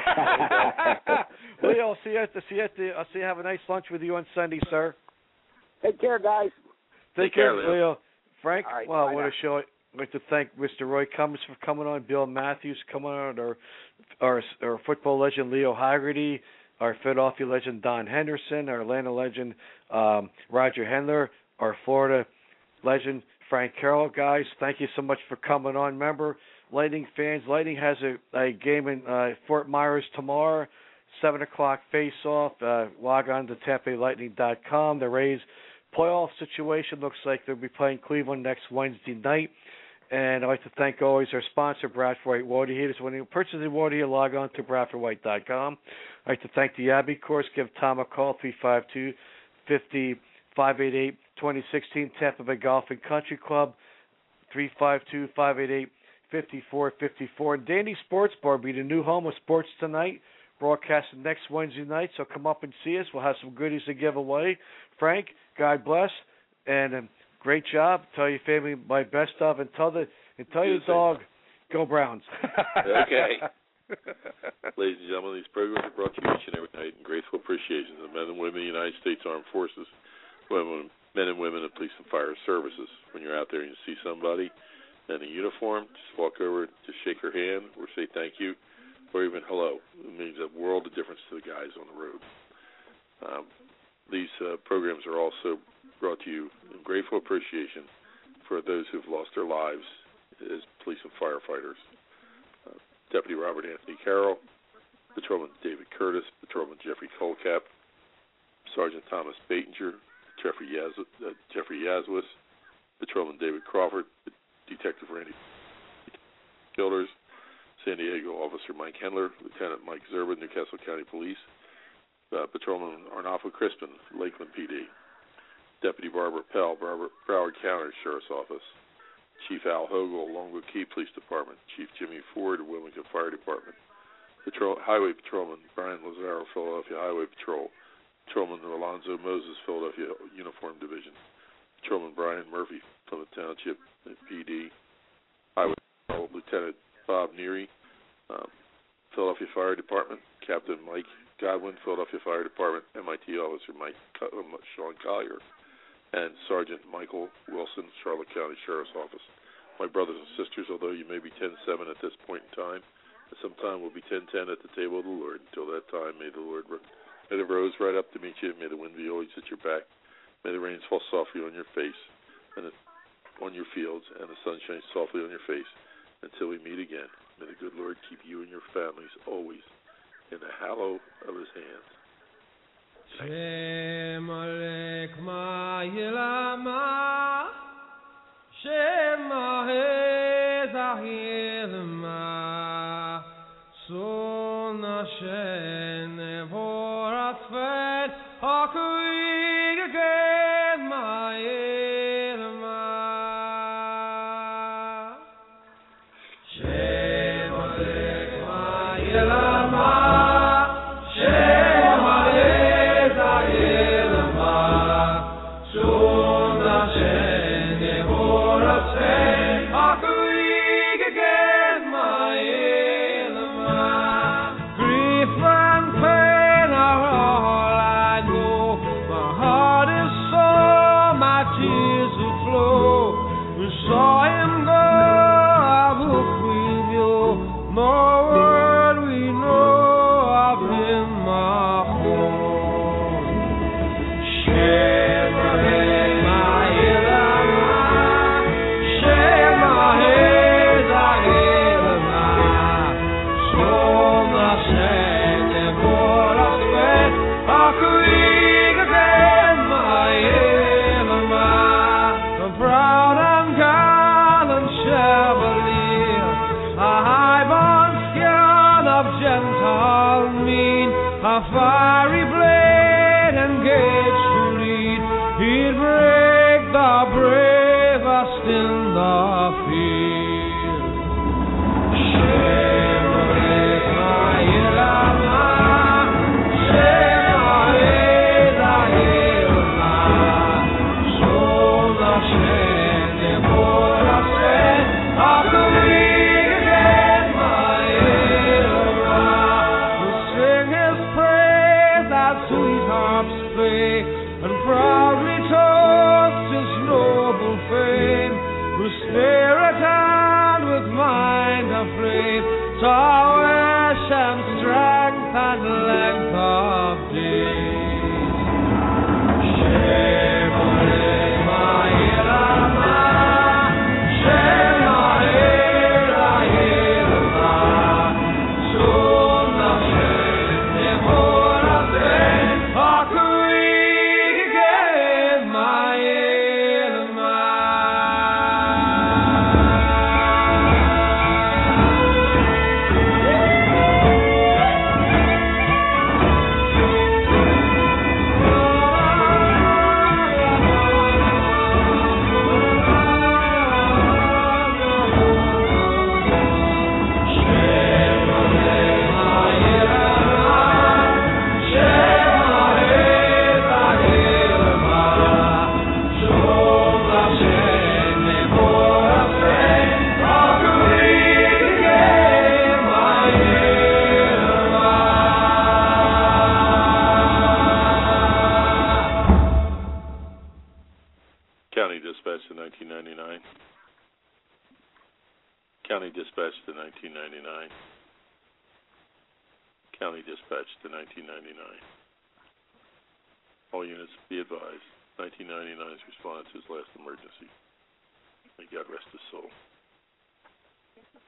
Leo, I'll see you. Have a nice lunch with you on Sunday, sir. Take care, guys. Take care, Leo. Frank. Right, well, what a show! I'd like to thank Mr. Roy Cummins for coming on. Bill Matthews coming on. Our football legend Leo Haggerty. Our Philadelphia legend Don Henderson. Our Atlanta legend Roger Hendler. Our Florida legend Frank Carroll. Guys, thank you so much for coming on. Remember, Lightning fans, Lightning has a game in Fort Myers tomorrow, 7 o'clock face-off. Log on to TampaBayLightning.com. The Rays playoff situation looks like they'll be playing Cleveland next Wednesday night. And I'd like to thank always our sponsor, Bradford White Water Heaters. When you purchase a water heater, log on to BradfordWhite.com. I'd like to thank the Abbey Course. Give Tom a call, 352-588-2016, Tampa Bay Golf and Country Club, 352-588-5454. And Dandy Sports Bar will be the new home of Sports Tonight, broadcasting next Wednesday night. So come up and see us. We'll have some goodies to give away. Frank, God bless, and great job. Tell your family my best of, and tell your dog, go Browns. Okay. Ladies and gentlemen, these programs are brought to you each and every night in grateful appreciation of the men and women of the United States Armed Forces, men and women of police and fire services. When you're out there and you see somebody in a uniform, just walk over, just shake her hand, or say thank you, or even hello. It means a world of difference to the guys on the road. These programs are also brought to you in grateful appreciation for those who've lost their lives as police and firefighters. Deputy Robert Anthony Carroll, Patrolman David Curtis, Patrolman Jeffrey Colcap, Sergeant Thomas Batinger, Jeffrey Yazwis, Patrolman David Crawford, Detective Randy Childers, San Diego Officer Mike Hendler, Lieutenant Mike Zerba, Newcastle County Police, Patrolman Arnolfo Crispin, Lakeland PD, Deputy Barbara Pell, Broward County Sheriff's Office, Chief Al Hogle, Longwood Key Police Department, Chief Jimmy Ford, Wilmington Fire Department, Highway Patrolman Brian Lazaro, Philadelphia Highway Patrol, Patrolman Alonzo Moses, Philadelphia Uniform Division, Patrolman Brian Murphy from the Township PD, Highway Patrol, Lieutenant Bob Neary, Philadelphia Fire Department, Captain Mike Godwin, Philadelphia Fire Department, MIT Officer Sean Collier, and Sergeant Michael Wilson, Charlotte County Sheriff's Office. My brothers and sisters, although you may be 10-7 at this point in time, at some time we'll be 10-10 at the table of the Lord. Until that time, may the rose right up to meet you, may the wind be always at your back, may the rains fall softly on your face, and the on your fields and the sun shines softly on your face. Until we meet again, may the good Lord keep you and your families always in the hallow of his hands. Shem Alek Ma'ilama, Shem Ahezahilma, Son Hashem Nevorat Fet, Hakuig again Ma'ilma. Shem Alek Ma'ilama, Shem Ahezahilma, Son Hashem Nevorat Fet, Hakuig again Ma'ilma. Grief and pain are all I know. My heart is sore, my tears will flow. We saw him go, I will grieve you. No word we know of him, my home. Shem Alek Ma'ilama, Shem Ahezahilma, Son Hashem Nevorat Fet, Hakuig again Ma'ilma. The proud and gallant Chevalier, a high-born scion of Gentile mien, a fiery blade engaged to lead, he'd break the bravest in the field. Shem Alek Ma'ilama, Shem Ahezahilma, Son Hashem Nevorat Fet, Hakuig again Ma'ilma. We'll sing his praise as sweethearts play, and proudly toast his noble fame. With spirit and with mind aflame, prowess and strength and length of days. Shem Alek Ma'ilama, Shem Ahezahilma, Son Hashem Nevorat Fet, Hakuig again Ma'ilma. County Dispatch to 1999. County Dispatch to 1999. County Dispatch to 1999. All units be advised, 1999's response is last emergency. May God rest his soul.